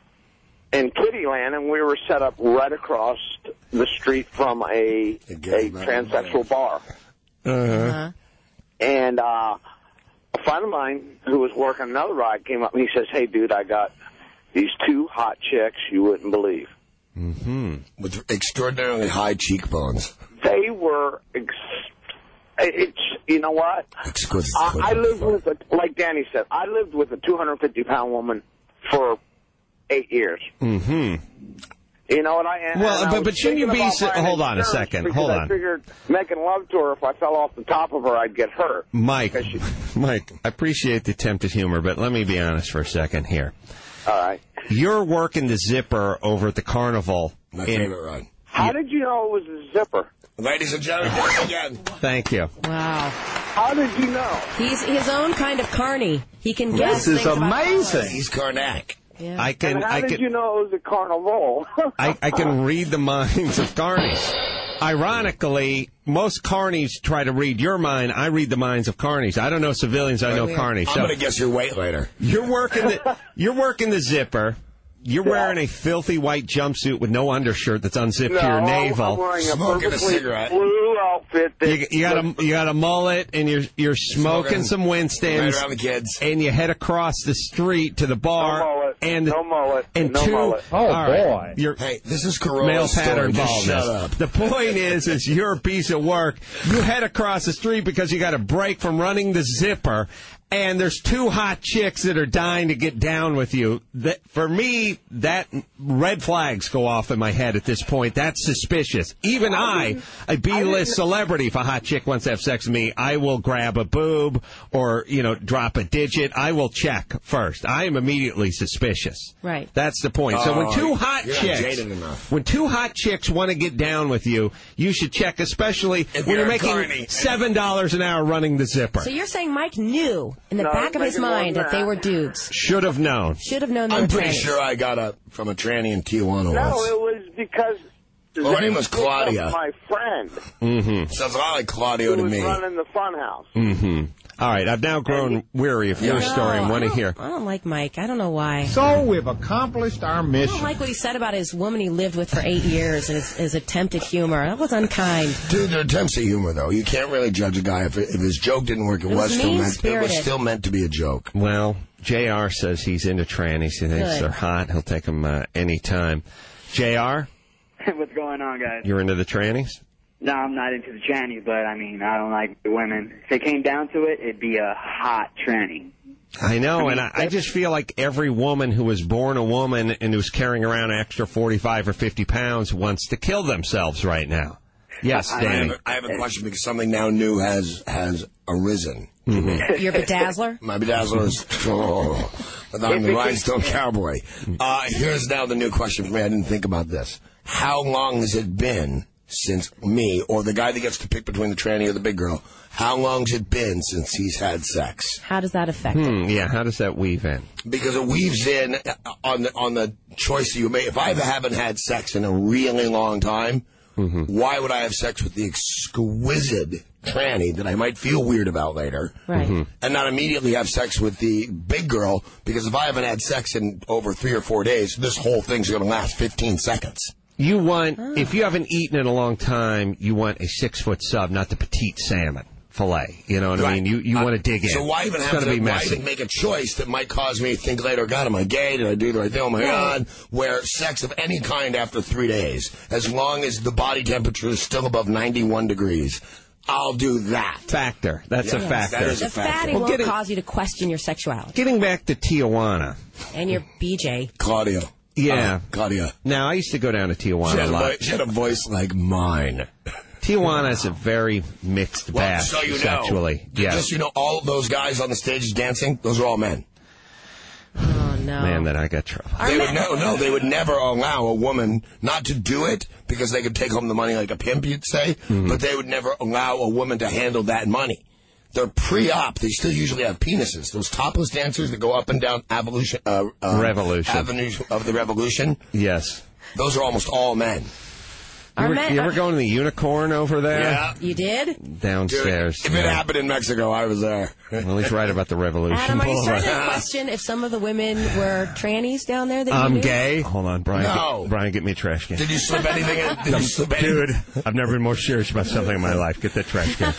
in Kittyland, and we were set up right across the street from a, a transsexual bar. Uh-huh. And uh, a friend of mine who was working another ride came up and he says, "Hey, dude, I got these two hot chicks you wouldn't believe." Mm-hmm. With extraordinarily high cheekbones. They were, ex- it's, you know what? Exquisite. I, I lived with, a, like Danny said, I lived with a two hundred fifty pound woman for eight years. Mm-hmm. You know what I am? Well, and I but- was but shouldn't you thinking be about s- buying hold on a insurance second, because hold I on. figured making love to her, if I fell off the top of her, I'd get hurt. Mike, Mike, I appreciate the attempted humor, but let me be honest for a second here. All right. You're working the zipper over at the carnival. My in- favorite ride. How did you know it was a zipper? Ladies and gentlemen, once again. Thank you. Wow. How did you know? He's his own kind of carny. He can guess This is things about amazing. cars. He's Karnak. Yeah. I can, and how I did can, you know it was a carnival? I, I can read the minds of carnies. Ironically, most carnies try to read your mind. I read the minds of carnies. I don't know civilians. I know carnies. I'm So going to guess your weight later. you're working the, you're working the zipper. You're wearing a filthy white jumpsuit with no undershirt that's unzipped no, to your I'm- navel. I'm wearing a Smoking a perfectly cigarette. blue outfit. That You, you got a you got a mullet, and you're you're smoking, Smoking some Winstons, right around the kids. and you head across the street to the bar. No mullet. And No mullet. And No two, mullet. Oh, all right, boy. You're, Hey, this is Corolla's male story. pattern Just baldness. shut up. The point is, is you're a piece of work. You head across the street because you got a break from running the zipper, and there's two hot chicks that are dying to get down with you. That, for me, that red flags go off in my head at this point. That's suspicious. Even I, a B-list celebrity, if a hot chick wants to have sex with me, I will grab a boob or, you know, drop a digit. I will check first. I am immediately suspicious. Right. That's the point. So when Oh, two hot you're not chicks, jaded enough. when two hot chicks want to get down with you, you should check, especially If when you're you're a making carny. seven dollars an hour running the zipper. So you're saying Mike knew in the No, back of his making more mind than that they that. were dudes. Should have known. Should have known they I'm were pretty trannies. sure I got a from a tranny in Tijuana No, once. it was because Well, her name was they picked up Claudia. my friend Mm-hmm. Sounds a lot like Claudio who to was me. running the funhouse. Mm-hmm. All right, I've now grown weary of your No, story and I want to don't- hear. I don't like Mike. I don't know why. So we've accomplished our I don't mission. like what he said about his woman he lived with for eight years and his, his attempted humor. That was unkind. Dude, there are attempts at humor, though. You can't really judge a guy if, if his joke didn't work. It, It was was, still meant. It mean-spirited. was still meant to be a joke. Well, J R says he's into trannies. He thinks Good. they're hot. He'll take them uh, anytime. J R, What's going on, guys? you're into the trannies? No, I'm not into the tranny, but I mean, I don't like the women. If it came down to it, it'd be a hot tranny. I know, and I, I just feel like every woman who was born a woman and who's carrying around an extra forty-five or fifty pounds wants to kill themselves right now. Yes, I Danny. have, a, I have a question because something now new has has arisen. Mm-hmm. Your bedazzler? My bedazzler is oh, but I'm the rhinestone cowboy. Uh, here's now the new question for me. I didn't think about this. How long has it been since me or the guy that gets to pick between the tranny or the big girl? How long's it been since he's had sex? How does that affect it? Hmm, yeah, how does that weave in? Because it weaves in on the on the choice that you make. If I haven't had sex in a really long time, mm-hmm. why would I have sex with the exquisite tranny that I might feel weird about later, Right. Mm-hmm. and not immediately have sex with the big girl? Because if I haven't had sex in over three or four days, this whole thing's going to last fifteen seconds. You want, if you haven't eaten in a long time, you want a six-foot sub, not the petite salmon fillet. You know what I Right. mean? You you Uh, want to dig in. So why even it's have going to to be why messy. even make a choice that might cause me to think later, God, am I gay? Did I do the right thing? Oh, my God. Where sex of any kind after three days, as long as the body temperature is still above ninety-one degrees, I'll do that. Factor. That's Yeah, a factor. that is The a factor. fatty Well, won't getting- cause you to question your sexuality. Getting back to Tijuana. And your B J. Claudio. Yeah. Uh, Claudia. Now, I used to go down to She Tijuana had, a a lot. voice, she had a voice like mine. Tijuana is a very mixed Well, bag so you know. sexually. Just Yes. so you know, all of those guys on the stage dancing, those are all men. Oh, no. Man, then I got trouble. They would no, no, they would never allow a woman not to do it because they could take home the money like a pimp, you'd say, Mm-hmm. but they would never allow a woman to handle that money. they're pre-op. They still usually have penises. Those topless dancers that go up and down evolution, uh, uh, Revolution. avenues of the revolution. Yes. Those are almost all men. You ever, men- you ever go to the Unicorn over there? Yeah. You did? Downstairs. Dude, if it yeah. happened in Mexico, I was there. Well, he's right about the revolution. Adam, are you starting to question if some of the women were trannies down there that you I'm knew? gay. Hold on, Brian. No. Get, Brian, get me a trash can. Did you slip anything in? Did you slip any- Dude, I've never been more serious about something in my life. Get that trash can.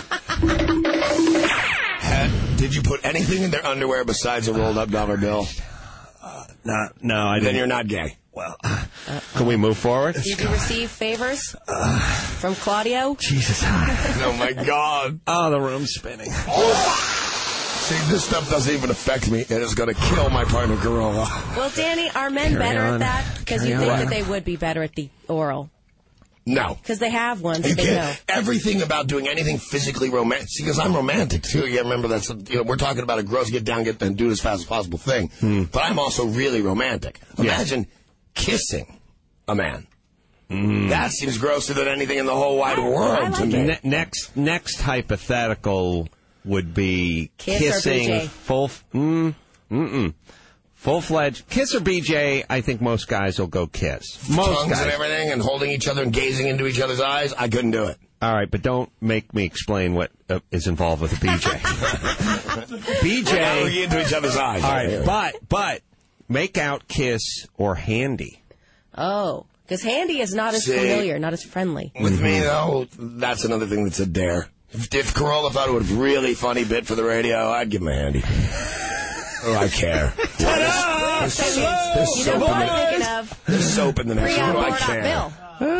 Had- Did you put anything in their underwear besides a rolled up dollar bill? Uh, no, no, I didn't. Then you're not gay. Well, can we move forward? Did you receive favors from Claudio? Jesus. Oh, my God. Oh, the room's spinning. See, this stuff doesn't even affect me. It is going to kill my partner, Gorilla. Well, Danny, are men Carry better on. at that? Because Carry you think on. that they would be better at the oral. No. Because they have ones You that they know. can't. Everything about doing anything physically romantic. See, because I'm romantic too. You remember that's you know we're talking about a gross get down, get and do it as fast as possible thing. Hmm. But I'm also really romantic. Imagine kissing a man. Mm. That seems grosser than anything in the whole wide world to me. Ne- next, next hypothetical would be Kiss or kissing B J? full, f- mm, mm-mm. Full-fledged kiss or B J. I think most guys will go kiss. Most Tongues guys. and everything, and holding each other and gazing into each other's eyes. I couldn't do it. All right, but don't make me explain what uh, is involved with a B J. B J. We're looking into each other's eyes. All right, but but make out, kiss, or handy. Oh, because handy is not as See, familiar, not as friendly. With me, though, that's another thing that's a dare. If, if Corolla thought it was a really funny bit for the radio, I'd give him a handy. Oh, I care. There's, there's, there's You soap know in what the, I'm thinking of? there's soap in the next Pre-op room. I or not care. Bill.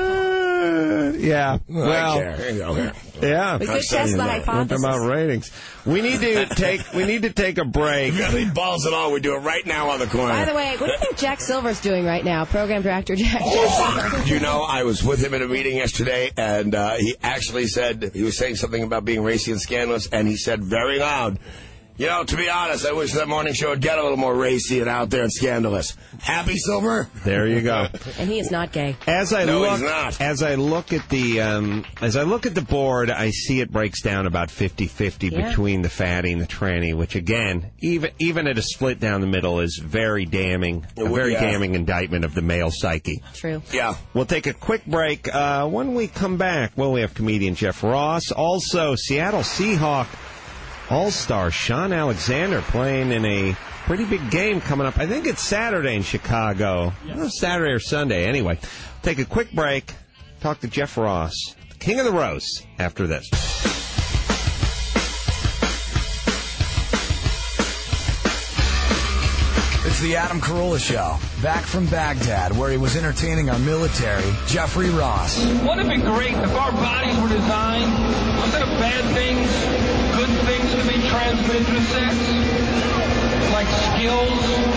Uh, yeah. Well, I care. Here you go. Here. yeah. We could test the What hypothesis. about ratings? We need to take. We need to take a break. If you got any balls at all, we do it right now on the corner. By the way, what do you think Jack Silver's doing right now? Program director Jack Silver. You know, I was with him in a meeting yesterday, and uh, he actually said, he was saying something about being racy and scandalous, and he said very loud, you know, to be honest, I wish that morning show would get a little more racy and out there and scandalous. Happy, Silver? There you go. And he is not gay. As I No, look, he's not. as I look at the, um, as I look at the board, I see it breaks down about fifty-fifty Yeah. between the fatty and the tranny, which again, even even at a split down the middle, is very damning, a very Yeah. damning indictment of the male psyche. True. Yeah. We'll take a quick break. Uh, when we come back, well, we have comedian Jeff Ross, also Seattle Seahawk All-Star Sean Alexander playing in a pretty big game coming up. I think it's Saturday in Chicago. I don't know, Saturday or Sunday. Anyway, take a quick break. Talk to Jeff Ross, the king of the roast, after this. It's the Adam Carolla Show. Back from Baghdad, where he was entertaining our military, Jeffrey Ross. Wouldn't it be great if our bodies were designed instead of bad things, good things to be transmitted through sex? Like skills?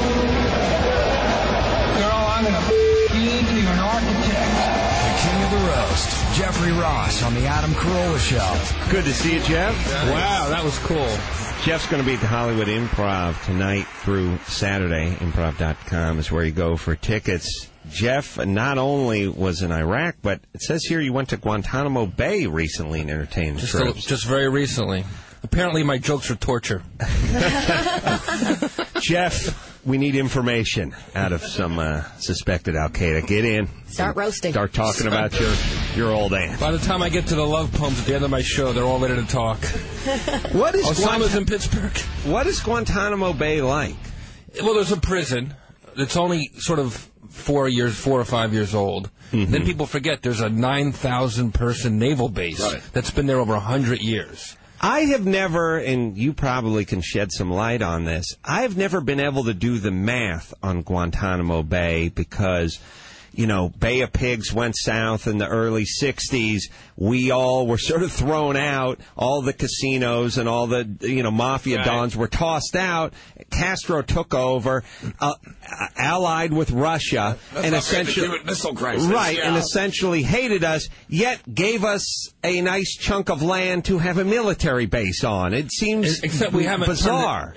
Girl, I'm gonna f*** you into you're an architect. The king of the roast, Jeffrey Ross, on the Adam Carolla Show. Good to see you, Jeff. Wow, that was cool. Jeff's going to be at the Hollywood Improv tonight through Saturday. Improv dot com is where you go for tickets. Jeff not only was in Iraq, but it says here you went to Guantanamo Bay recently and entertained Just, troops. a, just very recently. Apparently my jokes are torture. Jeff, we need information out of some uh, suspected Al-Qaeda. Get in. Start roasting. Start talking about your, your old aunt. By the time I get to the love poems at the end of my show, they're all ready to talk. What is Osama's Guant- in Pittsburgh. What is Guantanamo Bay like? Well, there's a prison. It's only sort of four years, four or five years old. Mm-hmm. Then people forget there's a nine thousand person naval base Right. that's been there over one hundred years. I have never, and you probably can shed some light on this, I've never been able to do the math on Guantanamo Bay because, you know, Bay of Pigs went south in the early sixties. We all were sort of thrown out. All the casinos and all the, you know, mafia Right. dons were tossed out. Castro took over, uh, allied with Russia, That's and not essentially, the Cuban Missile Crisis. right, Yeah. and essentially hated us, yet gave us a nice chunk of land to have a military base on. It seems Except we haven't bizarre. turned it- uh,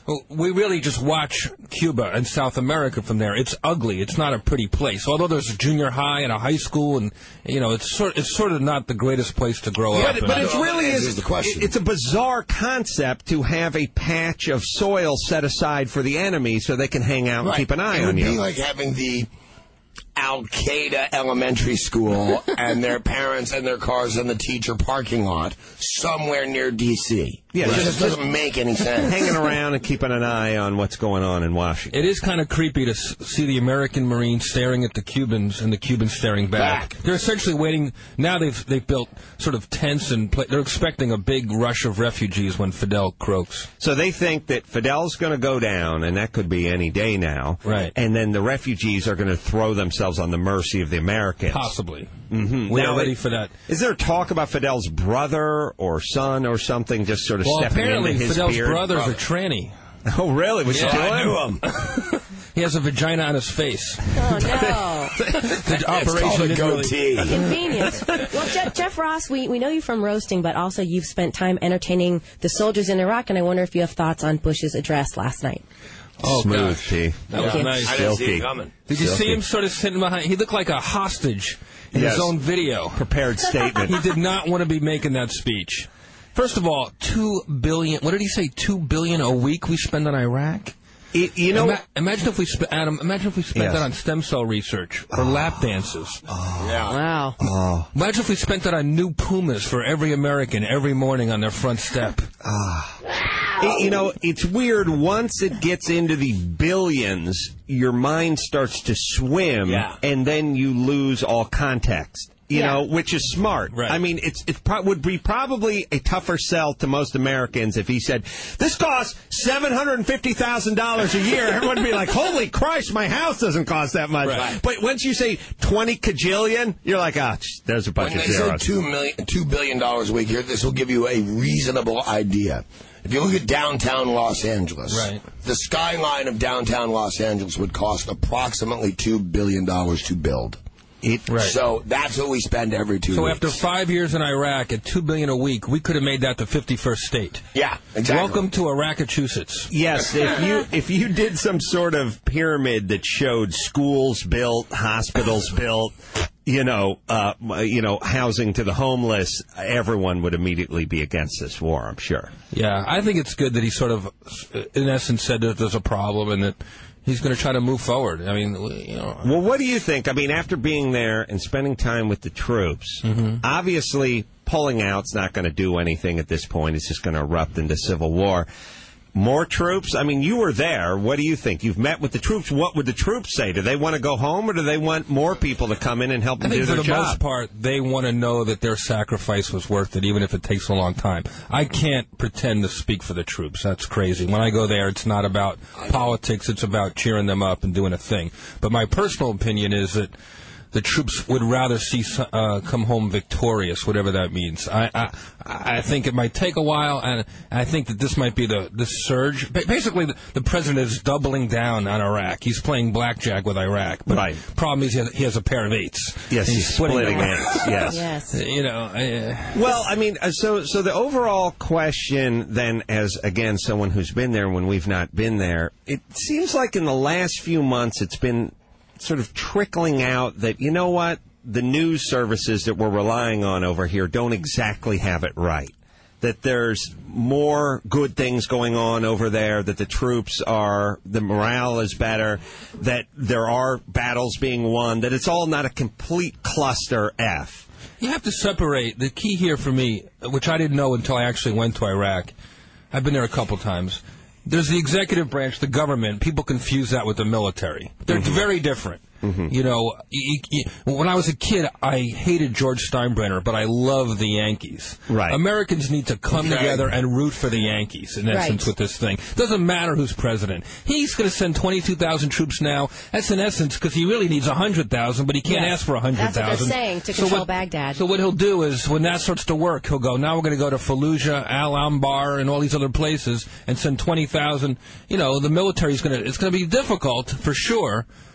Well, we really just watch Cuba and South America from there. It's ugly. It's not a pretty place. Although there's a junior high and a high school, and you know, it's sort it's sort of not the greatest place to grow Yeah, up. but, but in. it really is. the question. It's a bizarre concept to have a patch of soil set aside for the enemy so they can hang out and Right. keep an eye it on would you. be like having the Al-Qaeda elementary school and their parents and their cars in the teacher parking lot somewhere near D C Yeah, it just- just doesn't make any sense. Hanging around and keeping an eye on what's going on in Washington. It is kind of creepy to s- see the American Marines staring at the Cubans and the Cubans staring back. Back. They're essentially waiting. Now they've they've built sort of tents and pla- they're expecting a big rush of refugees when Fidel croaks. So they think that Fidel's going to go down, and that could be any day now. Right. And then the refugees are going to throw themselves on the mercy of the Americans. Possibly. Mm-hmm. We Now, are ready for that. Is there talk about Fidel's brother or son or something just sort of Well, stepping apparently into his Fidel's beard? brother's a tranny. Oh, really? Was Yeah, she I doing? knew him. He has a vagina on his face. Oh, no. The called operation a didn't goatee. really- Convenient. Well, Jeff, Jeff Ross, we, we know you from roasting, but also you've spent time entertaining the soldiers in Iraq, and I wonder if you have thoughts on Bush's address last night. Oh, Smooth, gosh. T. That was Yeah. nice. I didn't see Silky. it coming. Did you Silky. see him sort of sitting behind? He looked like a hostage in Yes. his own video. Prepared statement. He did not want to be making that speech. First of all, two billion. What did he say? Two billion a week we spend on Iraq. It, you know, Ima- imagine if we spent Adam. Imagine if we spent Yes. that on stem cell research for lap dances. Yeah. Wow. oh, Imagine if we spent that on new Pumas for every American every morning on their front step. it- you know, it's weird. Once it gets into the billions, your mind starts to swim, Yeah. and then you lose all context. You Yeah. know, which is smart. Right. I mean, it's it pro- would be probably a tougher sell to most Americans if he said, "This costs seven hundred and fifty thousand dollars a year." Everyone would be like, "Holy Christ, my house doesn't cost that much." Right. But once you say twenty cajillion, you're like, "Ah, oh, there's a bunch When of they say zeros." two million, two billion dollars a week here, this will give you a reasonable idea. If you look at downtown Los Angeles, Right. the skyline of downtown Los Angeles would cost approximately two billion dollars to build. It, Right. So that's what we spend every two So weeks. after five years in Iraq at two billion a week, we could have made that the fifty-first state. Yeah, exactly. Welcome to Iraq-Massachusetts. Yes, if you if you did some sort of pyramid that showed schools built, hospitals built, you know, uh, you know, housing to the homeless, everyone would immediately be against this war, I'm sure. Yeah, I think it's good that he sort of, in essence, said that there's a problem and that he's going to try to move forward. I mean, you know. Well, what do you think? I mean, after being there and spending time with the troops, obviously pulling out's not going to do anything at this point. It's just going to erupt into civil war. More troops? I mean, you were there. What do you think? You've met with the troops. What would the troops say? Do they want to go home, or do they want more people to come in and help I them think do for their the job? most part, they want to know that their sacrifice was worth it, even if it takes a long time. I can't pretend to speak for the troops. That's crazy. When I go there, it's not about politics. It's about cheering them up and doing a thing. But my personal opinion is that the troops would rather see uh, come home victorious, whatever that means. I, I I think it might take a while, and I think that this might be the, the surge. Ba- Basically, the, the president is doubling down on Iraq. He's playing blackjack with Iraq. But Right. problem is he has, he has a pair of eights. Yes, And he's splitting them. it. Yes. Yes. You know, I, Well, I mean, uh, so so the overall question then, as again someone who's been there when we've not been there, it seems like in the last few months it's been sort of trickling out that, you know what, the news services that we're relying on over here don't exactly have it right. That there's more good things going on over there, that the troops are, the morale is better, that there are battles being won, that it's all not a complete cluster F. You have to separate. The key here for me, which I didn't know until I actually went to Iraq, I've been there a couple times. There's the executive branch, the government. People confuse that with the military. They're Mm-hmm. very different. You know, you, you, when I was a kid, I hated George Steinbrenner, but I love the Yankees. Right. Americans need to come Okay. together and root for the Yankees, in Right. essence, with this thing. Doesn't matter who's president. He's going to send twenty-two thousand troops now. That's in essence because he really needs one hundred thousand, but he can't Yes. ask for one hundred thousand. That's what they're saying, to control Baghdad. So what he'll do is, when that starts to work, he'll go, now we're going to go to Fallujah, Al-Anbar, and all these other places, and send twenty thousand. You know, the military's going to, it's going to be difficult, for sure,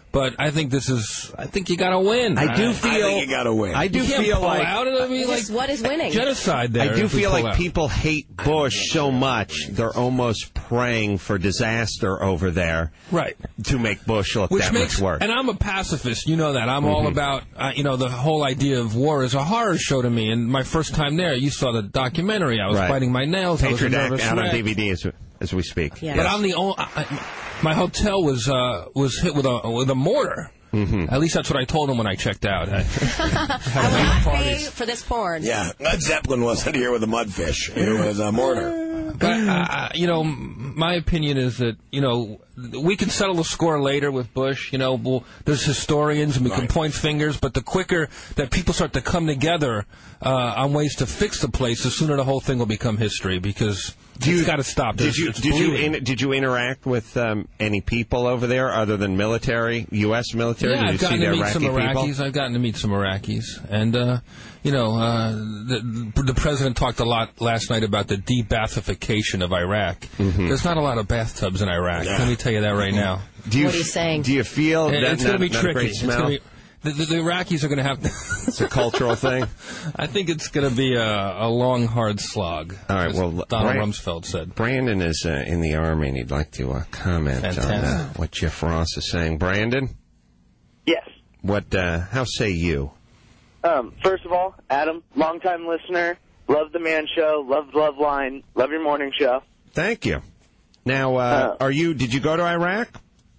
But I think this is. I think you got to win. I do feel. I think you got to win. I do You can't feel pull like. out. It'll be like Just what is winning? genocide there. I do if we feel pull like out. people hate Bush so much they're almost praying for disaster over there, right? To make Bush look Which that makes, much worse. and I'm a pacifist, you know that. I'm all Mhm. about, uh, you know, the whole idea of war is a horror show to me. And my first time there, you saw the documentary. I was Right. biting my nails. I was a Patriot Act nervous out on wreck. D V D as, as we speak. But I'm the only. I, I- my hotel was uh, was hit with a with a mortar. Mm-hmm. At least that's what I told him when I checked out. I, I will not pay for this porn. Yeah, Led Zeppelin wasn't here with a mudfish. It was a mortar. But, uh, you know, m- my opinion is that, you know, we can settle the score later with Bush. You know, we'll, there's historians and we can point fingers, but the quicker that people start to come together uh, on ways to fix the place, the sooner the whole thing will become history because it's got to stop. Did There's- you it's did you bleeding. in, did you interact with um, any people over there other than military, U S military? Yeah, did I've you see gotten to the meet Iraqi some people? Iraqis. I've gotten to meet some Iraqis, and uh, you know, uh, the, the president talked a lot last night about the de-bathification of Iraq. Mm-hmm. There's not a lot of bathtubs in Iraq. Let me tell you that right now. Do you, What are you saying? Do you feel It- that it's going to be not, not a tricky. great It's smell? gonna be, the, the, the Iraqis are going to have. To It's a cultural thing. I think it's going to be a, a long, hard slog. All right. as Well, Donald Brand- Rumsfeld said. Brandon is uh, in the Army, and he'd like to uh, comment on uh, Fantastic. what Jeff Ross is saying. Brandon, Yes. what? Uh, how say you? Um, first of all, Adam, longtime listener, love the Man Show, love the Love Line, love your morning show. Thank you. Now, uh, Uh, are you? Did you go to Iraq?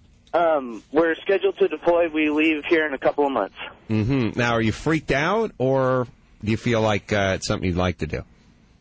Um, we're scheduled to deploy. We leave here in a couple of months. Mm-hmm. Now, are you freaked out, or do you feel like uh, it's something you'd like to do?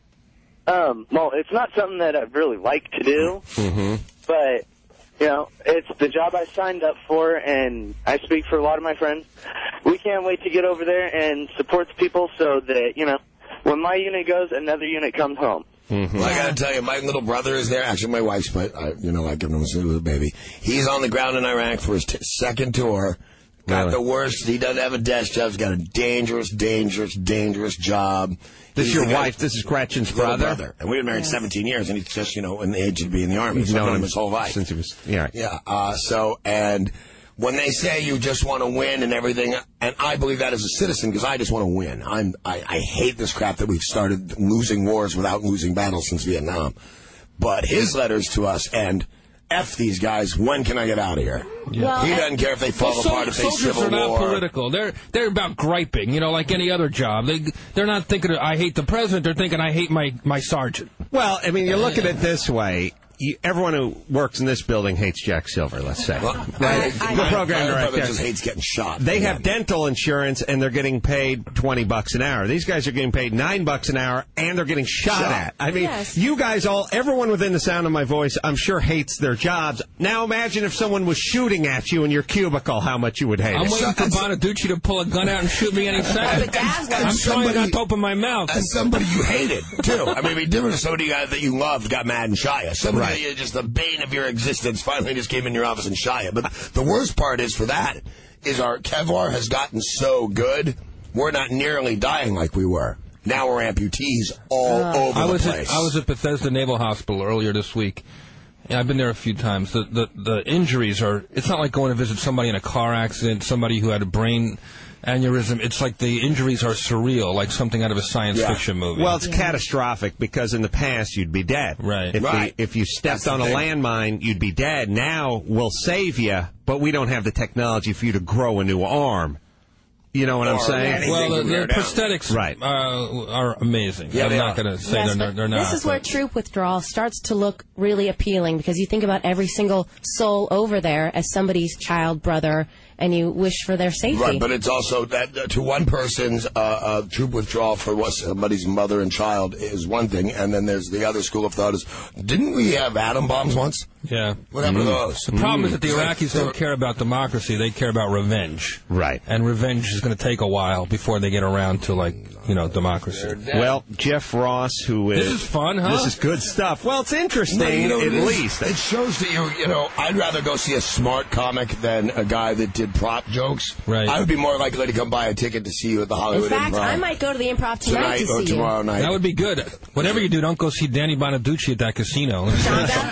Um, well, it's not something that I'd really like to do, Mm-hmm. but, you know, it's the job I signed up for, and I speak for a lot of my friends. We can't wait to get over there and support the people so that, you know, when my unit goes, another unit comes home. Mm-hmm. Well, I got to tell you, my little brother is there. Actually, my wife's, but, I, you know, I give him a little baby. He's on the ground in Iraq for his t- second tour. Got Really? the worst. He doesn't have a desk job. He's got a dangerous, dangerous, dangerous job. This is He's your the guy- wife. This is Gretchen's little brother. brother. And we've been married seventeen years, and he's just, you know, in the age to be in the Army. You've So I've known known him him his whole life. since he was. Yeah. Right. Yeah. Uh, so, and when they say you just want to win and everything, and I believe that as a citizen because I just want to win. I'm, I, I hate this crap that we've started losing wars without losing battles since Vietnam. But his letters to us and F these guys, when can I get out of here? Well, he and- doesn't care if they fall Well, sol- apart, if they soldiers civil are not war. political. They're they're about griping, you know, like any other job. They they're not thinking I hate the president. They're thinking I hate my my sergeant. Well, I mean, you look at it this way. You, everyone who works in this building hates Jack Silver, let's say. Well, right? I- I- the my- program my director brother just hates getting shot. They Yeah. have dental insurance and they're getting paid twenty bucks an hour. These guys are getting paid nine bucks an hour and they're getting shot, Shot. at. I mean, Yes. you guys all, everyone within the sound of my voice, I'm sure hates their jobs. Now imagine if someone was shooting at you in your cubicle, how much you would hate I'm it. waiting for Bonaducci to pull a gun out and shoot me any second. I'm trying somebody- not to open my mouth. As somebody you hated, too. I mean, it'd be different if somebody uh, that you loved got mad and shot you. Somebody Right. that you just the bane of your existence finally just came in your office and shot you. But the worst part is for that is our Kevlar has gotten so good, we're not nearly dying like we were. Now we're amputees all over I the was place. at, I was at Bethesda Naval Hospital earlier this week. Yeah, I've been there a few times. The, the the injuries are. It's not like going to visit somebody in a car accident, somebody who had a brain aneurysm. It's like the injuries are surreal, like something out of a science Yeah. fiction movie. Well, it's catastrophic because in the past you'd be dead. Right. If, Right. The, if you stepped That's the on a thing. landmine, you'd be dead. Now we'll save you, but we don't have the technology for you to grow a new arm. You know what I'm Or saying? anything well, the, from the there down. prosthetics Right. uh, are amazing. Yeah, I'm they not are. going to say Yes, they're, but not, they're not. this is where but- troop withdrawal starts to look really appealing because you think about every single soul over there as somebody's child, brother, and you wish for their safety. Right, but it's also that uh, to one person's uh, uh, troop withdrawal for what somebody's mother and child is one thing, and then there's the other school of thought is, didn't we have atom bombs once? Yeah. What happened to those? The problem is that the Mm. Iraqis don't care about democracy; they care about revenge. Right. And revenge is going to take a while before they get around to, like, you know, democracy. Well, Jeff Ross, who is... This is fun, huh? This is good stuff. Well, it's interesting, No, you know, at it is- least. It shows that you, you know, I'd rather go see a smart comic than a guy that did prop jokes. Right. I would be more likely to come buy a ticket to see you at the In Hollywood fact, Improv I might go to the improv tonight, tonight to or see tomorrow you. night. That would be good. Whatever you do, don't go see Danny Bonaducci at that casino.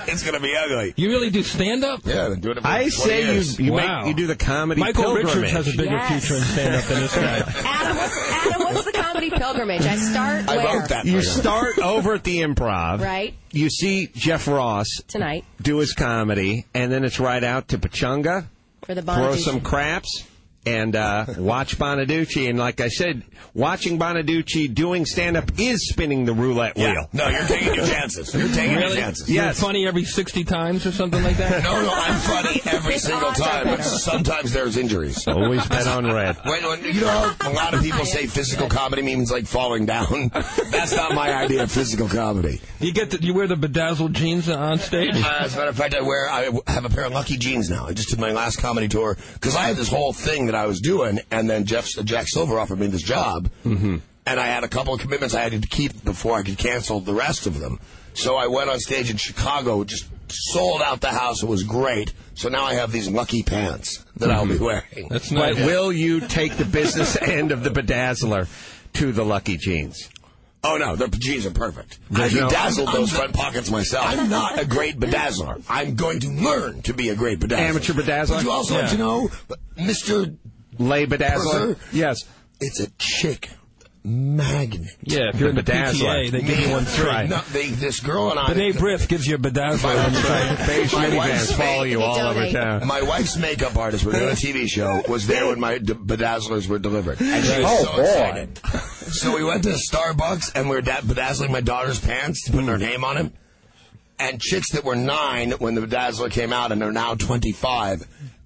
it's going to be ugly. You really do stand-up? Yeah, I've been doing it for I twenty say years. you you, Wow. make, you do the comedy Michael pilgrimage. Richards has a bigger Yes. future in stand-up than this guy. Adam, what's, Adam, what's the comedy pilgrimage? I start I where? wrote that. You for start over at the Improv. Right. You see Jeff Ross Tonight do his comedy, and then it's right out to Pachunga, for the throw Bonaduce. some craps, and uh, watch Bonaducci. And like I said, watching Bonaducci doing stand-up is spinning the roulette Yeah. wheel. No, you're taking your chances. You're taking Really? your chances. You're Yes. funny every sixty times or something like that? No, no, I'm funny every His single odds are time, but better. sometimes there's injuries. Always bet on red. When, when, you know how a lot of people say physical comedy means like falling down? That's not my idea of physical comedy. You get the, you wear the bedazzled jeans on stage? Uh, as a matter of fact, I wear I have a pair of Lucky jeans now. I just did my last comedy tour because I had this whole thing that I was doing, and then Jeff Jack Silver offered me this job, Mm-hmm. and I had a couple of commitments I had to keep before I could cancel the rest of them. So I went on stage in Chicago, just sold out the house. It was great. So now I have these Lucky pants that I'll be wearing. That's But nice. will you take the business end of the bedazzler to the Lucky Jeans? Oh, no, the jeans are perfect. I There's no- bedazzled those front pockets myself. I'm not a great bedazzler. I'm going to learn to be a great bedazzler. Amateur bedazzler? Would you also Yeah. like to know, Mister Lay bedazzler? Purser? Yes. It's a chick magnet. Yeah, if you're in the P T A, bedazzler. they give you one free. Right. No, they, this girl and I... Benet Briff gives you a bedazzler when you try. Beige My minivans wife's follow you They all over donate. town. My wife's makeup artist, we're doing a T V show, was there when my d- bedazzlers were delivered. And she was Oh, so boy. excited. So we went to Starbucks, and we were da- bedazzling my daughter's pants, putting her name on him. And chicks that were nine when the bedazzler came out, and are now twenty-five,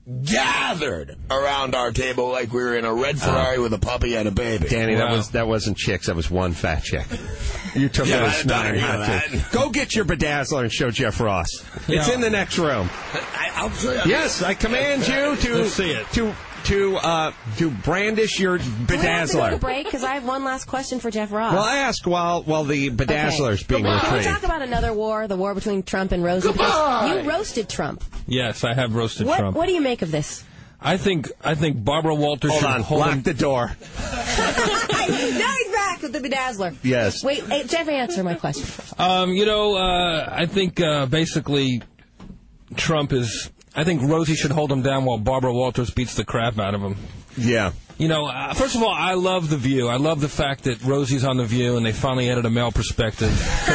gathered around our table like we were in a red Ferrari with a puppy and a baby. Danny, that Wow. was that wasn't chicks. That was one fat chick. You took Yeah, it I as had done nine any of hot that. chicks. Go get your bedazzler and show Jeff Ross. It's Yeah. in the next room. I, I'll show you. Yes, I command you to Let's see it. to to uh, to brandish your Do we have to go to bedazzler. break? Because I have one last question for Jeff Ross. Well, I ask while while the bedazzler's Okay. being Can we retrieved. talk about another war, the war between Trump and Rosie? Because you roasted Trump. Yes, I have roasted What, Trump. what do you make of this? I think I think Barbara Walters Hold should on, hold lock him- the door. now he's back with the bedazzler. Yes. Wait, hey, Jeff, answer my question. Um, you know, uh, I think uh, basically Trump is. I think Rosie should hold him down while Barbara Walters beats the crap out of him. Yeah. You know, uh, first of all, I love The View. I love the fact that Rosie's on The View and they finally added a male perspective.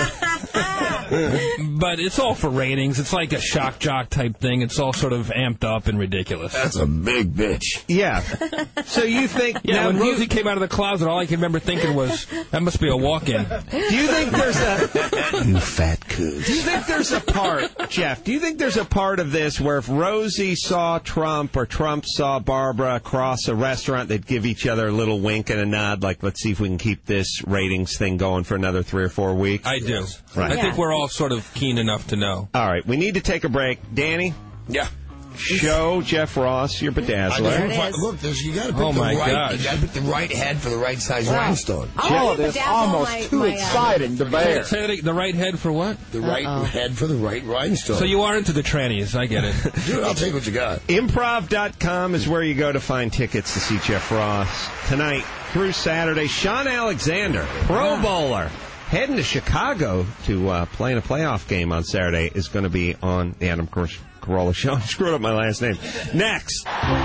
But it's all for ratings. It's like a shock jock type thing. It's all sort of amped up and ridiculous. That's a big bitch. Yeah. So you think Yeah, now, when do you- Rosie came out of the closet, all I can remember thinking was, that must be a walk-in. Do you think there's a You fat coos. Do you think there's a part, Jeff? Do you think there's a part of this where if Rosie saw Trump or Trump saw Barbara across a restaurant, they'd give each other a little wink and a nod, like let's see if we can keep this ratings thing going for another three or four weeks? I do. Right. I Yeah. think we're all sort of keen enough to know. All right, we need to take a break. Danny, Yeah. show Jeff Ross your I just bedazzler. There it find- is. Look, there's, you got to pick Oh, the my right. gosh. You got to pick the right head for the right size rhinestone. All of Bedazzle this almost my- too my, uh, exciting to bear. Say that ag- the right head for what? The right Uh-oh. head for the right rhinestone. So you are into the trannies. I get it. Dude, I'll take what you got. Improv dot com is where you go to find tickets to see Jeff Ross tonight through Saturday. Sean Alexander, Pro Bowler, heading to Chicago to uh, play in a playoff game on Saturday, is going to be on the Adam Car- Carolla Show. I screwed up my last name. Next.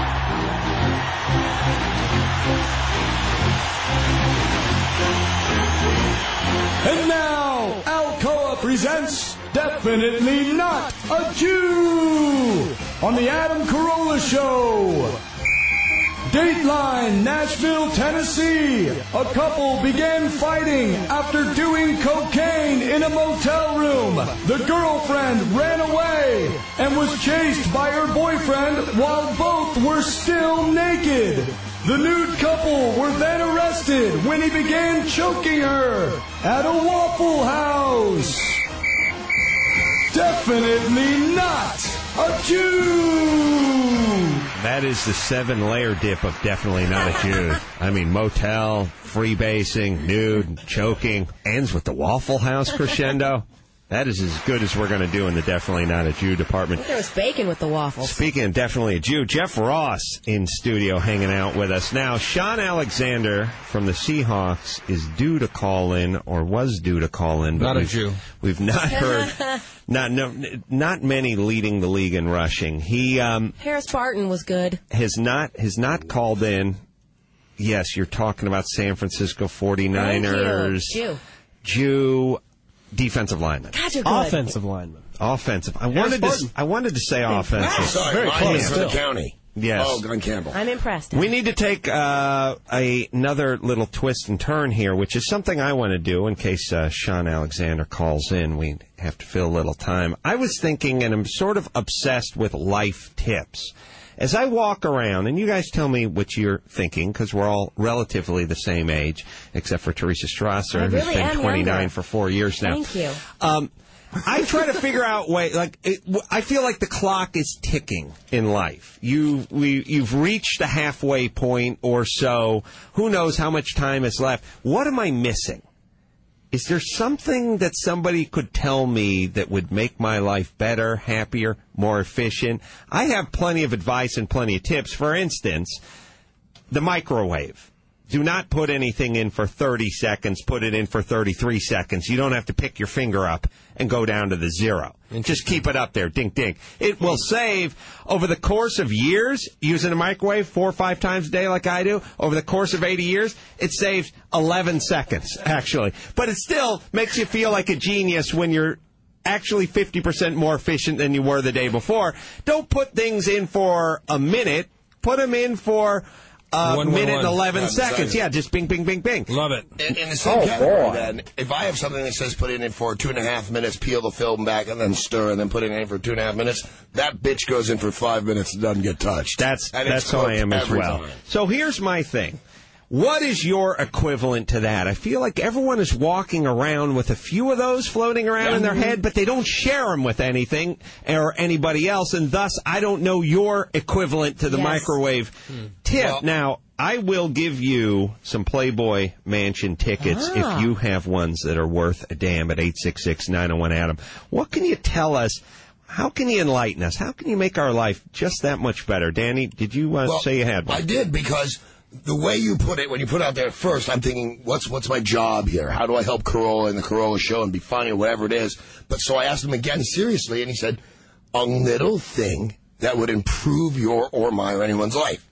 And now, Alcoa presents Definitely Not a Jew on the Adam Carolla Show. Dateline, Nashville, Tennessee. A couple began fighting after doing cocaine in a motel room. The girlfriend ran away and was chased by her boyfriend while both were still naked. The nude couple were then arrested when he began choking her at a Waffle House. Definitely not a Jew. That is the seven-layer dip of definitely not a Jew. I mean, motel, freebasing, nude, choking, ends with the Waffle House crescendo. That is as good as we're going to do in the Definitely Not a Jew department. I think there was bacon with the waffles. Speaking of Definitely a Jew, Jeff Ross in studio hanging out with us. Now, Sean Alexander from the Seahawks is due to call in, or was due to call in. But Not a we've- Jew. We've not heard, not no, not many leading the league in rushing. He um, Harris Barton was good. has not has not called in. Yes, you're talking about San Francisco forty-niners. Thank you. Jew. Jew defensive lineman. God, you're good. Offensive lineman. Offensive. I Harris wanted to. Barton. I wanted to say offensive. Sorry, Very mine close is still. the county. Yes. Oh, Glenn Campbell. I'm impressed. We need to take uh, a, another little twist and turn here, which is something I want to do in case uh, Sean Alexander calls in. We have to fill a little time. I was thinking, and I'm sort of obsessed with life tips. As I walk around, and you guys tell me what you're thinking, because we're all relatively the same age, except for Teresa Strasser, I who's really been am twenty-nine younger. for four years now. Thank you. Um, I try to figure out way like it, w- I feel like the clock is ticking in life. You we you've reached a halfway point or so. Who knows how much time is left? What am I missing? Is there something that somebody could tell me that would make my life better, happier, more efficient? I have plenty of advice and plenty of tips. For instance, the microwave. Do not put anything in for thirty seconds. Put it in for thirty-three seconds. You don't have to pick your finger up and go down to the zero. Just keep it up there. Dink, dink. It will save, over the course of years, using a microwave four or five times a day like I do, over the course of eighty years, it saves eleven seconds, actually. But it still makes you feel like a genius when you're actually fifty percent more efficient than you were the day before. Don't put things in for a minute. Put them in for a One, one, minute and one. eleven Yeah, seconds. exactly. Yeah, just bing, bing, bing, bing. Love it. In, in the same Oh, category, boy. then, if I have something that says put it in for two and a half minutes, peel the film back, and then stir, and then put it in for two and a half minutes, that bitch goes in for five minutes and doesn't get touched. That's And it's that's how I am cooked as every well. time. So here's my thing. What is your equivalent to that? I feel like everyone is walking around with a few of those floating around in their head, but they don't share them with anything or anybody else, and thus I don't know your equivalent to the Yes. microwave tip. Well- now, I will give you some Playboy Mansion tickets Ah. if you have ones that are worth a damn at eight six six, nine oh one, Adam. What can you tell us? How can you enlighten us? How can you make our life just that much better? Danny, did you uh, Well, say you had one? I did, because the way you put it, when you put it out there at first, I'm thinking, what's what's my job here? How do I help Corolla and the Corolla show and be funny or whatever it is? But so I asked him again seriously, and he said, a little thing that would improve your or my or anyone's life.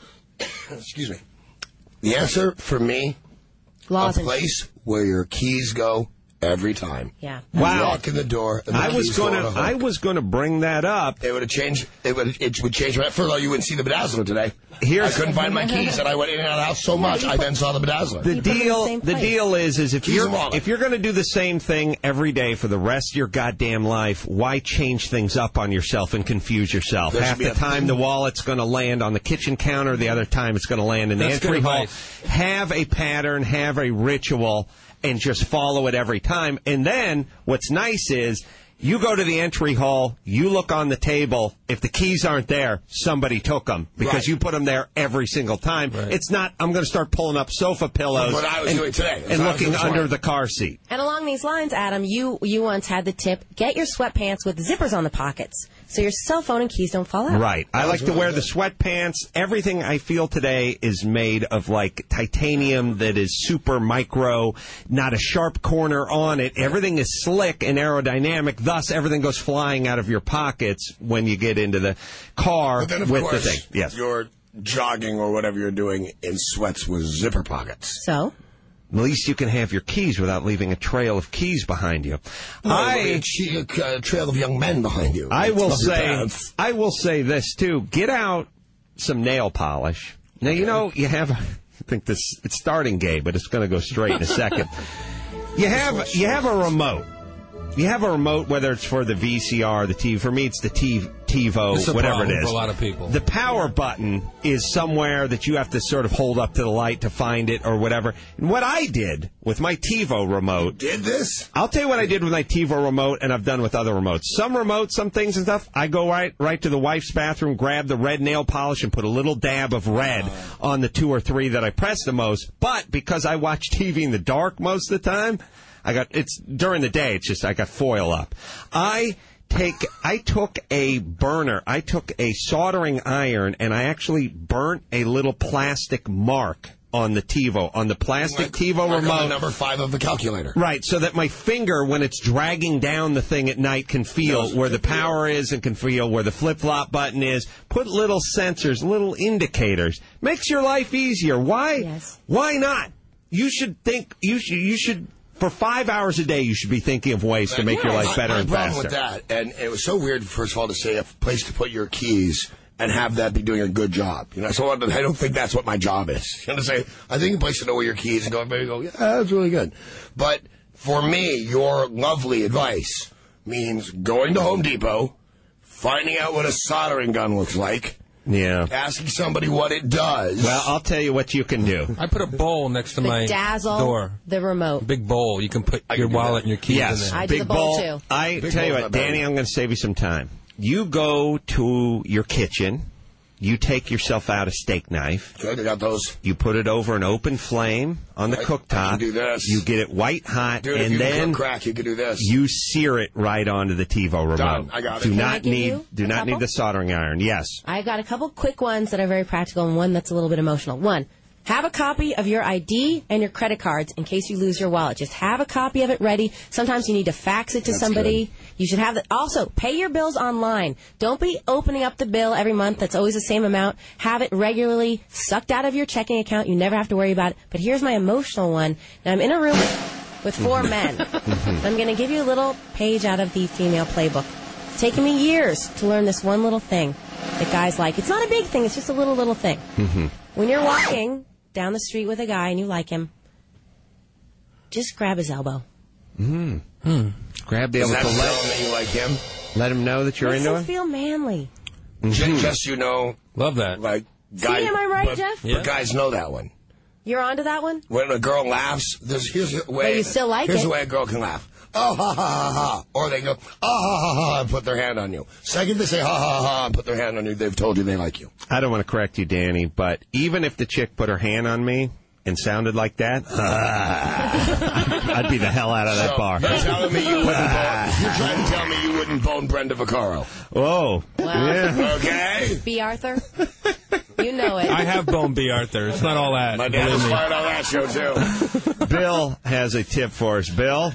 Excuse me. The answer for me, Lozenge. a place where your keys go every time. Yeah. You Wow. walk in the door. And the I was keys go going on to a hook. I was going to bring that up. It would have changed. It would. It would change. My, first of all, you wouldn't see the bedazzler today. Here's- I couldn't find my keys, and I went in and out of the house so much. I then saw the bedazzler. The You put them in the deal same the place. deal is is if Keys you're and wallet. if you're going to do the same thing every day for the rest of your goddamn life, why change things up on yourself and confuse yourself? There Half should be the a time thing- the wallet's going to land on the kitchen counter, the other time it's going to land in the That's good entry hall. advice. Have a pattern, have a ritual, and just follow it every time. And then what's nice is you go to the entry hall, you look on the table. If the keys aren't there, somebody took them because Right. you put them there every single time. Right. It's not, I'm going to start pulling up sofa pillows What I was and, doing today. That's and what I was looking doing under this the car seat. And along these lines, Adam, you you once had the tip: get your sweatpants with zippers on the pockets, so your cell phone and keys don't fall out. Right. I like to wear the sweatpants. Everything I feel today is made of like titanium that is super micro, not a sharp corner on it. Everything is slick and aerodynamic. Thus, everything goes flying out of your pockets when you get into the car But then, of with course, the thing. Yes. you're jogging or whatever you're doing in sweats with zipper pockets. So At least you can have your keys without leaving a trail of keys behind you. No, I a, che- a trail of young men behind you. I will It's not say, bad. I will say this too. Get out some nail polish. Now you know you have. I think this it's starting gay, but it's going to go straight in a second. You have you have a remote. You have a remote, whether it's for the V C R, the T V. For me, it's the T V, TiVo, It's a whatever problem it is. for a lot of people. The power button is somewhere that you have to sort of hold up to the light to find it or whatever. And what I did with my TiVo remote... Did this? I'll tell you what I did with my TiVo remote, and I've done with other remotes. Some remotes, some things and stuff, I go right right to the wife's bathroom, grab the red nail polish, and put a little dab of red on the two or three that I press the most. But because I watch T V in the dark most of the time, I got it's during the day. It's just I got foil up. I take I took a burner. I took a soldering iron, and I actually burnt a little plastic mark on the TiVo, on the plastic Like- TiVo like on remote. the number five of the calculator. Right, so that my finger, when it's dragging down the thing at night, can feel Knows where the the power is and can feel where the flip-flop button is. Put little sensors, little indicators. Makes your life easier. Why? Yes. Why not? You should think, you should, you should, for five hours a day, you should be thinking of ways to make your life better my, and my problem faster. with that, and it was so weird, first of all, to say a place to put your keys and have that be doing a good job. You know, so I don't think that's what my job is. You know what I'm saying? I think a place to know where your keys and go, maybe go, yeah, that's really good. But for me, your lovely advice means going to Home Depot, finding out what a soldering gun looks like, Yeah. asking somebody what it does. Well, I'll tell you what you can do. I put a bowl next to my Bedazzle door. the remote. Big bowl. You can put your wallet and your keys Yes, in there. I do big the bowl, too. I Big tell you bowl's what, not bad. Danny, I'm going to save you some time. You go to your kitchen. You take yourself out a steak knife. Good, I got those. You put it over an open flame on the Right, cooktop. I can do this. You get it white hot, Dude, if and you can then cook crack, you can do this. you sear it right onto the TiVo remote. Done. I got it. Do Can not I give need you do a not couple? need the soldering iron. Yes. I got a couple quick ones that are very practical and one that's a little bit emotional. One, have a copy of your I D and your credit cards in case you lose your wallet. Just have a copy of it ready. Sometimes you need to fax it to That's somebody. You should have that. Also, pay your bills online. Don't be opening up the bill every month. That's always the same amount. Have it regularly sucked out of your checking account. You never have to worry about it. But here's my emotional one. Now, I'm in a room with four men. I'm going to give you a little page out of the female playbook. It's taken me years to learn this one little thing that guys like. It's not a big thing. It's just a little, little thing. When you're walking down the street with a guy and you like him, just grab his elbow. Mm. Grab the Does elbow. that Let, tell him that you like him? let him know that you're Makes into him it. feel manly. Just, just you know, Love that. like guy, am I right, but, Jeff? But Yeah. guys know that one. You're onto that one? When a girl laughs, there's here's the way. But you still like here's it. the way a girl can laugh. Oh ha ha ha ha, or they go oh ha ha ha and put their hand on you. Second, they say ha ha ha and put their hand on you. They've told you they like you. I don't want to correct you, Danny, but even if the chick put her hand on me and sounded like that, I'd be the hell out of that So, bar. You're telling me you wouldn't bone, you're trying to tell me you wouldn't bone Brenda Vaccaro. Whoa. Well, Yeah. Okay. B. Arthur? You know it. I have bone B. Arthur. It's not all that. My dad believe was me. fired on that show too. Bill has a tip for us. Bill?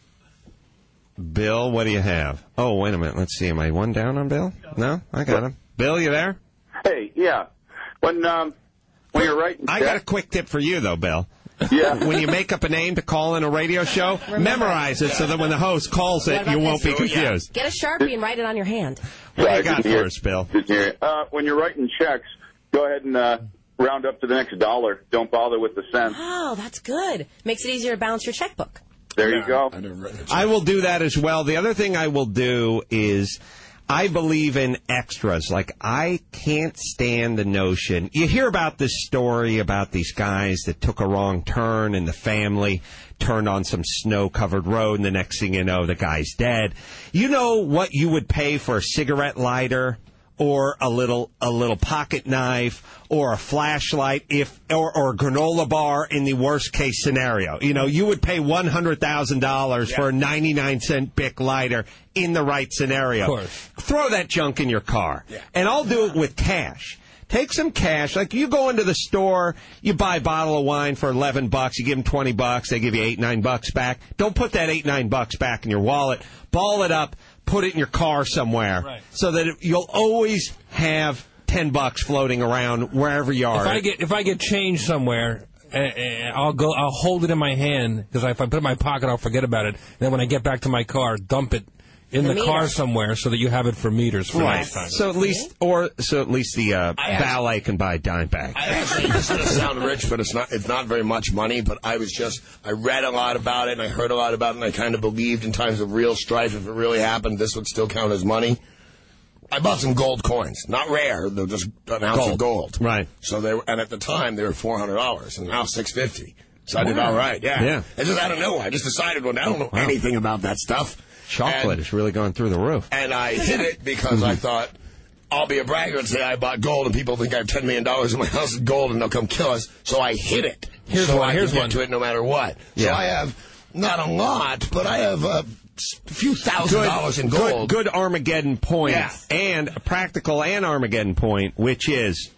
Bill, what do you have? Oh, wait a minute. Let's see. Am I one down on Bill? No? I got him. Bill, you there? Hey, yeah. When um, when you're writing, I got a quick tip for you, though, Bill. Yeah. When you make up a name to call in a radio show, memorize it so that when the host calls What it, about you won't this? be confused. Get a Sharpie and write it on your hand. What do you Sorry, got didn't hear- for us, Bill? didn't hear it. Uh, when you're writing checks, go ahead and uh, round up to the next dollar. Don't bother with the cents. Oh, that's good. Makes it easier to balance your checkbook. There you go. I will do that as well. The other thing I will do is I believe in extras. Like, I can't stand the notion. You hear about this story about these guys that took a wrong turn and the family turned on some snow-covered road, and the next thing you know, the guy's dead. You know what you would pay for a cigarette lighter or a little a little pocket knife or a flashlight if or, or a granola bar in the worst case scenario. You know, you would pay one hundred thousand dollars for a ninety-nine cent Bic lighter in the right scenario. Of course. Throw that junk in your car. And I'll do it with cash. Take some cash. Like, you go into the store, you buy a bottle of wine for eleven bucks, you give them twenty bucks, they give you eight, nine bucks back. Don't put that eight, nine bucks back in your wallet. Ball it up, put it in your car somewhere, Right. so that it, you'll always have ten bucks floating around wherever you are. If I get if I get change somewhere, uh, uh, I'll go. I'll hold it in my hand because if I put it in my pocket, I'll forget about it. And then when I get back to my car, dump it in The the, car meter. somewhere so that you have it for meters for Right. next time. So at least, or so at least the uh, I asked- valet can buy a dime bag. I actually, this is going to sound rich, but it's not. It's not very much money. But I was just, I read a lot about it, and I heard a lot about it, and I kind of believed in times of real strife, if it really happened, this would still count as money. I bought some gold coins. Not rare. They're just an ounce Gold. of gold. Right. So they were, and at the time, they were four hundred dollars, and now six hundred fifty dollars. So I did Wow. all right, yeah. Yeah. It's just out of nowhere. I just decided, well, I don't know Wow. anything about that stuff. Chocolate and, is really going through the roof. And I hid it because I thought, I'll be a bragger and say I bought gold, and people think I have ten million dollars in my house of gold, and they'll come kill us. So I hid it. Here's so one, I here's can get one. to it no matter what. Yeah. So I have, not a lot, but I have a few thousand dollars in gold. Good, good Armageddon point, Yeah. and a practical and Armageddon point, which is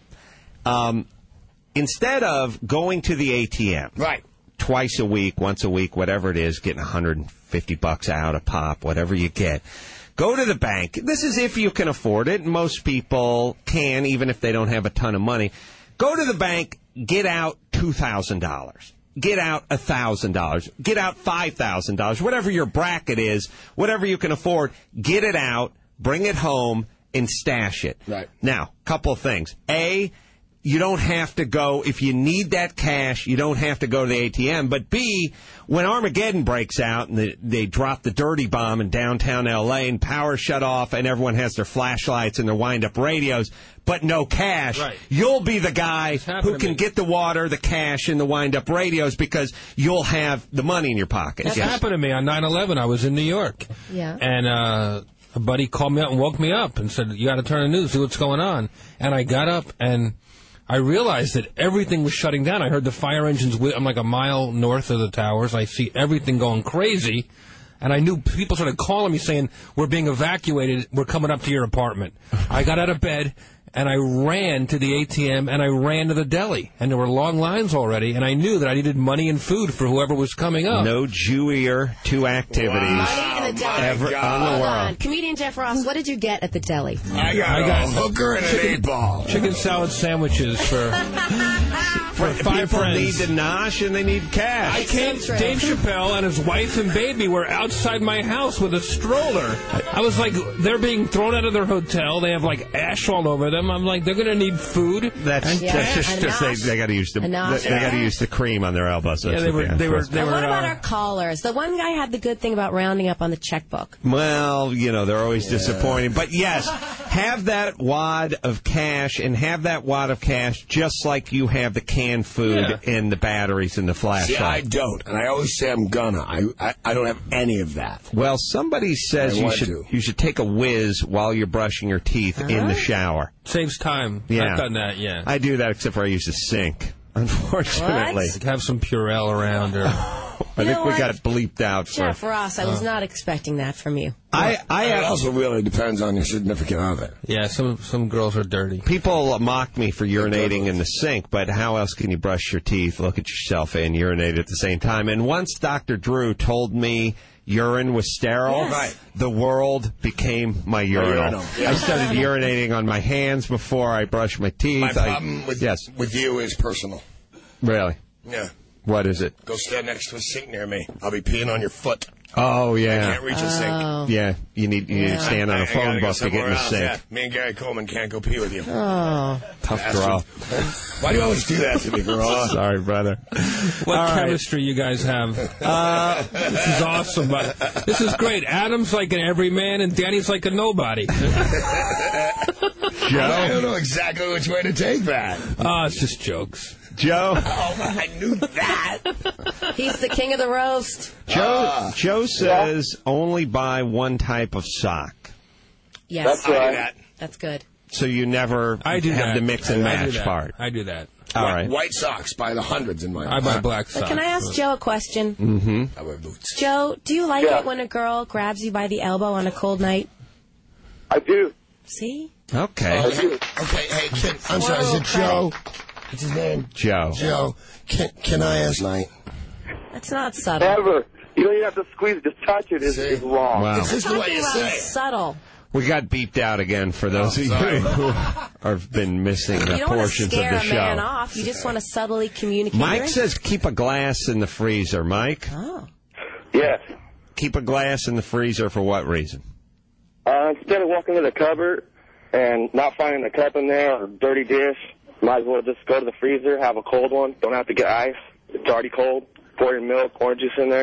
um, instead of going to the A T M Right. twice a week, once a week, whatever it is, getting one hundred fifty bucks out a pop, whatever you get, go to the bank. This is if you can afford it. Most people can, even if they don't have a ton of money. Go to the bank, get out two thousand dollars. Get out one thousand dollars. Get out five thousand dollars. Whatever your bracket is, whatever you can afford, get it out, bring it home, and stash it. Right. Now, couple of things. A, you don't have to go, if you need that cash, you don't have to go to the A T M. But B, when Armageddon breaks out and they, they drop the dirty bomb in downtown L A and power shut off and everyone has their flashlights and their wind-up radios, but no cash, Right. you'll be the guy happened who to can me. get the water, the cash, and the wind-up radios because you'll have the money in your pocket. This Yes. happened to me on nine eleven. I was in New York. Yeah. And uh, a buddy called me up and woke me up and said, you got to turn on the news, see what's going on. And I got up and I realized that everything was shutting down. I heard the fire engines. whi- I'm like a mile north of the towers. I see everything going crazy. And I knew people started calling me saying, we're being evacuated. We're coming up to your apartment. I got out of bed. And I ran to the A T M, and I ran to the deli. And there were long lines already, and I knew that I needed money and food for whoever was coming up. No Jewier two activities Money in the deli. ever on the Hold world. on. Comedian Jeff Ross, what did you get at the deli? I got, I got a hooker and an eight ball. Chicken salad sandwiches for, for five People friends. need the nosh and they need cash. I can't. true. Dave Chappelle and his wife and baby were outside my house with a stroller. I was like, they're being thrown out of their hotel. They have like ash all over them. I'm like, they're going to need food. That's, Yeah. that's just, A just they, nosh. they got to use the A nosh. they, got to use the cream on their elbows. Yeah, That's they what were. have They were. for. They Now, were. what about uh, our callers? The one guy had the good thing about rounding up on the checkbook. Well, you know, they're always disappointing. But yes, have that wad of cash and have that wad of cash just like you have the canned food Yeah. and the batteries and the See, I flashlight. don't, and I always say I'm gonna. I, I, I don't have any of that. Well, somebody says I you want should to. you should take a whiz while you're brushing your teeth in the shower. saves time. Yeah. I've done that. Yeah. I do that except for I use a sink, unfortunately. Like have some Purell around, or I You think know we what? got it bleeped out. For, Jeff Ross, I was Oh. not expecting that from you. I, I It have, also really depends on your significant other. yeah, some some girls are dirty. people mock me for urinating in the sink, but how else can you brush your teeth, look at yourself, and urinate at the same time? And once Doctor Drew told me urine was sterile, Yes. Right. the world became my urinal. urinal, yeah. I started urinating on my hands before I brushed my teeth. My I- problem with yes, with you is personal. really. Yeah. What is it? Go stand next to a sink near me. I'll be peeing on your foot. Oh yeah, I can't reach a sink. Oh. yeah. You need you need to stand on I- a I phone gotta go book to get in somewhere the else. sink. Yeah. Me and Gary Coleman can't go pee with you. Oh. Tough Bastard. draw. Why do you always do that to me, girl? Sorry, brother. What All right. chemistry you guys have? Uh, this is awesome. But this is great. Adam's like an everyman, and Danny's like a nobody. I don't know exactly which way to take that. Ah, it's just jokes. Joe. Oh, I knew that. He's the king of the roast. Joe Joe says only buy one type of sock. Yes. That's right. that. That's good. So you never I do have that. the mix and I do match that. part. I do that. All White- right. White socks by the hundreds in my I buy black But socks. can I ask Joe a question? Mm-hmm. I wear boots. Joe, do you like Yeah. it when a girl grabs you by the elbow on a cold night? I do. See? Okay. I do. Okay, hey, kid, I'm sorry, is it Joe? What's his name? Joe. Joe. Can, can I ask night? That's not subtle. Never. You don't even have to squeeze it. Just touch it is, See? is wrong. Wow. It's just the way Talking you about say it. subtle. We got beeped out again for those Oh, of sorry. you who have been missing the You don't want to portions of scare the a man show. off. You just want to subtly communicate. Mike with says keep a glass in the freezer. Mike, Oh. Yes. keep a glass in the freezer for what reason? Uh, instead of walking to the cupboard and not finding a cup in there or a dirty dish, might as well just go to the freezer, have a cold one. Don't have to get ice. It's already cold. Pour your milk, orange juice in there.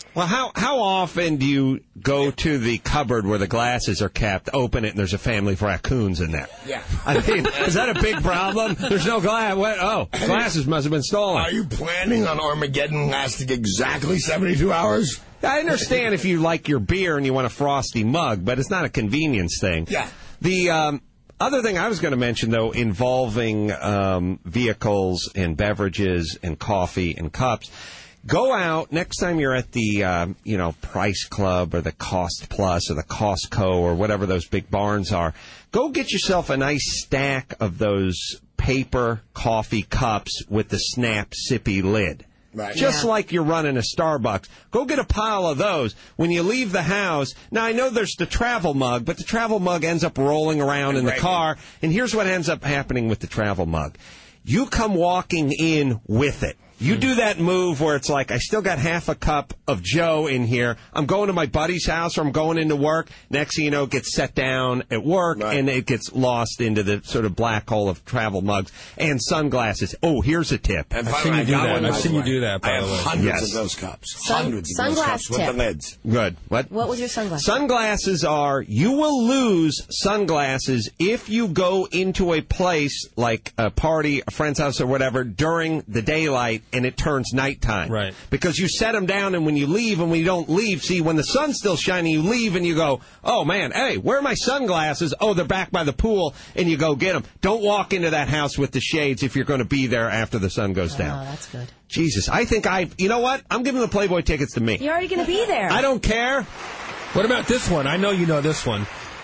Well, how how often do you go to the cupboard where the glasses are kept, open it, and there's a family of raccoons in there? Yeah. I mean, is that a big problem? There's no glass. What? Oh, glasses must have been stolen. Are you planning on Armageddon lasting exactly seventy-two hours? I understand if you like your beer and you want a frosty mug, but it's not a convenience thing. Yeah. The um, other thing I was going to mention, though, involving um, vehicles and beverages and coffee and cups, go out next time you're at the, um, you know, Price Club or the Cost Plus or the Costco or whatever those big barns are. Go get yourself a nice stack of those paper coffee cups with the snap sippy lid. Right. Just Yeah. like you're running a Starbucks. Go get a pile of those. When you leave the house, now I know there's the travel mug, but the travel mug ends up rolling around in the car. And here's what ends up happening with the travel mug. You come walking in with it. You do that move where it's like, I still got half a cup of Joe in here. I'm going to my buddy's house or I'm going into work. Next thing you know, it gets set down at work and it gets lost into the sort of black hole of travel mugs and sunglasses. Oh, here's a tip. And I've by seen the you way, do I got that. one, I've by seen the you way. do that, by I have the way. hundreds Yes. of those cups. Sun- hundreds of those sunglass cups with tip. the lids. Good. What? What was your sunglasses? Sunglasses are, you will lose sunglasses if you go into a place like a party, a friend's house or whatever during the daylight and it turns nighttime. Right. Because you set them down and when you leave and when you don't leave, see, when the sun's still shining, you leave and you go, oh man, hey, where are my sunglasses? Oh, they're back by the pool, and you go get them. Don't walk into that house with the shades if you're going to be there after the sun goes down. Oh, that's good. Jesus, I think I, you know what? I'm giving the Playboy tickets to me. You're already going to be there. I don't care. What about this one? I know you know this one.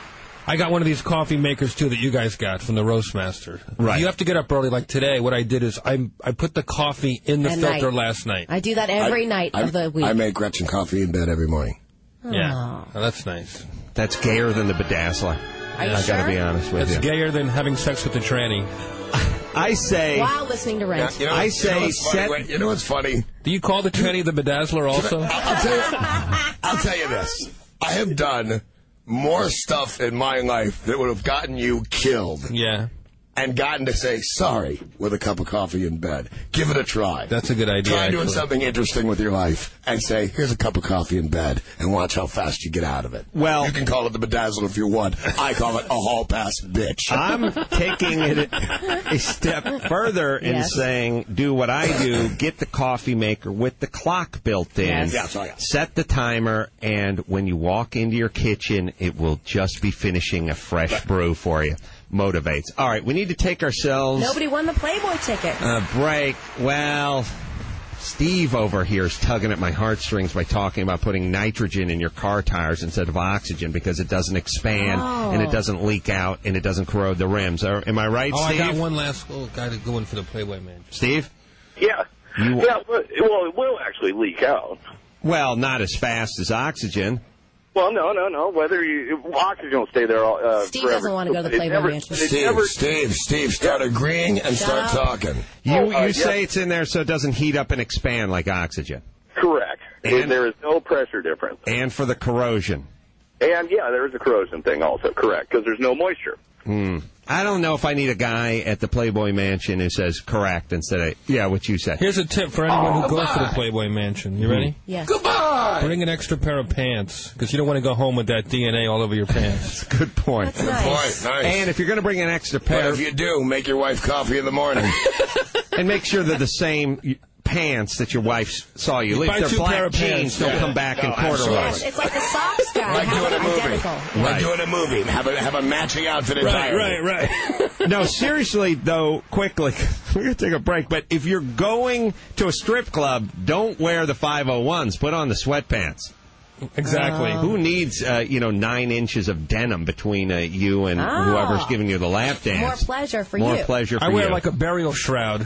I got one of these coffee makers, too, that you guys got from the Roastmaster. Right. You have to get up early. Like today, what I did is I I put the coffee in the At filter night. last night. I do that every I- night I- of the week. I make Gretchen coffee in bed every morning. Yeah. Oh, that's nice. That's gayer than the bedazzler. Are you I gotta sure? be honest with It's you. gayer than having sex with the tranny. I say, While listening to Rent. You know, I you know say what's funny? set- Wait, you know what's funny? Do you call the tranny the bedazzler also? I'll tell you. I'll tell you this. I have done more stuff in my life that would have gotten you killed. Yeah. And gotten to say sorry with a cup of coffee in bed. Give it a try. That's a good idea. Try doing actually. something interesting with your life and say, here's a cup of coffee in bed, and watch how fast you get out of it. Well- you can call it the bedazzler if you want. I call it a hall pass bitch. I'm taking it a step further in Yes. saying, do what I do, get the coffee maker with the clock built in, Yes. Yeah, sorry. set the timer, and when you walk into your kitchen, it will just be finishing a fresh brew for you. Motivates. All right, we need to take ourselves Nobody won the Playboy ticket. a break. Well, Steve over here is tugging at my heartstrings by talking about putting nitrogen in your car tires instead of oxygen because it doesn't expand Oh. and it doesn't leak out and it doesn't corrode the rims. Are, am I right, Oh, Steve? I got one last oh, got to go in for the Playboy man. Steve? Yeah. You- Yeah, but, well, it will actually leak out. Well, not as fast as oxygen. Well, no, no, no. Whether you oxygen will stay there all, uh, Steve forever. doesn't want to go to the It Playboy never- Mansion. it Steve, never- Steve, Steve, start agreeing and start Stop. talking. You Oh, uh, you yeah. say it's in there so it doesn't heat up and expand like oxygen. Correct. And- there is no pressure difference. And for the corrosion. And, yeah, there is a corrosion thing also, correct, because there's no moisture. Hmm. I don't know if I need a guy at the Playboy Mansion who says correct instead of, yeah, what you said. Here's a tip for anyone Oh, who goes to the goodbye. Playboy Mansion. You ready? Yes. Goodbye! Bring an extra pair of pants because you don't want to go home with that D N A all over your pants. Good point. That's nice. Boy, nice. And if you're going to bring an extra But pair, if you do, make your wife coffee in the morning. and make sure they're the same pants that your wife saw you leave. Buy They're two black pair of jeans. pants, Don't yeah. come back in No, corduroys. Yes, it's like the socks guy. Like Have doing a them movie. identical. Like doing a movie. Have a, have a matching outfit Right, entirely. right, right. No, seriously, though, quickly, we're going to take a break, but if you're going to a strip club, don't wear the five oh ones. Put on the sweatpants. Exactly. Who needs, uh, you know, nine inches of denim between uh, you and Ah. whoever's giving you the lap dance? More pleasure for More you. pleasure for I wear you. like a burial shroud.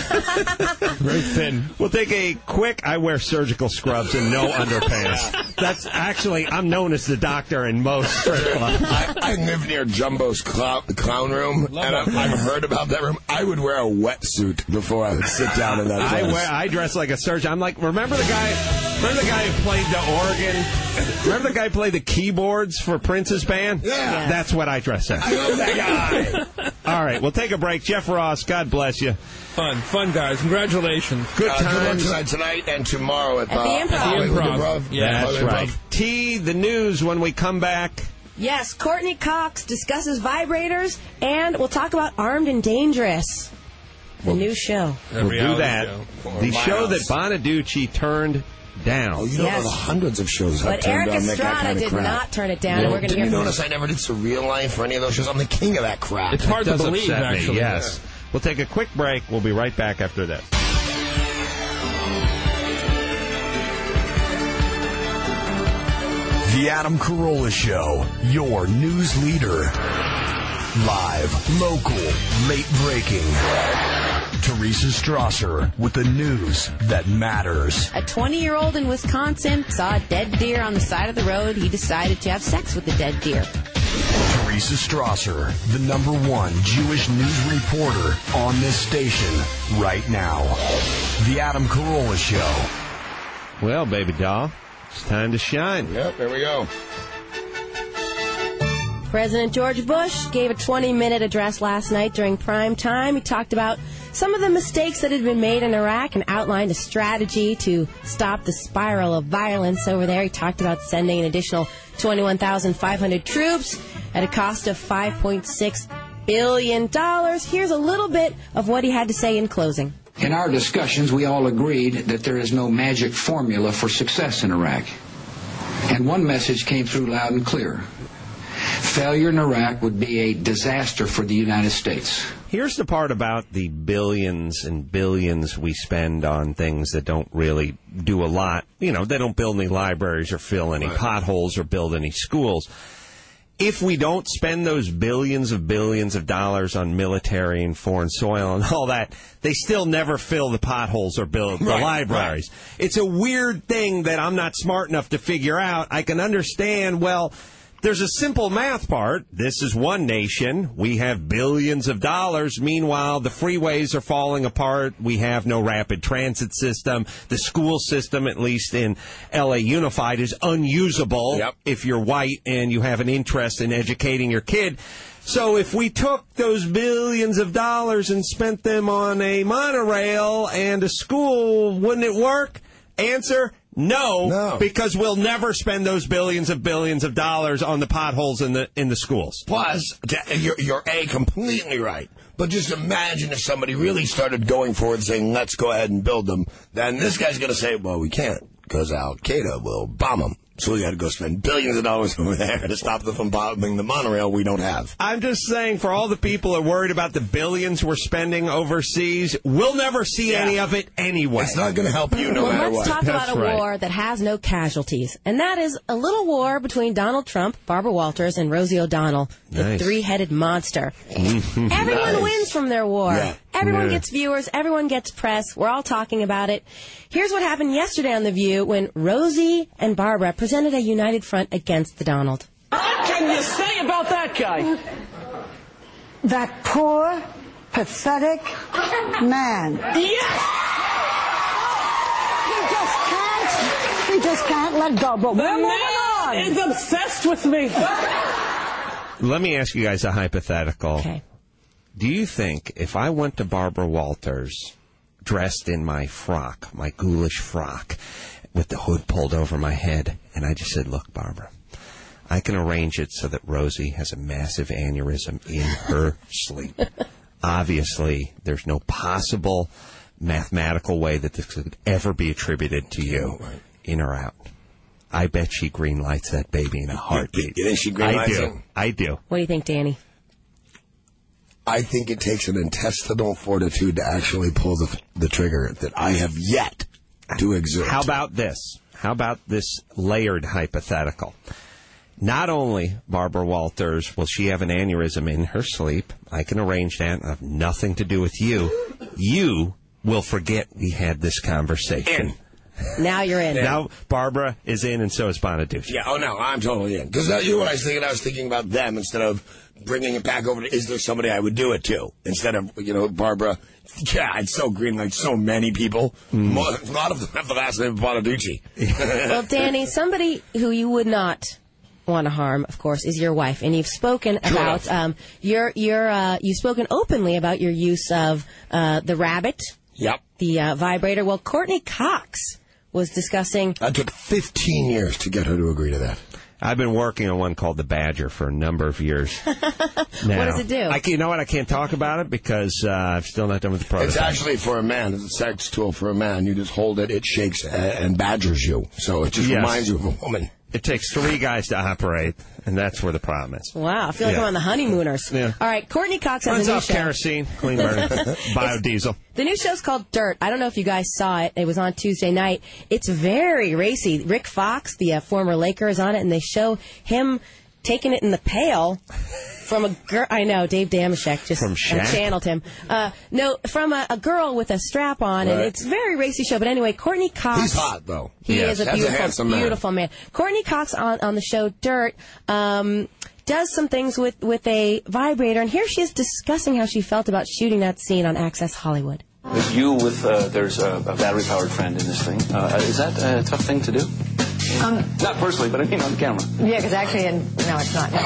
Very thin. We'll take a quick, I wear surgical scrubs and no underpants. That's actually, I'm known as the doctor in most strip clubs. I, I live near Jumbo's clown, clown room, Love and that I've, I've heard about that room. I would wear a wetsuit before I would sit down in that I place. wear, I dress like a surgeon. I'm like, remember the guy, remember the guy who played the organ Remember the guy who played the keyboards for Prince's band? Yeah. That's what I dress as. I love that guy. All right, we'll take a break. Jeff Ross, God bless you. Fun, fun, guys. Congratulations. Good Uh, times. good luck tonight, tonight and tomorrow at, At the uh, Improv. Hollywood Improv. Improv. Yeah, That's Hollywood right. Improv. T, the news when we come back. Yes, Courtney Cox discusses vibrators, and we'll talk about Armed and Dangerous, the new show. We'll do that. Show. The show that Bonaducci turned down. Oh, you don't Yes. know the hundreds of shows I've But turned Eric down that Estrada kind of did crap. not turn it down, Yeah. and we're going to Didn't hear you from notice I never did Surreal Life or any of those shows? I'm the king of that crap. It's hard to Does believe, upset me, actually. yes. We'll take a quick break. We'll be right back after this. The Adam Carolla Show, your news leader. Live, local, late breaking. Teresa Strasser with the news that matters. A twenty-year-old in Wisconsin saw a dead deer on the side of the road. He decided to have sex with the dead deer. Teresa Strasser, the number one Jewish news reporter on this station right now. The Adam Carolla Show. Well, baby doll, it's time to shine. Yep, there we go. President George Bush gave a twenty-minute address last night during prime time. He talked about some of the mistakes that had been made in Iraq and outlined a strategy to stop the spiral of violence over there. He talked about sending an additional twenty-one thousand five hundred troops at a cost of five point six billion dollars. Here's a little bit of what he had to say in closing. In our discussions, we all agreed that there is no magic formula for success in Iraq. And one message came through loud and clear. Failure in Iraq would be a disaster for the United States. Here's the part about the billions and billions we spend on things that don't really do a lot. You know, they don't build any libraries or fill any Right. potholes or build any schools. If we don't spend those billions of billions of dollars on military and foreign soil and all that, they still never fill the potholes or build the Right, libraries. It's a weird thing that I'm not smart enough to figure out. I can understand, well, there's a simple math part. This is one nation. We have billions of dollars. Meanwhile, the freeways are falling apart. We have no rapid transit system. The school system, at least in L A Unified, is unusable Yep. if you're white and you have an interest in educating your kid. So if we took those billions of dollars and spent them on a monorail and a school, wouldn't it work? Answer, no, No. because we'll never spend those billions of billions of dollars on the potholes in the in the schools. Plus, to- you're, you're A, completely right. But just imagine if somebody really started going forward saying, let's go ahead and build them. Then this guy's going to say, well, we can't because Al-Qaeda will bomb them. So we got to go spend billions of dollars over there to stop them from bombing the monorail we don't have. I'm just saying, for all the people who are worried about the billions we're spending overseas, we'll never see Yeah. any of it anyway. It's not going to help you no well, matter let's what. talk That's about a right. war that has no casualties, and that is a little war between Donald Trump, Barbara Walters, and Rosie O'Donnell, the Nice. three-headed monster. Everyone Nice. wins from their war. Yeah. Everyone Yeah. gets viewers. Everyone gets press. We're all talking about it. Here's what happened yesterday on The View when Rosie and Barbara presented a united front against the Donald. What can you say about that guy? That poor, pathetic man. Yes! We just can't, we just can't let go, but The we're moving man on. is obsessed with me. Let me ask you guys a hypothetical. Okay. Do you think if I went to Barbara Walters dressed in my frock, my ghoulish frock, with the hood pulled over my head, and I just said, look, Barbara, I can arrange it so that Rosie has a massive aneurysm in her sleep. Obviously, there's no possible mathematical way that this could ever be attributed to you, in or out. I bet she green lights that baby in a heartbeat. You think she green I lights do. it? I do. What do you think, Danny? I think it takes an intestinal fortitude to actually pull the, the trigger that I have yet to exert. How about this? How about this layered hypothetical? Not only, Barbara Walters, will she have an aneurysm in her sleep. I can arrange that. I have nothing to do with you. You will forget we had this conversation. Now you're in. Now Barbara is in, and so is Bonaduce. Yeah, oh no, I'm totally in. Because you know what I was thinking? I was thinking about them instead of bringing it back over to, is there somebody I would do it to? Instead of, you know, Barbara. Yeah, it's so green, like so many people. Mm. More, a lot of them have the last name of Bonaduce. Well, Danny, somebody who you would not want to harm, of course, is your wife, and you've spoken True about um, your your uh, you've spoken openly about your use of uh, the rabbit. Yep. The uh, vibrator. Well, Courtney Cox was discussing. It took fifteen years to get her to agree to that. I've been working on one called the Badger for a number of years. Now, what does it do? I, you know what? I can't talk about it because uh, I've still not done with the prototype. It's actually for a man. It's a sex tool for a man. You just hold it, it shakes and badgers you. So it just yes. reminds you of a woman. It takes three guys to operate, and that's where the problem is. Wow, I feel like yeah. I'm on the honeymooners. Yeah. All right, Courtney Cox has Runs a new off show. kerosene, clean burn, biodiesel. The new show's called Dirt. I don't know if you guys saw it. It was on Tuesday night. It's very racy. Rick Fox, the uh, former Laker, is on it, and they show him taking it in the pail from a girl. I know, Dave Damashek just from uh, channeled him. Uh, no, from a, a girl with a strap on, right. And it's a very racy show. But anyway, Courtney Cox. He's hot, though. He yes, is a beautiful, a man. beautiful man. Courtney Cox on, on the show Dirt um, does some things with, with a vibrator, and here she is discussing how she felt about shooting that scene on Access Hollywood. With you, with uh, there's a, a battery-powered friend in this thing. Uh, is that a tough thing to do? Um, not personally, but I mean on camera. Yeah, because actually, and no, it's not. No.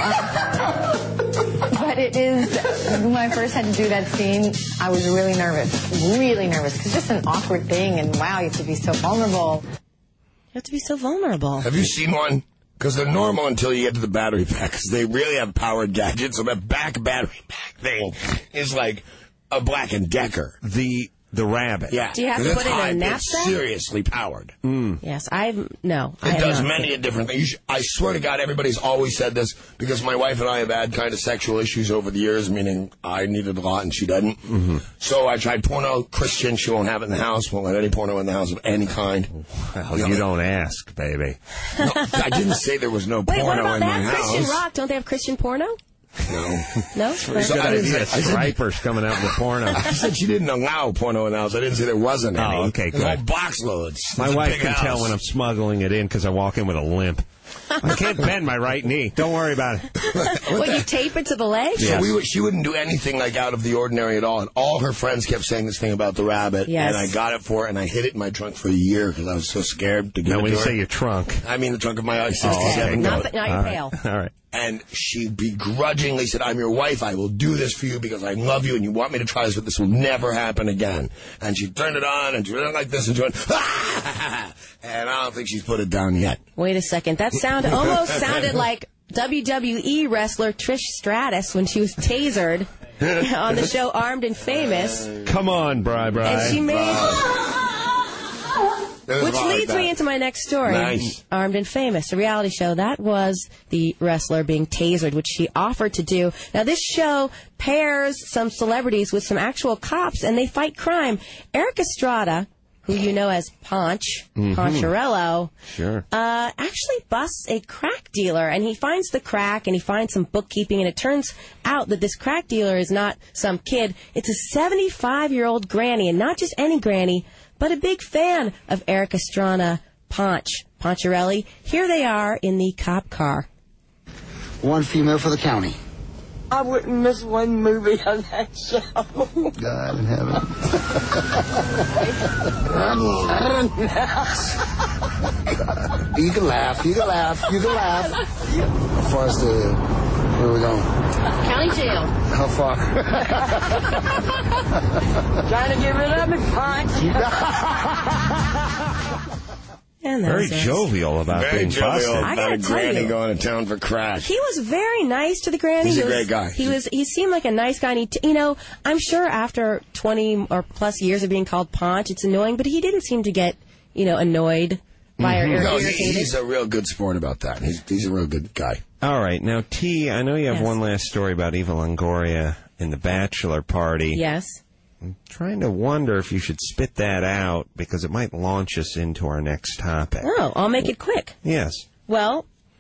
But it is. When I first had to do that scene, I was really nervous, really nervous, because it's just an awkward thing, and wow, you have to be so vulnerable. You have to be so vulnerable. Have you seen one? Because they're normal until you get to the battery pack, because they really have powered gadgets. So that back battery pack thing is like a Black and Decker. The the rabbit. Yeah. Do you have to put it in a knapsack? It's seriously powered. Mm. Yes, I've no. It I does not many a different thing. You should, I swear to God, everybody's always said this because my wife and I have had kind of sexual issues over the years, meaning I needed a lot and she doesn't. Mm-hmm. So I tried porno. Christian, she won't have it in the house. Won't let any porno in the house of any kind. Well, you, know, you don't ask, baby. No, I didn't say there was no Wait, porno what about in that? my house. Christian Rock, don't they have Christian porno? No. No? So I didn't say Stripers coming out with porno. I said she didn't allow porno in the house. I didn't say there wasn't any. Oh, okay, good. All box loads. My it's wife can house. tell when I'm smuggling it in because I walk in with a limp. I can't bend my right knee. Don't worry about it. What, you tape it to the leg? So Yes. we were, she wouldn't do anything like out of the ordinary at all. And all her friends kept saying this thing about the rabbit. Yes. And I got it for her, and I hid it in my trunk for a year because I was so scared to give Now, it when to you her. say your trunk. I mean the trunk of my Oh, sixty-seven okay. Not, Colt. the, not your All pail. right. All right. And she begrudgingly said, I'm your wife. I will do this for you because I love you and you want me to try this, but this will never happen again. And she turned it on and she went like this and she went, ah! And I don't think she's put it down yet. Wait a second. That sound almost sounded like W W E wrestler Trish Stratus when she was tasered on the show Armed and Famous. Come on, Bri Bri. And she made... It was Which like leads that. me into my next story. Nice. Armed and Famous, a reality show. That was the wrestler being tasered, which she offered to do. Now, this show pairs some celebrities with some actual cops, and they fight crime. Eric Estrada, who you know as Ponch, Mhm. Poncherello, Sure. uh, actually busts a crack dealer, and he finds the crack, and he finds some bookkeeping, and it turns out that this crack dealer is not some kid. It's a seventy-five-year-old granny, and not just any granny, but a big fan of Eric Estrada, Ponch, Poncherelli. Here they are in the cop car. One female for the county. I wouldn't miss one movie on that show. God in heaven. You can laugh. You can laugh. You can laugh. How far is the... Where are we going? County jail. How far? Trying to get rid of me, Punch. And that Very was it. jovial about Very being jovial busted. I about gotta a tell granny you. going to town for crack. He was very nice to the granny. He's he a was, great guy. He was. He seemed like a nice guy. And he, t- you know, I'm sure after twenty or plus years of being called Ponch, it's annoying. But he didn't seem to get, you know, annoyed by Mhm. her. No, he, irritated. he's a real good sport about that. He's, he's a real good guy. All right. Now, T, I know you have Yes. one last story about Eva Longoria in the bachelor party. Yes. I'm trying to wonder if you should spit that out because it might launch us into our next topic. Oh, I'll make it quick. Yes. Well,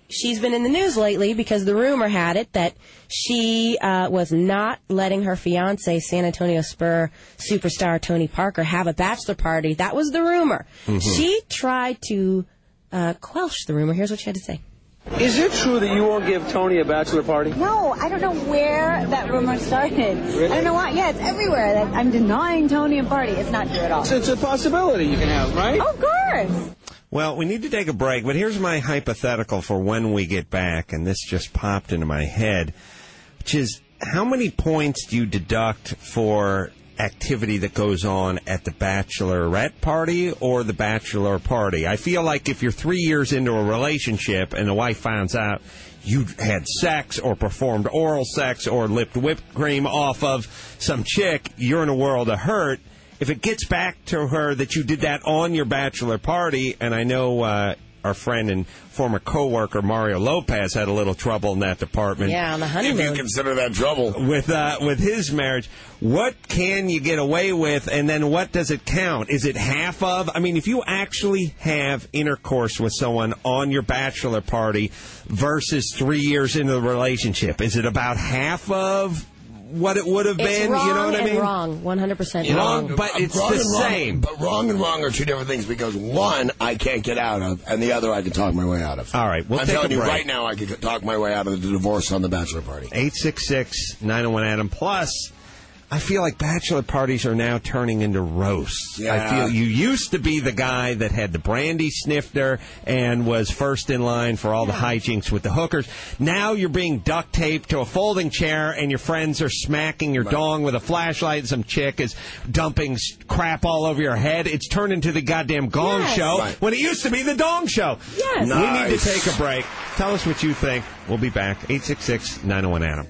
she's been in the news lately because the rumor had it that she uh, was not letting her fiancé, San Antonio Spurs superstar Tony Parker, have a bachelor party. That was the rumor. Mm-hmm. She tried to uh, quelch the rumor. Here's what she had to say. Is it true that you won't give Tony a bachelor party? No, I don't know where that rumor started. Really? I don't know why. Yeah, it's everywhere. That I'm denying Tony a party. It's not true at all. So it's a possibility you can have, right? Oh, of course. Well, we need to take a break, but here's my hypothetical for when we get back, and this just popped into my head, which is how many points do you deduct for activity that goes on at the bachelorette party or the bachelor party? I feel like if you're three years into a relationship and the wife finds out you had sex or performed oral sex or licked whipped cream off of some chick, you're in a world of hurt. If it gets back to her that you did that on your bachelor party, and I know uh, our friend and former coworker Mario Lopez had a little trouble in that department. Yeah, on the honeymoon. If you consider that trouble. With, uh, with his marriage, what can you get away with, and then what does it count? Is it half of? I mean, if you actually have intercourse with someone on your bachelor party versus three years into the relationship, is it about half of what it would have been? Wrong, you know what I mean? Wrong, one hundred percent you wrong. Know, but it's wrong the wrong, same. But wrong and wrong are two different things because one I can't get out of, and the other I can talk my way out of. All right, we'll I'm take telling a you break. right now, I could talk my way out of the divorce on the bachelor party. eight six six, nine oh one, Adam. Plus, I feel like bachelor parties are now turning into roasts. Yeah. I feel you used to be the guy that had the brandy snifter and was first in line for all the hijinks with the hookers. Now you're being duct taped to a folding chair and your friends are smacking your right. dong with a flashlight and some chick is dumping crap all over your head. It's turned into the goddamn Gong yes. Show right. when it used to be the Dong Show. Yes. Nice. We need to take a break. Tell us what you think. We'll be back. eight six six, nine oh one, Adam.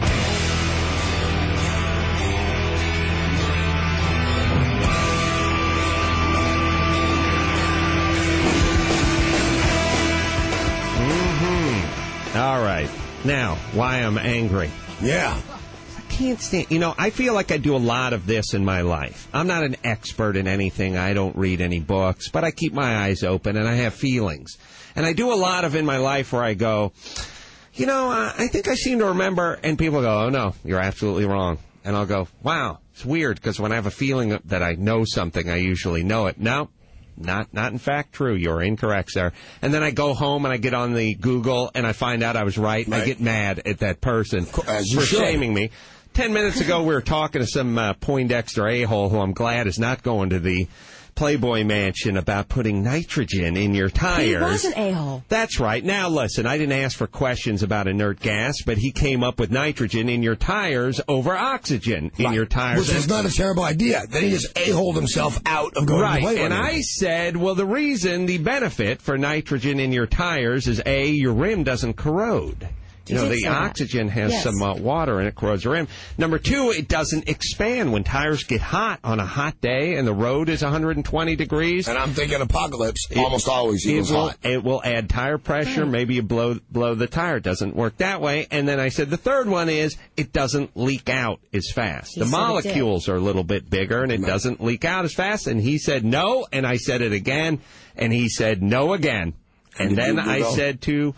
All right. Now, why I'm angry. Yeah. I can't stand... You know, I feel like I do a lot of this in my life. I'm not an expert in anything. I don't read any books, but I keep my eyes open and I have feelings. And I do a lot of in my life where I go, you know, I think I seem to remember, and people go, oh, no, you're absolutely wrong. And I'll go, wow, it's weird, because when I have a feeling that I know something, I usually know it. No. Not, not in fact true. You're incorrect, sir. And then I go home and I get on the Google and I find out I was right. And right. I get mad at that person As you for should. shaming me. Ten minutes ago, we were talking to some uh, Poindexter a-hole who I'm glad is not going to the Playboy Mansion about putting nitrogen in your tires. He was an a-hole. That's right. Now, listen, I didn't ask for questions about inert gas, but he came up with nitrogen in your tires over oxygen in right. your tires. Which is not a terrible idea. Then he just a-holed himself out of going right. to the Playboy And Mansion. I said, well, the reason, the benefit for nitrogen in your tires is, A, your rim doesn't corrode. You know, the oxygen has yes. some uh, water in it, corrodes the rim. Number two, it doesn't expand when tires get hot on a hot day and the road is one hundred twenty degrees. And I'm thinking apocalypse it, almost always equals it will, hot. It will add tire pressure. Maybe you blow blow the tire. It doesn't work that way. And then I said the third one is it doesn't leak out as fast. He the said molecules are a little bit bigger and it No. doesn't leak out as fast. And he said no, and I said it again, and he said no again. And, and then I said to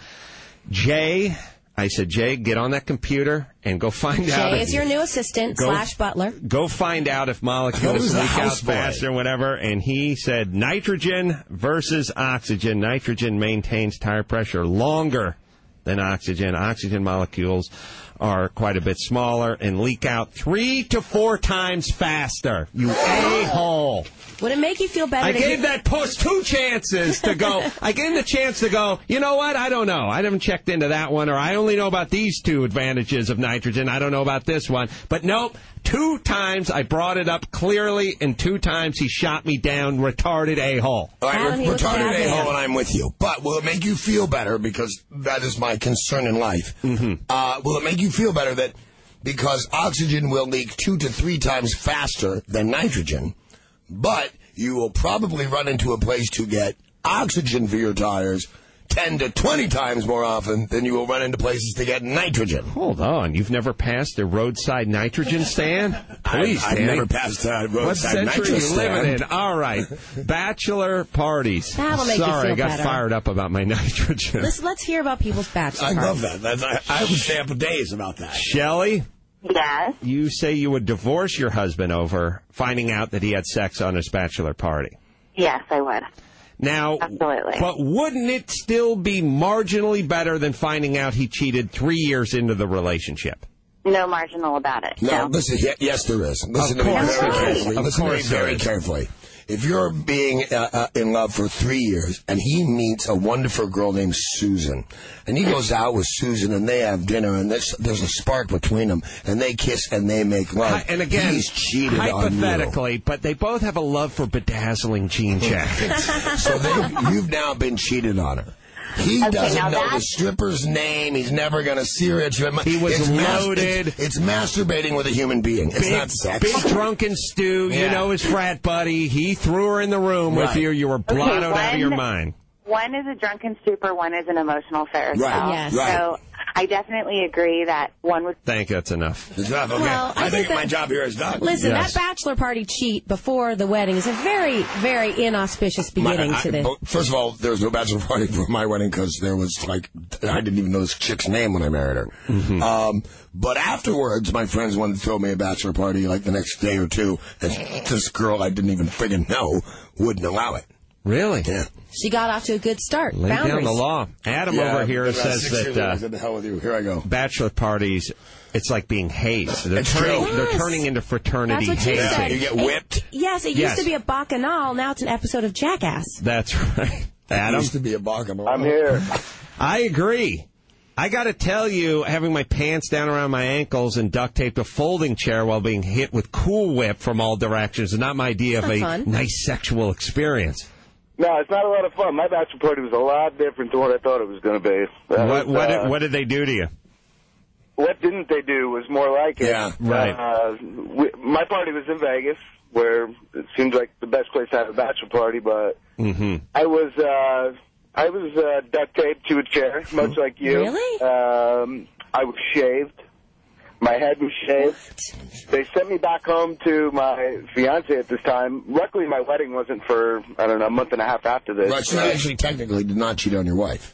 Jay... I said, Jay, get on that computer and go find Jay out. Jay is your new assistant go, slash butler. Go find out if molecules leak out faster or whatever. And he said nitrogen versus oxygen. Nitrogen maintains tire pressure longer than oxygen. Oxygen molecules are quite a bit smaller and leak out three to four times faster. You a-hole. Would it make you feel better? I to gave get... that puss two chances to go. I gave him the chance to go, you know what? I don't know. I haven't checked into that one, or I only know about these two advantages of nitrogen. I don't know about this one. But nope. Two times I brought it up clearly, and two times he shot me down, retarded a-hole. All right, re- retarded a-hole, and I'm with you. But will it make you feel better, because that is my concern in life, mm-hmm. uh, will it make you feel better that because oxygen will leak two to three times faster than nitrogen, but you will probably run into a place to get oxygen for your tires ten to twenty times more often than you will run into places to get nitrogen. Hold on. You've never passed a roadside nitrogen stand? Please, I've, I've Danny. never passed a roadside What century nitrogen are you stand. living in? All right. Bachelor parties. That'll make you Sorry, feel I got better. fired up about my nitrogen. Let's, let's hear about people's bachelor I parties. love that. That's, I, I would stay up for days about that. Shelley? Yes. You say you would divorce your husband over finding out that he had sex on his bachelor party. Yes, I would. Now, Absolutely. but wouldn't it still be marginally better than finding out he cheated three years into the relationship? No marginal about it. No, No. listen, ye- yes, there is. Listen Of to me course very there is. carefully. Of Listen to me course there very is. carefully. If you're being uh, uh, in love for three years and he meets a wonderful girl named Susan, and he goes out with Susan and they have dinner and there's, there's a spark between them and they kiss and they make love, Hi- and again, he's cheated on you. hypothetically, but they both have a love for bedazzling jean jackets. So they, you've now been cheated on her. He Okay, doesn't now know the that's- stripper's name. He's never going to see her. It's, He was it's mas- loaded. it's, it's masturbating with a human being. It's big, not sex. big drunken stew, you Yeah. know his frat buddy. He threw her in the room with Right. you. You were blottoed Okay, out of your when- mind. One is a drunken stupor, one is an emotional Ferris Right, wheel. Yes. right. So I definitely agree that one would. Thank you. That's enough. It's not okay. Well, I I, think think my that- job here is done. Listen, Yes. that bachelor party cheat before the wedding is a very, very inauspicious beginning My- I- to this. but First of all, there was no bachelor party for my wedding because there was like I didn't even know this chick's name when I married her. Mm-hmm. Um, but afterwards, my friends wanted to throw me a bachelor party like the next day or two, and this girl I didn't even friggin' know wouldn't allow it. Really? Yeah. She got off to a good start. Lay down Boundaries. the law. Adam Yeah, over here about says six years that ago, I uh, said, the hell with you. Here I go. bachelor parties, it's like being hazed. They're It's turning, true. they're Yes. turning into fraternity That's what you hazing. said. You get It- whipped? yes, it Yes. used to be a bacchanal. Now it's an episode of Jackass. That's right. That Adam? used to be a bacchanal. I'm here. I agree. I got to tell you, having my pants down around my ankles and duct taped to a folding chair while being hit with Cool Whip from all directions is not my idea of Not a fun. nice sexual experience. No, it's not a lot of fun. My bachelor party was a lot different than what I thought it was going to be. That What, was, what, uh, did, what did they do to you? what didn't they do was more like it. Yeah, right. Uh, we, my party was in Vegas, where it seemed like the best place to have a bachelor party, but Mm-hmm. I was uh, I was uh, duct taped to a chair, much like you. Really? Um, I was shaved. My head was shaved. They sent me back home to my fiance at this time. Luckily, my wedding wasn't for, I don't know, a month and a half after this. Right, so you actually technically did not cheat on your wife.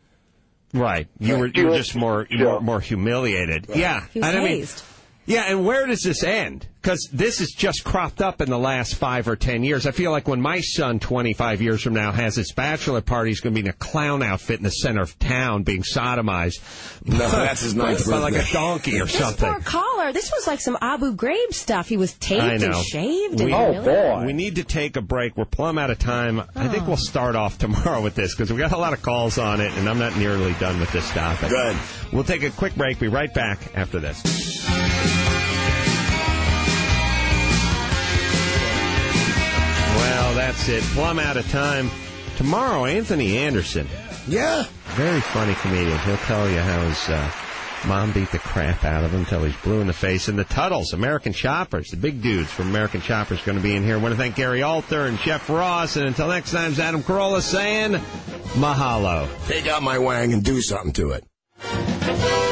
Right. You were, you were just more, more, more humiliated. Yeah. He was And I mean, hazed. yeah, and where does this end? Because this has just cropped up in the last five or ten years. I feel like when my son, twenty-five years from now, has his bachelor party, he's going to be in a clown outfit in the center of town being sodomized. No, that's his ninth By like a birthday. donkey or This something. poor caller, this was like some Abu Ghraib stuff. He was taped I know. and shaved. We, and really? we need to take a break. We're plumb out of time. I think we'll start off tomorrow with this because we got a lot of calls on it, and I'm not nearly done with this topic. Good. We'll take a quick break. Be right back after this. Well, that's it. Plumb out of time. Tomorrow, Anthony Anderson. Yeah. Very funny comedian. He'll tell you how his uh, mom beat the crap out of him until he's blue in the face. And the Tuttles, American Choppers, the big dudes from American Choppers, going to be in here. I want to thank Gary Alter and Jeff Ross. And until next time, it's Adam Carolla saying mahalo. Take out my wang and do something to it.